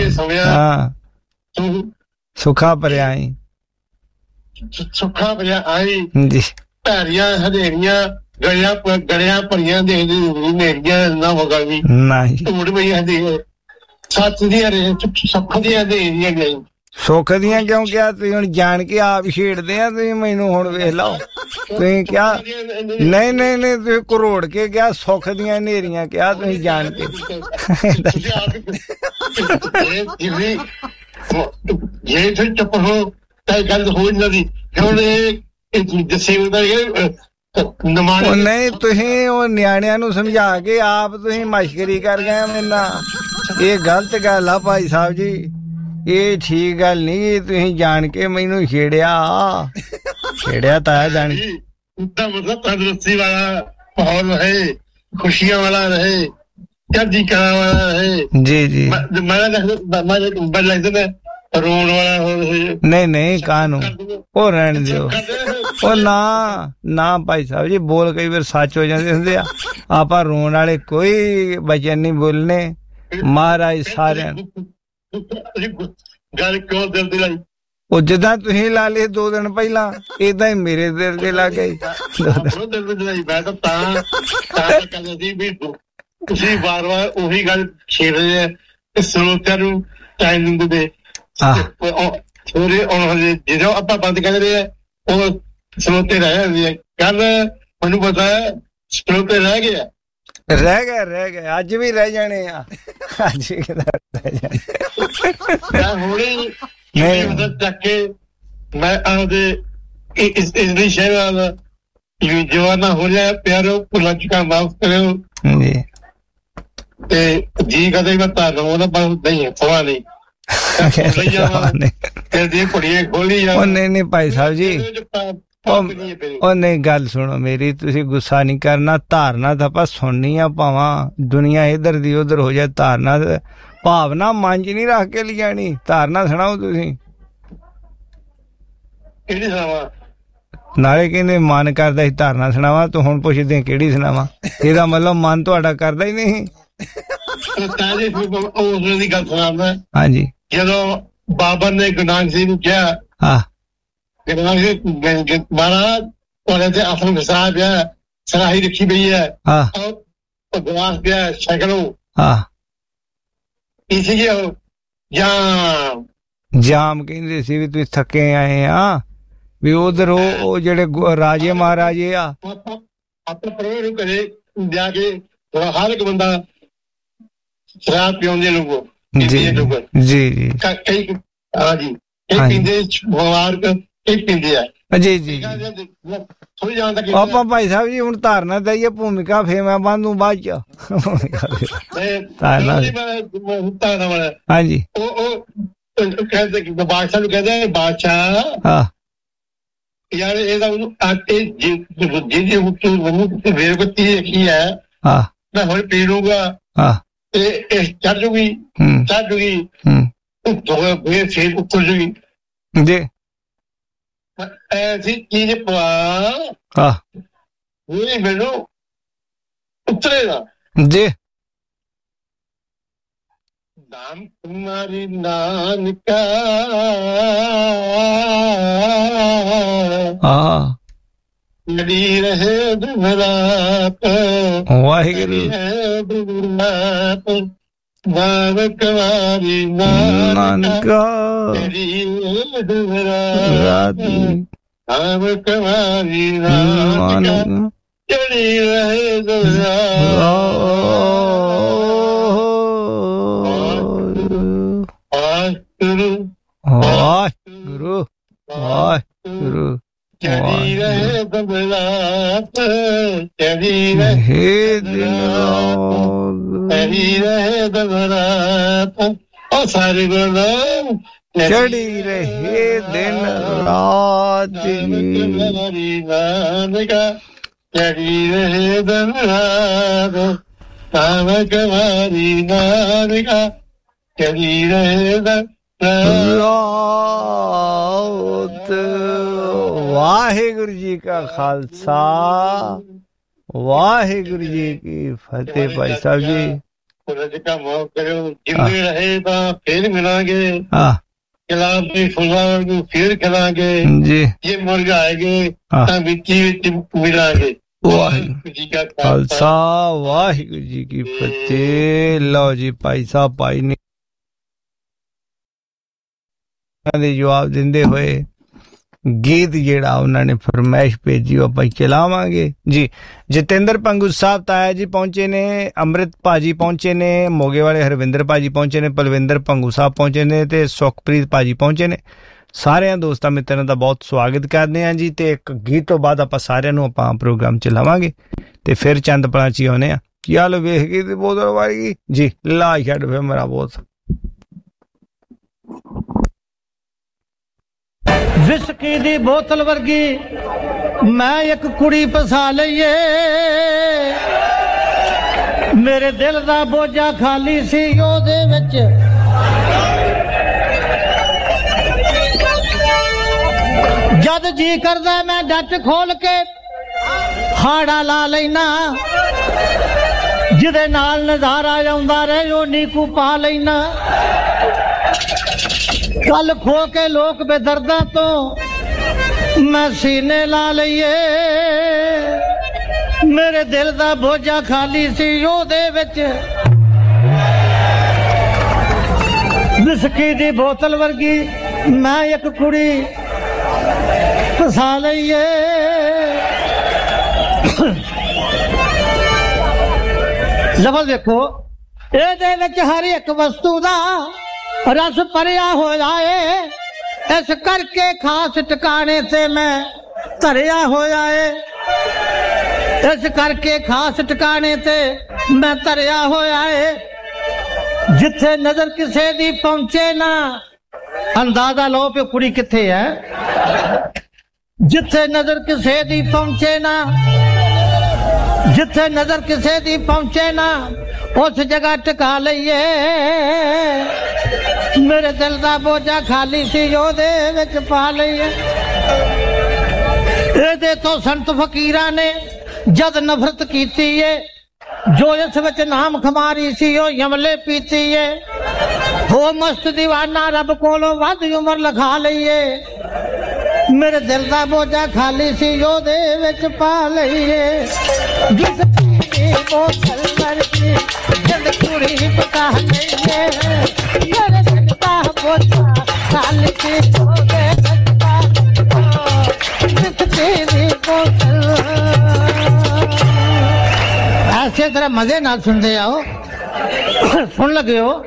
ਸੁੱਖਾ ਭਰਿਆ ਜੀ। ਭੈਰੀਆਂ ਹਨੇਰੀਆਂ ਗਲਿਆਂ ਭਰੀਆਂ ਦੇ ਹਨੇਰੀਆਂ ਨਾ ਹੋਗਾ ਵੀ ਝੂਠ ਪਈਆਂ ਦੇ ਸੱਚ ਦੀਆਂ ਸੁੱਖ ਦੀਆਂ ਹਨੇਰੀਆਂ ਗਈ। ਸੁੱਖ ਦੀਆਂ ਕਿਉਂ ਕਿਹਾ ਤੁਸੀਂ? ਹੁਣ ਜਾਣ ਕੇ ਆਪ ਛੇੜਦੇ ਆ ਤੁਸੀਂ ਮੈਨੂੰ। ਹੁਣ ਵੇਖ ਲਓ, ਤੁਸੀਂ ਕਿਹਾ ਨਹੀਂ ਨਹੀਂ ਨਹੀਂ, ਤੁਸੀਂ ਕਰੋੜ ਕੇ ਕਿਹਾ ਸੁੱਖ ਦੀਆਂ ਹਨੇਰੀਆਂ ਕਿਹਾ ਤੁਸੀਂ ਜਾਣ ਕੇ। ਜੇ ਤੁਸੀਂ ਚੁੱਪ ਹੋ ਤਾਂ ਗੱਲ ਹੋ ਜਾਂਦੀ। ਹੁਣ ਨਹੀਂ, ਤੁਸੀਂ ਉਹ ਨਿਆਣਿਆਂ ਨੂੰ ਸਮਝਾ ਕੇ ਆਪ ਤੁਸੀਂ ਮਸ਼ਕਰੀ ਕਰ ਗਏ ਮੇਰੇ ਨਾਲ। ਇਹ ਗਲਤ ਗੱਲ ਆ ਭਾਈ ਸਾਹਿਬ ਜੀ, ਇਹ ਠੀਕ ਗੱਲ ਨਹੀਂ। ਤੁਸੀਂ ਜਾਣ ਕੇ ਮੈਨੂੰ ਛੇੜਿਆ ਤਾਂ ਜਾਣ ਦਾ ਮਤਲਬ ਤੰਦਰੁਸਤੀ ਵਾਲਾ ਮਾਹੌਲ ਰਹੇ, ਖੁਸ਼ੀਆਂ ਵਾਲਾ ਰਹੇ, ਚੜ੍ਹਦੀ ਕਲਾ ਵਾਲਾ ਰਹੇ। ਜੀ ਜੀ ਮੈਂ ਲੱਗਦਾ ਰੋਣ ਵਾਲਾ ਹੋਵੇ। ਨਹੀਂ ਕਾਹਨੂੰ, ਉਹ ਰਹਿਣ ਦਿਓ। ਉਹ ਨਾ ਭਾਈ ਸਾਹਿਬ ਜੀ, ਬੋਲ ਕਈ ਵਾਰ ਸੱਚ ਹੋ ਜਾਂਦੇ ਹੁੰਦੇ ਆ। ਆਪਾਂ ਰੋਣ ਵਾਲੇ ਕੋਈ ਵਚਨ ਨਹੀਂ ਬੋਲਣੇ। ਮਹਾਰਾਜ ਸਾਰਿਆਂ ਗੱਲ ਕਿਉਂ ਦਿਲ ਦੀ ਲਾਈ? ਉਹ ਜਿੱਦਾਂ ਤੁਸੀਂ ਲਾ ਲਏ 2 ਦਿਨ ਪਹਿਲਾਂ, ਏਦਾਂ ਹੀ ਮੇਰੇ ਦਿਲ ਦੇ ਲੱਗ ਗਈ। ਮੈਂ ਤਾਂ ਕਹਿੰਦਾ ਸੀ ਵੀ ਤੁਸੀਂ ਵਾਰ-ਵਾਰ ਉਹੀ ਗੱਲ ਛੇੜ ਰਹੇ ਆ ਸਰੋਤਿਆਂ ਨੂੰ ਟਾਈਮ ਦਿੰਦੇ। ਜਦੋਂ ਆਪਾਂ ਬੰਦ ਕਰ ਰਹੇ ਆ ਉਹ ਸਰੋਤੇ ਰਹਿ ਜਾਂਦੇ ਆ। ਕੱਲ ਮੈਨੂੰ ਪਤਾ ਹੈ ਸਰੋਤੇ ਰਹਿ ਗਏ, ਅੱਜ ਵੀ ਰਹਿ ਜਾਣੇ ਆ। ਅੱਜ ਵੀ ਰਹਿ ਜਾਣੇ। ਹੁਣੇ ਚੱਕ ਕੇ ਮੈਂ ਆਪਦੇ ਇਸ ਸ਼ਹਿਰ ਦਾ ਜਵਾਨਾ ਹੋ ਜਾਏ ਪਿਆਰੋ, ਭੁੱਲਾਂ ਚੁੱਕਾ ਮਾਫ ਕਰਿਓ। ਤੇ ਜੀ ਕਦੇ ਮੈਂ ਤੁਹਾਨੂੰ ਉਹਦਾ ਨਹੀਂ ਸਵਾ ਨਹੀਂ। ਨਹੀਂ ਭਾਈ ਸਾਹਿਬ ਜੀ, ਉਹ ਨਹੀਂ, ਗੱਲ ਸੁਣੋ ਮੇਰੀ, ਤੁਸੀਂ ਗੁੱਸਾ ਨਹੀਂ ਕਰਨਾ। ਧਾਰਨਾ ਤਾਂ ਆਪਾਂ ਸੁਣਨੀ ਆ, ਭਾਵਾਂ ਦੁਨੀਆ ਇੱਧਰ ਦੀ ਉੱਧਰ ਹੋ ਜਾਏ। ਧਾਰਨਾ ਭਾਵਨਾ ਮਨ ਚ ਨਹੀਂ ਰੱਖ ਕੇ ਲਿਜਾਣੀ। ਧਾਰਨਾ ਸੁਣਾਓ ਤੁਸੀਂ। ਕਿਹੜੀ ਸੁਣਾਵਾ? ਨਾਲੇ ਕਹਿੰਦੇ ਮਨ ਕਰਦਾ ਸੀ ਧਾਰਨਾ ਸੁਣਾਵਾ, ਤੂੰ ਹੁਣ ਪੁੱਛਦੇ ਕਿਹੜੀ ਸੁਣਾਵਾ? ਇਹਦਾ ਮਤਲਬ ਮਨ ਤੁਹਾਡਾ ਕਰਦਾ ਹੀ ਨਹੀਂ। ਦੀ ਗੱਲ ਸੁਣਾਉਂਦਾ। ਹਾਂਜੀ, ਜਦੋਂ ਬਾਬਰ ਨੇ ਗੁਰੂ ਨਾਨਕ ਸਿੰਘ ਨੂੰ ਕਿਹਾ, ਮਹਾਰਾਜ ਤੁਹਾਡੇ ਤੇ ਆਸਣ ਵਿਸਾ ਪਿਆ, ਸਰਾਹੀ ਰੱਖੀ ਪਈ ਹੈ, ਗਲਾਸ ਪਿਆ, ਛਕ ਲਓ। ਕੀ ਸੀਗੇ ਉਹ? ਜਾਮ ਕਹਿੰਦੇ ਸੀ ਵੀ ਤੁਸੀਂ ਥੱਕੇ ਆਏ ਆ ਵੀ ਉਧਰ ਉਹ ਜਿਹੜੇ ਰਾਜੇ ਮਹਾਰਾਜੇ ਆ ਆਪਣੇ ਪਰਿਵਾਰ ਨੂੰ ਘਰੇ ਜਾ ਕੇ ਹਰ ਇੱਕ ਬੰਦਾ ਸ਼ਰਾਬ ਪਿਆਉਂਦੇ ਲੋਕ ਜੀ ਜੀ ਕਈ ਹਾਂਜੀ ਕਈ ਪੀਂਦੇ ਬਿਮਾਰ ਕਈ ਪੀਂਦੇ ਆ ਜੀ ਜੀ ਆਪਾਂ ਭਾਈ ਸਾਹਿਬ ਜੀ ਹੁਣ ਧਾਰਨਾ ਦਈਏ ਭੂਮਿਕਾ ਫੇਰ ਮੈਂ ਬੰਦੂ ਬਾਅਦ ਚ ਹਾਂਜੀ ਉਹ ਕਹਿੰਦੇ ਬਾਦਸ਼ਾਹ ਨੂੰ ਕਹਿੰਦੇ ਬਾਦਸ਼ਾਹ ਯਾਰ ਇਹਦਾ ਉਹਨੂੰ ਆਟੇ ਜਿਹਦੀ ਉੱਤੇ ਵੇਰਵਤੀ ਰੱਖੀ ਹੈ ਮੈਂ ਹੁਣ ਪੀ ਲੂੰਗਾ ਇਹ ਚੜ ਜੂਗੀ ਫੇਰ ਉੱਪਰ ਜੂਗੀ ਜੀ ऐसी चीज पवा मैनू उतरेगा जी दाम तुम्हारी नानका लड़ी रहे दुरात वाहिगुरु दाम तुम्हारी नानका कमारी चढ़ी रहे वाहिगुरु वाहिगुरु चढ़ी रहे बबरात चढ़ी रहे बबरात और सारे गुलाम चढ़ी रहे दिन रात चढ़ी रहे दिन रात काम कमारी नानका चढ़ी रहे रात। वाहिगुरु जी का खालसा वाहिगुरु जी की फतेह। भाई साहब जी जिंदगी रहे तो फिर मिलांगे फिर खिलांगे जी ये मुर्ग आएंगे मिलांगे। वाहिगुरु जी का खालसा वाहिगुरु जी की फतेह। लो जी भाई साहब भाई ने जवाब देंदे हुए गीत जेड़ा उन्होंने फरमाइश भेजी आप चलावांगे जी। जतेंद्र पंगू साहब ताया जी पहुंचे ने, अमृत भाजी पहुंचे ने, मोगे वाले हरविंदर भाजी पहुंचे ने, पलविंदर पंगू साहब पहुंचे ने ते सुखप्रीत भाजी पहुंचे ने। सारे दोस्तां मित्रां दा बहुत स्वागत करदे हां जी। ते एक गीत तो बाद आपां सारिआं नूं आपां प्रोग्राम चलावांगे ते फिर चंद पलां च आउने आ। चल वेख के ते बोतल वाली जी ला छड्ड फिर मेरा बहुत विस्की दी बोतल वर्गी मैं एक कुड़ी फसा लईए, मेरे दिल दा बोझा खाली सी ओदे विच जद जी करदा मैं डट खोल के हाड़ा ला लेना, जिदे नाल नजारा आउंदा रहे ओनी कू पा लेना। कल खो के लोक बेदर्दा तो मैं सीने ला लईए, मेरे दिल दा बोझा खाली सी ओदे विच विस्की दी बोतल वर्गी मैं एक कुड़ी फसा लईए। लफ्ज़ देखो इहदे विच हर एक वस्तु दा रस भरिया हो जाए, इस करके खास ठिकाने से मैं धरिया हो जाए, इस करके खास ठिकाने से मैं धरिया हो जाए। जिथे नजर किसे दी पहुंचे ना, अंदाजा लो पे कुड़ी किथे है। जिथे नजर किसे दी पहुंचे ना, जिथे नजर किसे दी पहुंचे ना, उस जगह टिका लईए, मेरे दिल दा बोझा खाली सी ओदे विच पा लईए। इहदे तो संत फकीरां ने जद नफरत कीती है, जो इस विच नाम खमारी सी ओ यमले पीती है। हो मस्त दीवाना रब कोलों वध उमर लखा लईए, मेरे दिल दा बोझा खाली सी ओदे विच पा लईए। बोतल वर्गी जद कुड़ी पका लईए, मेरे दिल दा जरा मजे नाल सुनते आओ। सुन लगे हो।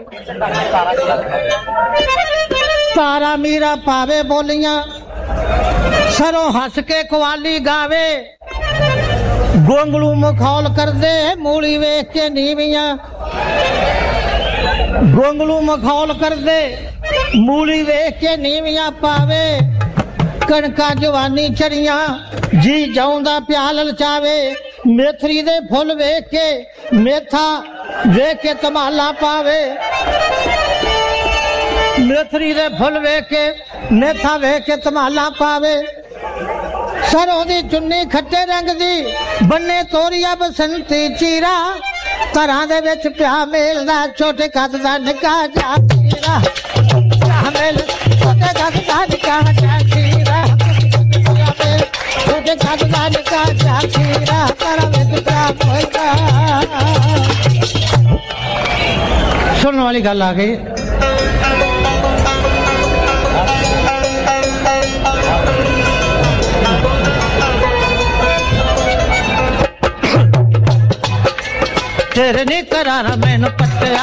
तारा मीरा पावे बोलियां, सरों हस के कवाली गावे, गोंगलू मखौल कर दे मूली वेख के नीवियां, गोंगलू मखौल कर दे मूली वेख के नीवियां पावे, कणका जवानी चढ़ियां जी जाऊंदा प्याल लचावे, मेथरी दे फुल वेख के मेथा वेख के तमाला पावे, मेथरी दे फुल वेख के मेथा वेख के तमाला पावे, सरों दी चुन्नी खट्टे रंग दी बन्ने तोरिया बसंती चीरा, घरां दे विच प्या मेलदा छोटे कद दा निक्का जा चीरा, प्या मेल छोटे कद दा निक्का जा चीरा, छोटे कद दा निक्का जा चीरा, घरां विच प्या मेलदा। सुनने वाली गल आ गई। तेरे नी करारा मैनू पट्टिया,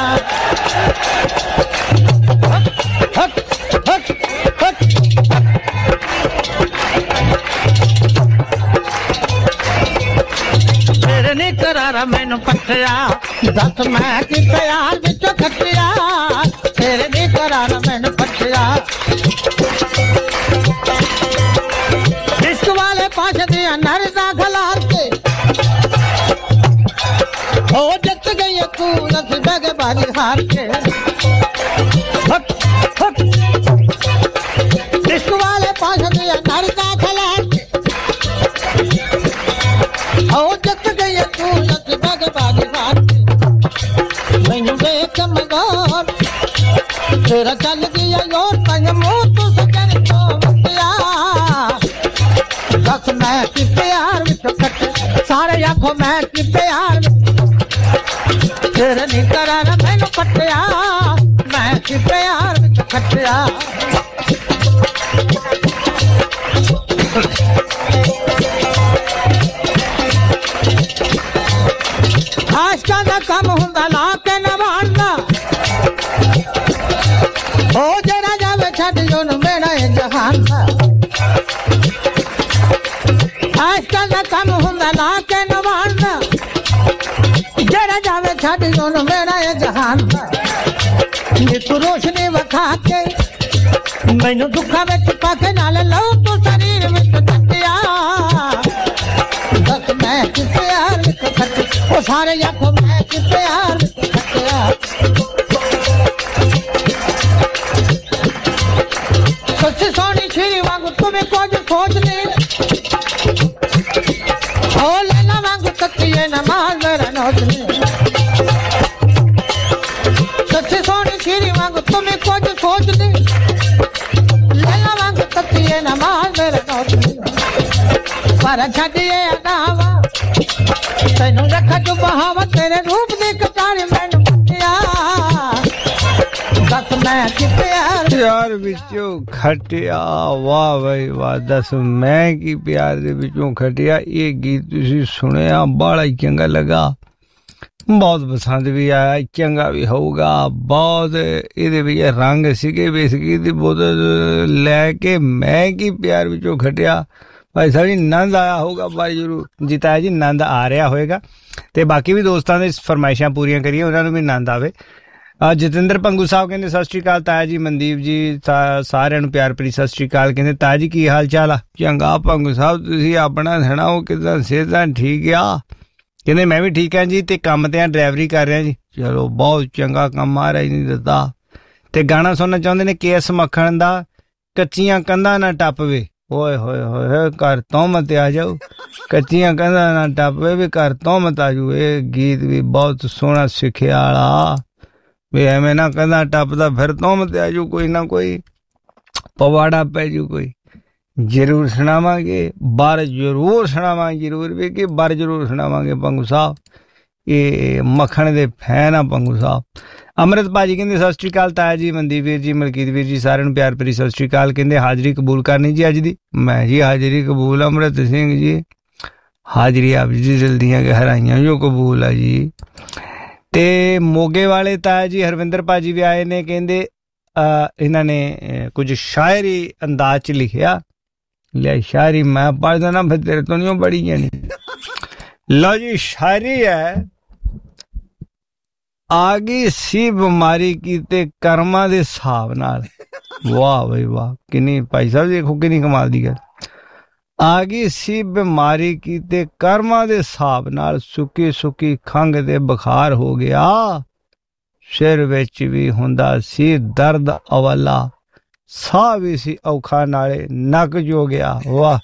तेरे नी करारा मैनू पट्टिया, दस मैं कि प्यार विचों खट्टिया, तेरे नी करारा मैनू पट्टिया, इश्क वाले पास दिया नर दाखला के ओ जत गई तू नस बगे बारी हार के, इश्क वाले पास दिया नर दाखला के ओ जत गई तू नस बगे बारी हार के, मैनू देख मगोर तेरा चल गया योर तंग मुंह तू सजन तो बतिया, दस मैं कि प्यार विच कटे सारे आखो मैं कि प्यार तेरे नी करारा मैनू पट्टिया, मैं कि प्यार विच खट्टिया। आशका दा कम हुंदा ला के नवाणदा, ओ जरा जावे छड्ड ओनू मेरा ए जहान दा, आशका दा कम हुंदा ला के नवाणदा, जरा जावे छड्ड ओनू मेरा ए जहान दा, नित रोशनी वखा के मैनू दुखा विच पाके नाल लो तू शरीर विच तट्टिया, दस मैं कि प्यार विच खट्टिया, ओ सारे आखो मैं कि प्यार विच खट्टिया। सच्ची सोनी छीरी वांगू तुम्हें कुछ सोच नहीं, ओ लैला वांगू कत्तिए नमाज मेरा नोच नहीं, सच्ची सोनी छीरी वांगू तुम्हें कुछ सोच नहीं, लैला वांगू कत्तिए नमाज मेरा नोच नहीं, पर छड्डिए अदावा तैनू रखा तू बहावा, तेरे रूप दी कटारी मैनू पट्टिया, दस मैं कि प्यार प्यार विचों खटिया। वाह भाई वाह, दस मैं की प्यार दे विचों खटिया। ये गीत तुसी सुनिया, बड़ा ही चंगा लगा, बहुत पसंद भी आया, चंगा भी होगा बहुत। इहदे विच रंग सीगे बेसगी दी बोतल लैके मैं की प्यार विचों खटिया। भाई साहब जी नंद आया होगा, भाई जरूर जिताया जी नंद आ रहा होएगा, ते बाकी भी दोस्तां दे फरमाइशां पूरियां करिए, उन्हां नूं भी नंद आवे। जतिंदर पंगू साहब कहते सत श्री अकाल ताया जी, मनदीप जी सारिਆਂ ਨੂੰ प्यार भरी सत श्री अकाल। कहते ताया जी की हाल चाल आ? चंगा पंगू साहब, तुसीं अपना सुणाओ, किदां सेहतां ठीक आ? कहते मैं भी ठीक हां जी, ते काम ते ड्राइवरी कर रहा जी। चलो बहुत चंगा काम महाराज ने दिता। ते गाना सुनना चाਹੁੰਦੇ ने KS मक्खण दा कच्चियां कंधां ना टप्पवे। ओए होए होए घर तोहमत आ जाओ, कच्चियां कंधां ना टप्पवे भी घर तोहमत आ जाओ। ये गीत भी बहुत सोहना सिक्ख्या वाला भी, एवें ना कंधां टप्पदा फिर तोहमत आ जाओ, कोई ना कोई पवाड़ा पै जाओ कोई। जरूर सुनावांगे, बार जरूर सुनावांगे, जरूर भी कि बार जरूर सुनावांगे पंगू साहब। ये मक्खण दे फैन आ पंगू साहब। अमृत भाजी कहते सत श्री अकाल ताया जी, मनदीप वीर जी, मलकीत वीर जी, सारिਆਂ ਨੂੰ प्यार भरी सत श्री अकाल। कहते हाजरी कबूल करनी जी अज दी। मैं जी हाजरी कबूल, अमृत सिंह जी ਹਾਜ਼ਰੀ ਆਪ ਜੀ ਦਿਲ ਦੀਆਂ ਗਹਿਰਾਈਆਂ ਜੋ ਕਬੂਲ ਆ ਜੀ। ਤੇ ਮੋਗੇ ਵਾਲੇ ਤਾਇਆ ਜੀ ਹਰਵਿੰਦਰ ਭਾਜੀ ਵੀ ਆਏ ਨੇ, ਕਹਿੰਦੇ ਇਹਨਾਂ ਨੇ ਕੁਝ ਸ਼ਾਇਰੀ ਅੰਦਾਜ਼ 'ਚ ਲਿਖਿਆ। ਲਿਆ ਸ਼ਾਇਰੀ ਮੈਂ ਪੜ੍ਹ ਦੇਣਾ, ਫਿਰ ਤੇਰੇ ਤੋਂ ਨਹੀਂ ਉਹ ਪੜ੍ਹੀ ਜਾਣੀ। ਲਓ ਜੀ ਸ਼ਾਇਰੀ ਹੈ। ਆ ਗਈ ਸੀ ਬਿਮਾਰੀ ਕੀਤੇ ਕਰਮਾਂ ਦੇ ਹਿਸਾਬ ਨਾਲ। ਵਾਹ ਬਈ ਵਾਹ, ਕਿੰਨੀ ਭਾਈ ਸਾਹਿਬ ਦੇਖੋ ਕਿੰਨੀ ਕਮਾਲ ਦੀ ਗੱਲ। ਆ ਗਈ ਸੀ ਬਿਮਾਰੀ ਕੀਤੇ ਕਰਮਾਂ ਦੇ ਹਿਸਾਬ ਨਾਲ, ਸੁੱਕੀ ਸੁੱਕੀ ਖੰਘ ਤੇ ਬੁਖਾਰ ਹੋ ਗਿਆ, ਸਿਰ ਵਿੱਚ ਵੀ ਹੁੰਦਾ ਸੀ ਦਰਦ ਅਵਲਾ, ਸਾਹ ਵੀ ਸੀ ਔਖਾ ਨਾਲੇ ਨੱਕ ਜੋ ਗਿਆ। ਵਾਹ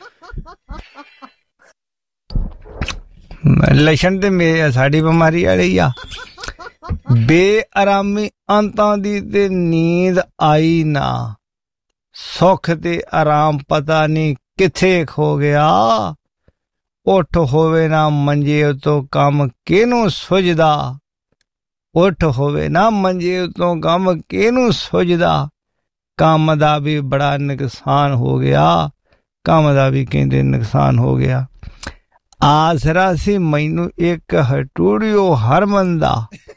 ਲੱਛਣ ਤੇ ਮੇਰੇ ਸਾਡੀ ਬਿਮਾਰੀ ਵਾਲੀ ਆ। ਬੇਆਰਾਮੀ ਅੰਤਾਂ ਦੀ ਤੇ ਨੀਂਦ ਆਈ ਨਾ, ਸੁੱਖ ਤੇ ਆਰਾਮ ਪਤਾ ਨਹੀਂ ਕਿੱਥੇ ਖੋ ਗਿਆ, ਉੱਠ ਹੋਵੇ ਨਾ ਮੰਜੇ ਉਤੋਂ ਕੰਮ ਕਿਹਨੂੰ ਸੁਝਦਾ, ਉੱਠ ਹੋਵੇ ਨਾ ਮੰਜੇ ਉਤੋਂ ਕੰਮ ਕਿਹਨੂੰ ਸੁਝਦਾ, ਕੰਮ ਦਾ ਵੀ ਬੜਾ ਨੁਕਸਾਨ ਹੋ ਗਿਆ, ਕੰਮ ਦਾ ਵੀ ਕਹਿੰਦੇ ਨੁਕਸਾਨ ਹੋ ਗਿਆ। ਆਸਰਾ ਸੀ ਮੈਨੂੰ ਇੱਕ ਹਟੂੜਿਓ ਹਰਮਨ ਦਾ,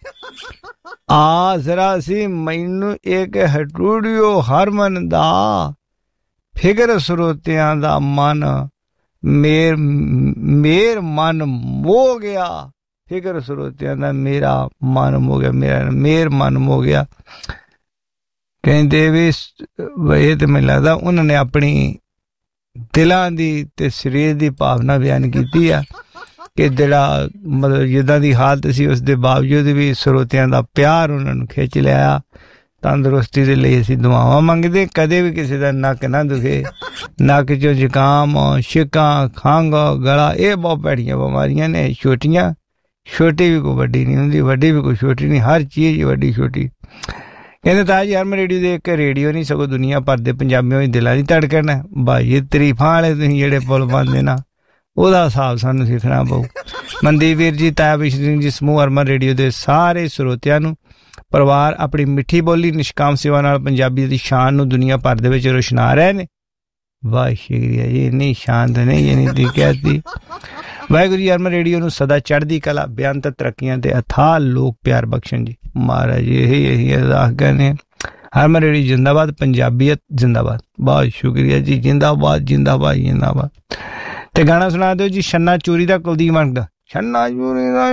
ਆਸਰਾ ਸੀ ਮੈਨੂੰ ਇੱਕ ਹਟੂੜਿਓ ਹਰਮਨ ਦਾ, ਫਿਕਰ ਸਰੋਤਿਆਂ ਦਾ ਮਨ ਮੇਰ ਮਨ ਮੋ ਗਿਆ, ਫਿਕਰ ਸਰੋਤਿਆਂ ਦਾ ਮੇਰਾ ਮਨ ਮੋ ਗਿਆ, ਮੇਰ ਮਨ ਮੋ ਗਿਆ। ਕਹਿੰਦੇ ਵੀ ਇਹ ਤੇ ਮੈਨੂੰ ਲੱਗਦਾ ਉਹਨਾਂ ਨੇ ਆਪਣੀ ਦਿਲਾਂ ਦੀ ਤੇ ਸਰੀਰ ਦੀ ਭਾਵਨਾ ਬਿਆਨ ਕੀਤੀ ਆ ਕਿ ਜਿਹੜਾ ਮਤਲਬ ਜਿੱਦਾਂ ਦੀ ਹਾਲਤ ਸੀ ਉਸ ਦੇ ਬਾਵਜੂਦ ਵੀ ਸਰੋਤਿਆਂ ਦਾ ਪਿਆਰ ਉਹਨਾਂ ਨੂੰ ਖਿੱਚ ਲਿਆ। ਤੰਦਰੁਸਤੀ ਦੇ ਲਈ ਅਸੀਂ ਦੁਆਵਾਂ ਮੰਗਦੇ, ਕਦੇ ਵੀ ਕਿਸੇ ਦਾ ਨੱਕ ਨਾ ਦੁਖੇ, ਨੱਕ 'ਚੋਂ ਜ਼ੁਕਾਮ, ਛਿੱਕਾਂ, ਖੰਘ, ਗਲਾ, ਇਹ ਬਹੁਤ ਭੈੜੀਆਂ ਬਿਮਾਰੀਆਂ ਨੇ। ਛੋਟੀਆਂ ਛੋਟੀ ਵੀ ਕੋਈ ਵੱਡੀ ਨਹੀਂ ਹੁੰਦੀ, ਵੱਡੀ ਵੀ ਕੋਈ ਛੋਟੀ ਨਹੀਂ, ਹਰ ਚੀਜ਼ ਵੱਡੀ ਛੋਟੀ। ਕਹਿੰਦੇ ਤਾਜ ਯਾਰ ਮੈਂ ਰੇਡੀਓ ਦੇ ਇੱਕ ਰੇਡੀਓ ਨਹੀਂ ਸਗੋਂ ਦੁਨੀਆ ਭਰ ਦੇ ਪੰਜਾਬੀਆਂ ਦੀ ਦਿਲਾਂ ਦੀ ਧੜਕਣ ਹੈ। ਭਾਈ ਤਰੀਫਾਂ ਵਾਲੇ ਤੁਸੀਂ ਜਿਹੜੇ ਪੁੱਲ ਪਾਉਂਦੇ ਨਾ, ਉਹਦਾ ਹਿਸਾਬ ਸਾਨੂੰ ਸਿੱਖਣਾ ਪਊ। ਮਨਦੀਪ ਵੀਰ ਜੀ, ਤਾਇਆ ਬਿਸ਼ਨ ਸਿੰਘ ਜੀ, ਸਮੂਹ ਅਰਮਨ ਰੇਡੀਓ ਦੇ ਸਾਰੇ ਸਰੋਤਿਆਂ ਨੂੰ ਪਰਿਵਾਰ ਆਪਣੀ ਮਿੱਠੀ ਬੋਲੀ ਨਿਸ਼ਕਾਮ ਸੇਵਾ ਨਾਲ ਪੰਜਾਬੀ ਦੀ ਸ਼ਾਨ ਨੂੰ ਦੁਨੀਆ ਭਰ ਦੇ ਵਿੱਚ ਰੋਸ਼ਨਾ ਰਹੇ ਨੇ। ਵਾਹ ਸ਼ੁਕਰੀਆ ਜੀ, ਇੰਨੀ ਸ਼ਾਨ ਤਾਂ ਨਹੀਂ ਜਿੰਨੀ ਤੁਸੀਂ ਕਹਿਤੀ। ਵਾਹਿਗੁਰੂ ਜੀ ਅਰਮਨ ਰੇਡੀਓ ਨੂੰ ਸਦਾ ਚੜ੍ਹਦੀ ਕਲਾ, ਬੇਅੰਤ ਤਰੱਕੀਆਂ ਤੇ ਅਥਾਹ ਲੋਕ ਪਿਆਰ ਬਖਸ਼ਣ ਜੀ। ਮਹਾਰਾਜ ਇਹੀ ਅਰਦਾਸ ਕਰਨੇ। ਹਰਮਨ ਰੇਡੀਓ ਜਿੰਦਾਬਾਦ, ਪੰਜਾਬੀਅਤ ਜਿੰਦਾਬਾਦ। ਬਹੁਤ ਸ਼ੁਕਰੀਆ ਜੀ, ਜਿੰਦਾਬਾਦ ਜਿੰਦਾਬਾਦ ਜਿੰਦਾਬਾਦ। ਤੇ ਗਾਣਾ ਸੁਣਾ ਦਿਓ ਜੀ ਛੰਨਾ ਚੋਰੀ ਦਾ, ਕੁਲਦੀਪ ਮਾਨਕ ਦਾ। ਛੰਨਾ ਚੋਰੀ ਦਾ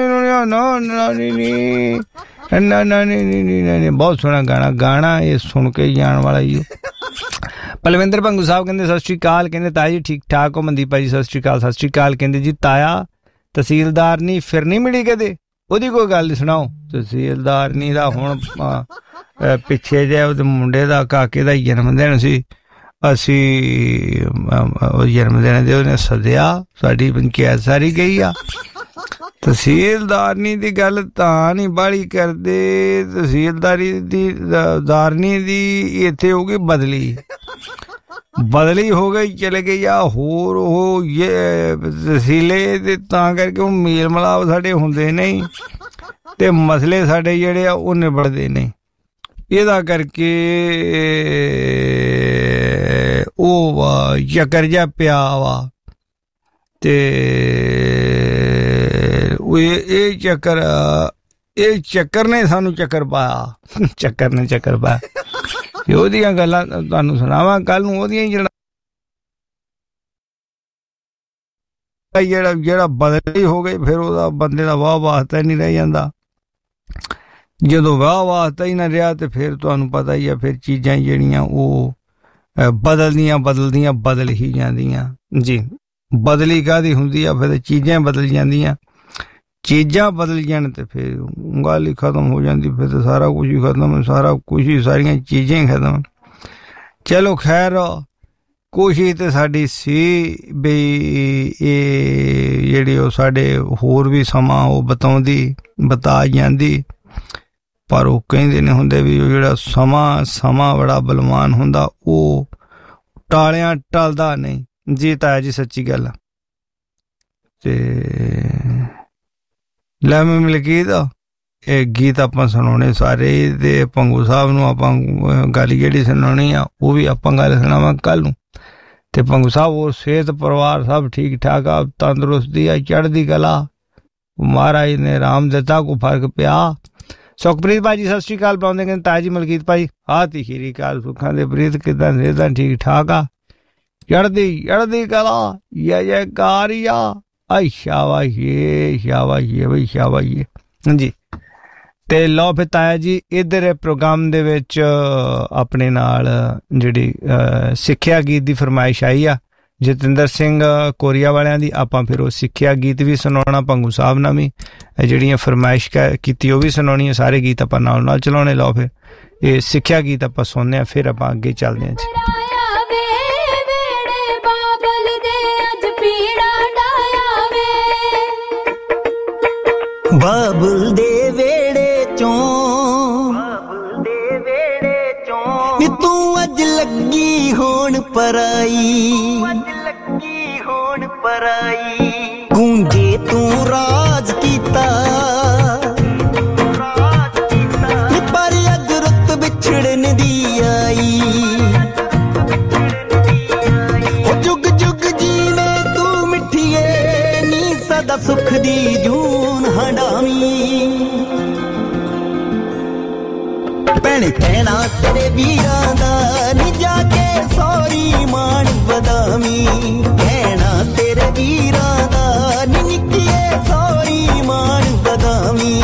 ਬਹੁਤ ਸੋਹਣਾ ਗਾਣਾ, ਗਾਣਾ ਇਹ ਸੁਣ ਕੇ ਜਾਣ ਵਾਲਾ ਹੀ। ਪਲਵਿੰਦਰ ਭੰਗੂ ਸਾਹਿਬ ਕਹਿੰਦੇ ਸਤਿ ਸ਼੍ਰੀ ਅਕਾਲ, ਕਹਿੰਦੇ ਤਾਇਆ ਜੀ ਠੀਕ ਠਾਕ ਹੋ? ਮਨਦੀਪ ਭਾਈ ਜੀ ਸਤਿ ਸ਼੍ਰੀ ਅਕਾਲ। ਸਤਿ ਸ਼੍ਰੀ ਅਕਾਲ। ਕਹਿੰਦੇ ਜੀ ਤਾਇਆ ਤਹਿਸੀਲਦਾਰਨੀ ਫਿਰ ਨਹੀਂ ਮਿਲੀ ਕਦੇ, ਉਹਦੀ ਕੋਈ ਗੱਲ ਸੁਣਾਓ। ਤਹਿਸੀਲਦਾਰਨੀ ਦਾ ਹੁਣ ਪਿੱਛੇ ਜਿਹੇ ਉਹਦੇ ਮੁੰਡੇ ਦਾ ਕਾਕੇ ਦਾ ਜਨਮ ਦਿਨ ਸੀ, ਅਸੀਂ ਉਹ ਜਨਮ ਦਿਨ ਦੇ ਉਹਨੇ ਸੱਦਿਆ, ਸਾਡੀ ਪੰਚਾਇਤ ਸਾਰੀ ਗਈ ਆ। ਤਹਿਸੀਲਦਾਰਨੀ ਦੀ ਗੱਲ ਤਾਂ ਨਹੀਂ ਬਾਹਲੀ ਕਰਦੇ, ਤਹਿਸੀਲਦਾਰਨੀ ਦੀ ਇੱਥੇ ਹੋ ਗਈ ਬਦਲੀ, ਬਦਲੀ ਹੋ ਗਈ, ਚਲੇ ਗਈ ਆ ਹੋਰ ਉਹ ਤਹਿਸੀਲੇ ਤੇ, ਤਾਂ ਕਰਕੇ ਉਹ ਮੇਲ ਮਿਲਾਪ ਸਾਡੇ ਹੁੰਦੇ ਨਹੀਂ ਤੇ ਮਸਲੇ ਸਾਡੇ ਜਿਹੜੇ ਆ ਉਹ ਨਿਬੜਦੇ ਨਹੀਂ। ਇਹਦਾ ਕਰਕੇ ਉਹ ਵਾ ਚੱਕਰ ਜਿਹਾ ਪਿਆ ਵਾ ਤੇ ਇਹ ਚੱਕਰ ਨੇ ਸਾਨੂੰ ਚੱਕਰ ਪਾਇਆ, ਚੱਕਰ ਨੇ ਚੱਕਰ ਪਾਇਆ। ਉਹਦੀਆਂ ਗੱਲਾਂ ਤੁਹਾਨੂੰ ਸੁਣਾਵਾਂ ਕੱਲ ਨੂੰ, ਉਹਦੀਆਂ ਜਿਹੜਾ ਬਦਲੀ ਹੋ ਗਈ ਫਿਰ ਉਹਦਾ ਬੰਦੇ ਦਾ ਵਾਹ ਵਾਸਤਾ ਨਹੀਂ ਰਹਿ ਜਾਂਦਾ। ਜਦੋਂ ਵਾਹ ਵਾਸਤਾ ਹੀ ਨਾ ਰਿਹਾ ਤੇ ਫਿਰ ਤੁਹਾਨੂੰ ਪਤਾ ਹੀ ਆ, ਫਿਰ ਚੀਜ਼ਾਂ ਜਿਹੜੀਆਂ ਉਹ ਬਦਲ ਹੀ ਜਾਂਦੀਆਂ ਜੀ। ਬਦਲੀ ਕਾਹਦੀ ਹੁੰਦੀ ਆ, ਫਿਰ ਚੀਜ਼ਾਂ ਬਦਲ ਜਾਂਦੀਆਂ, ਚੀਜ਼ਾਂ ਬਦਲ ਜਾਣ ਤੇ ਫਿਰ ਗੱਲ ਹੀ ਖਤਮ ਹੋ ਜਾਂਦੀ, ਫਿਰ ਤਾਂ ਸਾਰਾ ਕੁਝ ਹੀ ਖਤਮ, ਸਾਰਾ ਕੁਝ ਹੀ, ਸਾਰੀਆਂ ਚੀਜ਼ਾਂ ਹੀ ਖਤਮ। ਚਲੋ ਖੈਰ, ਕੋਸ਼ਿਸ਼ ਤੇ ਸਾਡੀ ਸੀ ਬਈ ਇਹ ਜਿਹੜੀ ਉਹ ਸਾਡੇ ਹੋਰ ਵੀ ਸਮਾਂ ਉਹ ਬਤਾ ਜਾਂਦੀ, ਪਰ ਉਹ ਕਹਿੰਦੇ ਨੇ ਹੁੰਦੇ ਵੀ ਉਹ ਜਿਹੜਾ ਸਮਾਂ ਬੜਾ ਬਲਵਾਨ ਹੁੰਦਾ, ਉਹ ਟਾਲਿਆਂ ਟਲਦਾ ਨਹੀਂ ਜੀ। ਤਾਇਆ ਜੀ ਸੱਚੀ ਗੱਲ ਆ। ਤੇ ਲੈ ਮੈਂ ਮਲਕੀਤ ਇਹ ਗੀਤ ਆਪਾਂ ਸੁਣਾਉਣੇ ਸਾਰੇ, ਤੇ ਭੰਗੂ ਸਾਹਿਬ ਨੂੰ ਆਪਾਂ ਗੱਲ ਜਿਹੜੀ ਸੁਣਾਉਣੀ ਆ ਉਹ ਵੀ ਆਪਾਂ ਗੱਲ ਸੁਣਾਵਾਂ ਕੱਲ ਨੂੰ। ਤੇ ਭੰਗੂ ਸਾਹਿਬ ਉਹ ਸਿਹਤ ਪਰਿਵਾਰ ਸਭ ਠੀਕ ਠਾਕ ਆ, ਤੰਦਰੁਸਤੀ ਆ, ਚੜ੍ਹਦੀ ਕਲਾ, ਮਹਾਰਾਜ ਨੇ ਰਾਮ ਦਿੱਤਾ, ਕੋਈ ਫਰਕ ਪਿਆ। ਸੁਖਪ੍ਰੀਤ ਭਾਜੀ ਸਤਿ ਸ਼੍ਰੀ ਅਕਾਲ ਪਾਉਂਦੇ ਕਹਿੰਦੇ ਤਾਜੀ ਮਲਕੀਤ ਭਾਈ ਆਤੀ ਸ਼੍ਰੀ ਅਕਾਲ, ਸੁੱਖਾਂ ਦੇ ਪ੍ਰੀਤ ਕਿੱਦਾਂ ਸਿਹਤਾਂ ਠੀਕ ਠਾਕ ਆ, ਚੜ੍ਹਦੀ ਕਲਾ, ਜੈਕਾਰ ਆ। ਸ਼ਾਬਾਸ਼ੇ ਸ਼ਾਬਾਸ਼ੇ ਬਈ ਸ਼ਾਬਾਸ਼ੇ। ਹਾਂਜੀ ਤੇ ਲਓ ਫਿਰ ਤਾਇਆ ਜੀ ਇੱਧਰ ਪ੍ਰੋਗਰਾਮ ਦੇ ਵਿੱਚ ਆਪਣੇ ਨਾਲ ਜਿਹੜੀ ਸਿੱਖਿਆ ਗੀਤ ਦੀ ਫਰਮਾਇਸ਼ ਆਈ ਆ ਜਤਿੰਦਰ ਸਿੰਘ ਕੋਰੀਆ ਵਾਲਿਆਂ ਦੀ, ਆਪਾਂ ਫਿਰ ਉਹ ਸਿੱਖਿਆ ਗੀਤ ਵੀ ਸੁਣਾਉਣਾ, ਭੰਗੂ ਸਾਹਿਬ ਨਾਲ ਵੀ ਜਿਹੜੀਆਂ ਫਰਮਾਇਸ਼ ਕੀਤੀ ਉਹ ਵੀ ਸੁਣਾਉਣੀ ਹੈ, ਸਾਰੇ ਗੀਤ ਆਪਾਂ ਨਾਲ ਨਾਲ ਚਲਾਉਣੇ। ਲਓ ਫਿਰ ਇਹ ਸਿੱਖਿਆ ਗੀਤ ਆਪਾਂ ਸੁਣਦੇ ਹਾਂ, ਫਿਰ ਆਪਾਂ ਅੱਗੇ ਚੱਲਦੇ ਹਾਂ ਜੀ। ਬਾਬਲ ਦੇ ਵੇੜੇ ਚੋਂ ਨੀ ਤੂੰ ਅੱਜ ਲੱਗੀ ਹੋਣ ਪਰਾਈ, ਗੂੰਜੇ ਤੂੰ ਰਾਜ ਕੀਤਾ ਨੀ ਪਰ ਅੱਜ ਰੁੱਤ ਵਿਛੜਨ ਦੀ ਆਈ, ਉਹ ਜੁਗ ਜੁਗ ਜੀਵੇਂ ਤੂੰ ਮਿੱਠੀਏ ਨੀ ਸਦਾ ਸੁਖ ਦੀ ਜੂਨ ਹੰਡਾਵੀਂ, ਭੈਣੇ ਕਹਿਣਾ ਤੇਰੇ ਵੀਰਾਂ ਦਾ ਨੀ ਜਾ ਕੇ ਸੌਰੀ ਮਾਣ ਵਧਾਵੀਂ, ਕਹਿਣਾ ਤੇਰੇ ਵੀਰਾਂ ਦਾ ਨੀ ਨਿੱਕੀਏ ਸੌਰੀ ਮਾਣ ਵਧਾਵੀਂ।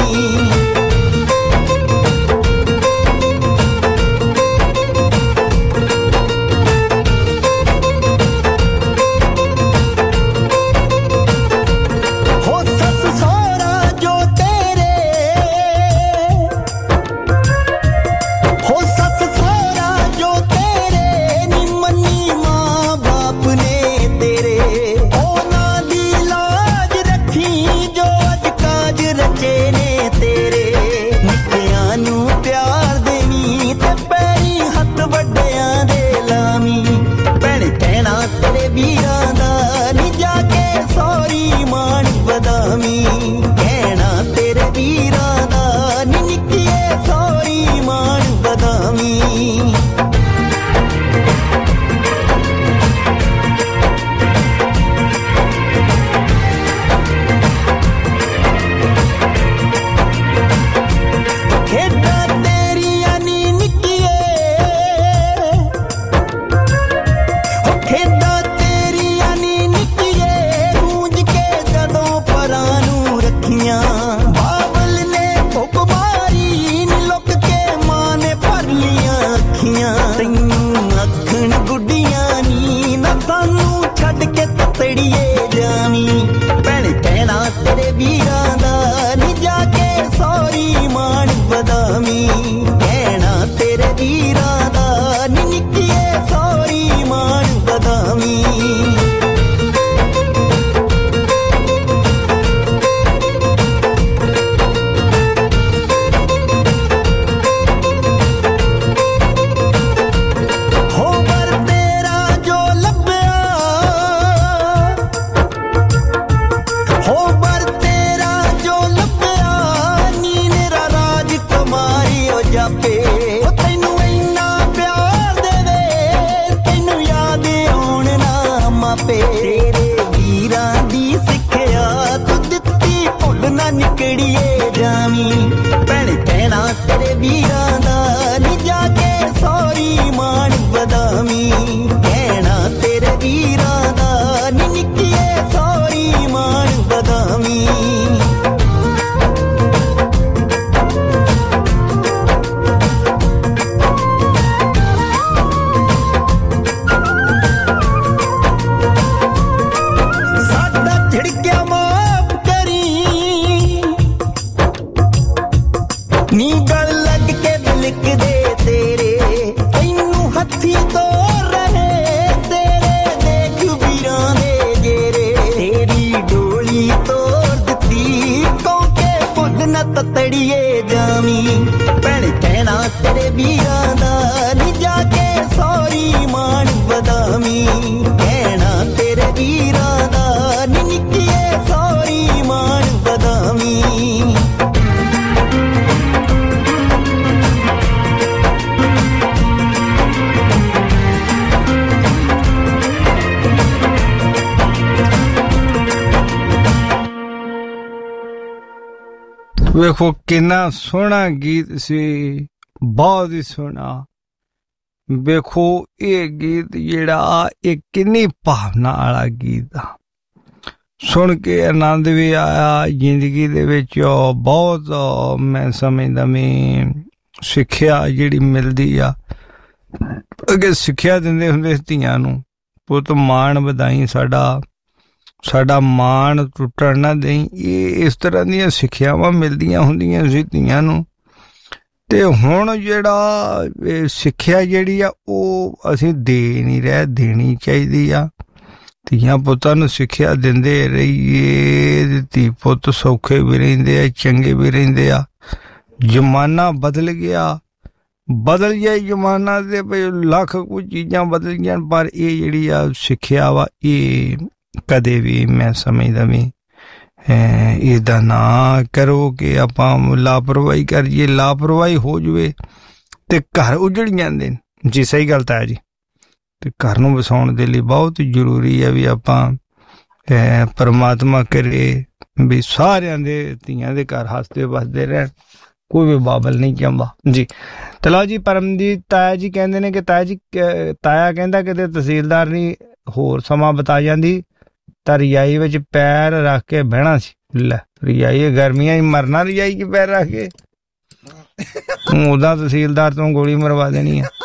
ਵੇਖੋ ਕਿੰਨਾ ਸੋਹਣਾ ਗੀਤ ਸੀ, ਬਹੁਤ ਹੀ ਸੋਹਣਾ। ਵੇਖੋ ਇਹ ਗੀਤ ਜਿਹੜਾ ਇਹ ਕਿੰਨੀ ਭਾਵਨਾ ਵਾਲਾ ਗੀਤ ਆ, ਸੁਣ ਕੇ ਆਨੰਦ ਵੀ ਆਇਆ। ਜ਼ਿੰਦਗੀ ਦੇ ਵਿੱਚ ਬਹੁਤ ਮੈਂ ਸਮਝਦਾ ਮੈਂ ਸਿੱਖਿਆ ਜਿਹੜੀ ਮਿਲਦੀ ਆ। ਅੱਗੇ ਸਿੱਖਿਆ ਦਿੰਦੇ ਹੁੰਦੇ ਧੀਆਂ ਨੂੰ, ਪੁੱਤ ਮਾਣ ਵਧਾਈ ਸਾਡਾ ਮਾਣ ਟੁੱਟਣ ਨਾ ਦੇਈ। ਇਹ ਇਸ ਤਰ੍ਹਾਂ ਦੀਆਂ ਸਿੱਖਿਆਵਾਂ ਮਿਲਦੀਆਂ ਹੁੰਦੀਆਂ ਸੀ ਧੀਆਂ ਨੂੰ। ਤੇ ਹੁਣ ਜਿਹੜਾ ਸਿੱਖਿਆ ਜਿਹੜੀ ਆ ਉਹ ਅਸੀਂ ਦੇ ਨਹੀਂ ਰਹੇ, ਦੇਣੀ ਚਾਹੀਦੀ ਆ। ਧੀਆਂ ਪੁੱਤਾਂ ਨੂੰ ਸਿੱਖਿਆ ਦਿੰਦੇ ਰਹੀਏ, ਧੀ ਪੁੱਤ ਸੌਖੇ ਵੀ ਰਹਿੰਦੇ ਆ, ਚੰਗੇ ਵੀ ਰਹਿੰਦੇ ਆ। ਜ਼ਮਾਨਾ ਬਦਲ ਗਿਆ ਜ਼ਮਾਨਾ ਤੇ ਲੱਖ ਕੁਝ ਚੀਜ਼ਾਂ ਬਦਲ ਗਈਆਂ, ਪਰ ਇਹ ਜਿਹੜੀ ਆ ਸਿੱਖਿਆ ਵਾ ਇਹ ਕਦੇ ਵੀ ਮੈਂ ਸਮਝਦਾ ਵੀ ਇਹਦਾ ਨਾ ਕਰੋ ਕਿ ਆਪਾਂ ਲਾਪਰਵਾਹੀ ਕਰੀਏ। ਲਾਪਰਵਾਹੀ ਹੋ ਜਾਵੇ ਤੇ ਘਰ ਉਜੜ ਜਾਂਦੇ ਨੇ। ਜੀ ਸਹੀ ਗੱਲ ਤਾਂ ਹੈ ਜੀ। ਤੇ ਘਰ ਨੂੰ ਵਸਾਉਣ ਦੇ ਲਈ ਬਹੁਤ ਜ਼ਰੂਰੀ ਹੈ ਵੀ ਆਪਾਂ ਪਰਮਾਤਮਾ ਕਰੇ ਵੀ ਸਾਰਿਆਂ ਦੇ ਧੀਆਂ ਦੇ ਘਰ ਹੱਸਦੇ ਵਸਦੇ ਰਹਿਣ, ਕੋਈ ਵੀ ਬਾਬਲ ਨਹੀਂ ਚਾਹੁੰਦਾ ਜੀ। ਤੇ ਲਓ ਜੀ, ਪਰਮਜੀਤ ਤਾਇਆ ਜੀ ਕਹਿੰਦੇ ਨੇ ਕਿ ਤਾਇਆ ਕਹਿੰਦਾ ਕਿਤੇ ਤਹਿਸੀਲਦਾਰ ਨਹੀਂ ਹੋਰ ਸਮਾਂ ਬਿਤਾ ਜਾਂਦੀ ਤਾਂ ਰਜਾਈ ਵਿੱਚ ਪੈਰ ਰੱਖ ਕੇ ਬਹਿਣਾ ਸੀ। ਲੈ ਰਜਾਈ ਗਰਮੀਆਂ ਹੀ ਮਰਨਾ, ਰਜਾਈ 'ਚ ਪੈਰ ਰੱਖ ਕੇ। ਉਹਦਾ ਤਹਿਸੀਲਦਾਰ ਤੋਂ ਗੋਲੀ ਮਰਵਾ ਦੇਣੀ ਆ।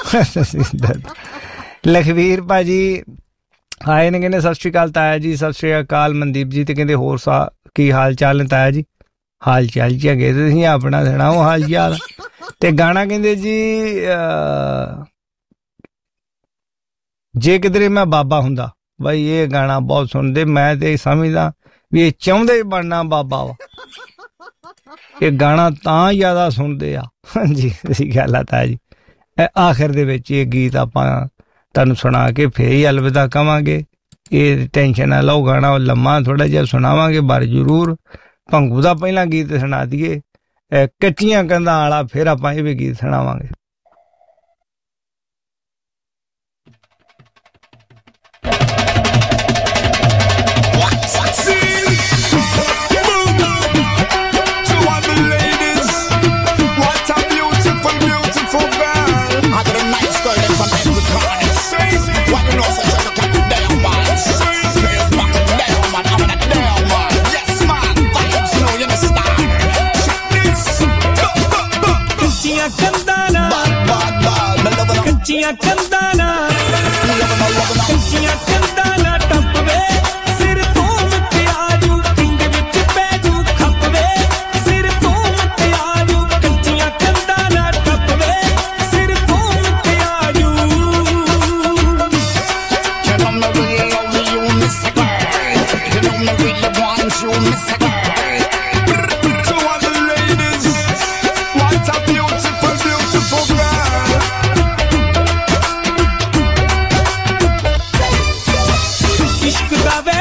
ਲਖਵੀਰ ਭਾਜੀ ਆਏ ਨੇ, ਕਹਿੰਦੇ ਸਤਿ ਸ਼੍ਰੀ ਅਕਾਲ ਤਾਇਆ ਜੀ। ਸਤਿ ਸ਼੍ਰੀ ਅਕਾਲ ਮਨਦੀਪ ਜੀ। ਤੇ ਕਹਿੰਦੇ ਹੋਰ ਕੀ ਹਾਲ ਚਾਲ ਨੇ ਤਾਇਆ ਜੀ? ਹਾਲ ਚਾਲ ਚ ਹੈਗੇ ਤੁਸੀਂ ਆਪਣਾ ਸੁਣਾਓ ਹਾਲ ਚਾਲ। ਤੇ ਗਾਣਾ ਕਹਿੰਦੇ ਜੀ ਜੇ ਕਿਧਰੇ ਮੈਂ ਬਾਬਾ ਹੁੰਦਾ। ਬਾਈ ਇਹ ਗਾਣਾ ਬਹੁਤ ਸੁਣਦੇ, ਮੈਂ ਤੇ ਸਮਝਦਾ ਵੀ ਇਹ ਚਾਹੁੰਦੇ ਬਣਨਾ ਬਾਬਾ ਵਾ। ਇਹ ਗਾਣਾ ਤਾਂ ਜ਼ਿਆਦਾ ਸੁਣਦੇ ਆ। ਹਾਂਜੀ ਸਹੀ ਗੱਲ ਆ ਤਾਇਆ ਜੀ। ਆਖਿਰ ਦੇ ਵਿੱਚ ਇਹ ਗੀਤ ਆਪਾਂ ਤੁਹਾਨੂੰ ਸੁਣਾ ਕੇ ਫੇਰ ਹੀ ਅਲਵਿਦਾ ਕਵਾਂਗੇ। ਇਹ ਟੈਨਸ਼ਨ ਨਾ ਲਓ, ਗਾਣਾ ਲੰਮਾ ਥੋੜਾ ਜਿਹਾ ਸੁਣਾਵਾਂਗੇ ਪਰ ਜ਼ਰੂਰ। ਭੰਗੂ ਦਾ ਪਹਿਲਾਂ ਗੀਤ ਸੁਣਾ ਦਈਏ, ਕੱਚੀਆਂ ਕੰਧਾਂ ਵਾਲਾ, ਫਿਰ ਆਪਾਂ ਇਹ ਵੀ ਗੀਤ ਸੁਣਾਵਾਂਗੇ। ਕੱਚੀਆਂ ਕੰਧਾਂ ਨਾ ਟੱਪਵੇ, ਸਿਰ ਤੋਂ ਮਤਿਆਰੂ ਪਿੰਡ ਵਿੱਚ ਪੈ ਜੂ ਖੱਪਵੇ। ਸਿਰ ਤੋਂ ਮਤਿਆਰੂ ਕੱਚੀਆਂ ਕੰਧਾਂ ਨਾ ਟੱਪਵੇ, ਸਿਰ ਤੋਂ ਮਤਿਆਰੂ। You know me really love you, miss a girl. You know me really want you, miss a girl. To all the ladies, what a beautiful, beautiful girl. Ishq da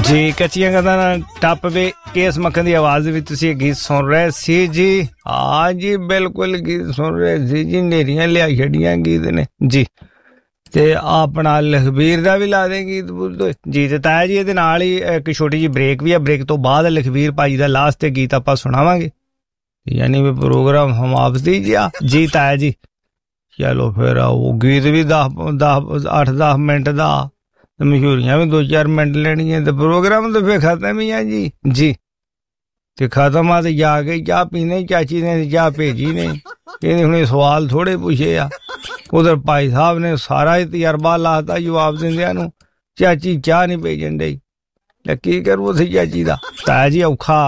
जी कच्चियां गल्लां टप वे केस मक्खन दी आवाज विच तुसीं गीत सुन रहे सी जी। हाँ जी बिल्कुल गीत सुन रहे सी जी, नेरियां लिया छड़ियां गीत ने जी। ते अपना लखबीर दा भी ला दें गीत जी। ते ताया जी इहदे नाल ही इक छोटी जी ब्रेक भी है, ब्रेक तो बाद लखबीर भाई दा लास्ट ते गीत आपां सुनावांगे, यानी वे प्रोग्राम समाप्ति जी ताया जी। चलो फिर वो गीत भी 8-10 मिनट दा, मशहूरियां भी 2-4 मिनट लेनियां, ते प्रोग्राम तो फिर खत्म ही है जी। ते खत्म आ ते जाके चाह पीने चाची ने चाह भेजी ने, कहते हुणे सवाल थोड़े पुछे आ। उधर भाई साहब ने सारा ही तजर्बा लाता जवाब दिंदियां नूं, चाची चाह नहीं भेजन डई। की करूं उस चाची दा? ताया जी औखा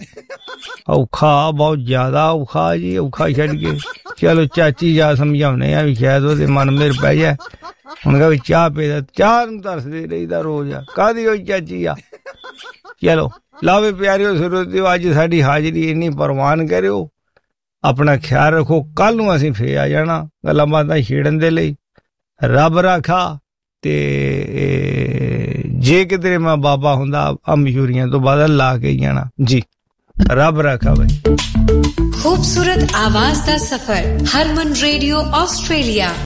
बहुत ज्यादा औखा जी, औखा छड़ के। चलो चाची जा समझाने आ भी शायद ओहदे मन मेर पै जाए। हुण कहा चाह पे चाह नूं तरसदी रहीदा रोज, काहदी होई चाची आ। चलो लावे प्यारियो सुरतियो, अज साडी हाजरी इन्नी परवान करियो, अपना ख्याल रखो। कल नूं असीं फिर आ जाना गल्लां बातां छेड़न दे लई। रब राखा। ते जे किधरे मैं बाबा हुंदा मशहूरियां तो बाद ला के जाना जी। रब राखा भाई। खूबसूरत आवाज दा सफर, हरमन रेडियो ऑस्ट्रेलिया।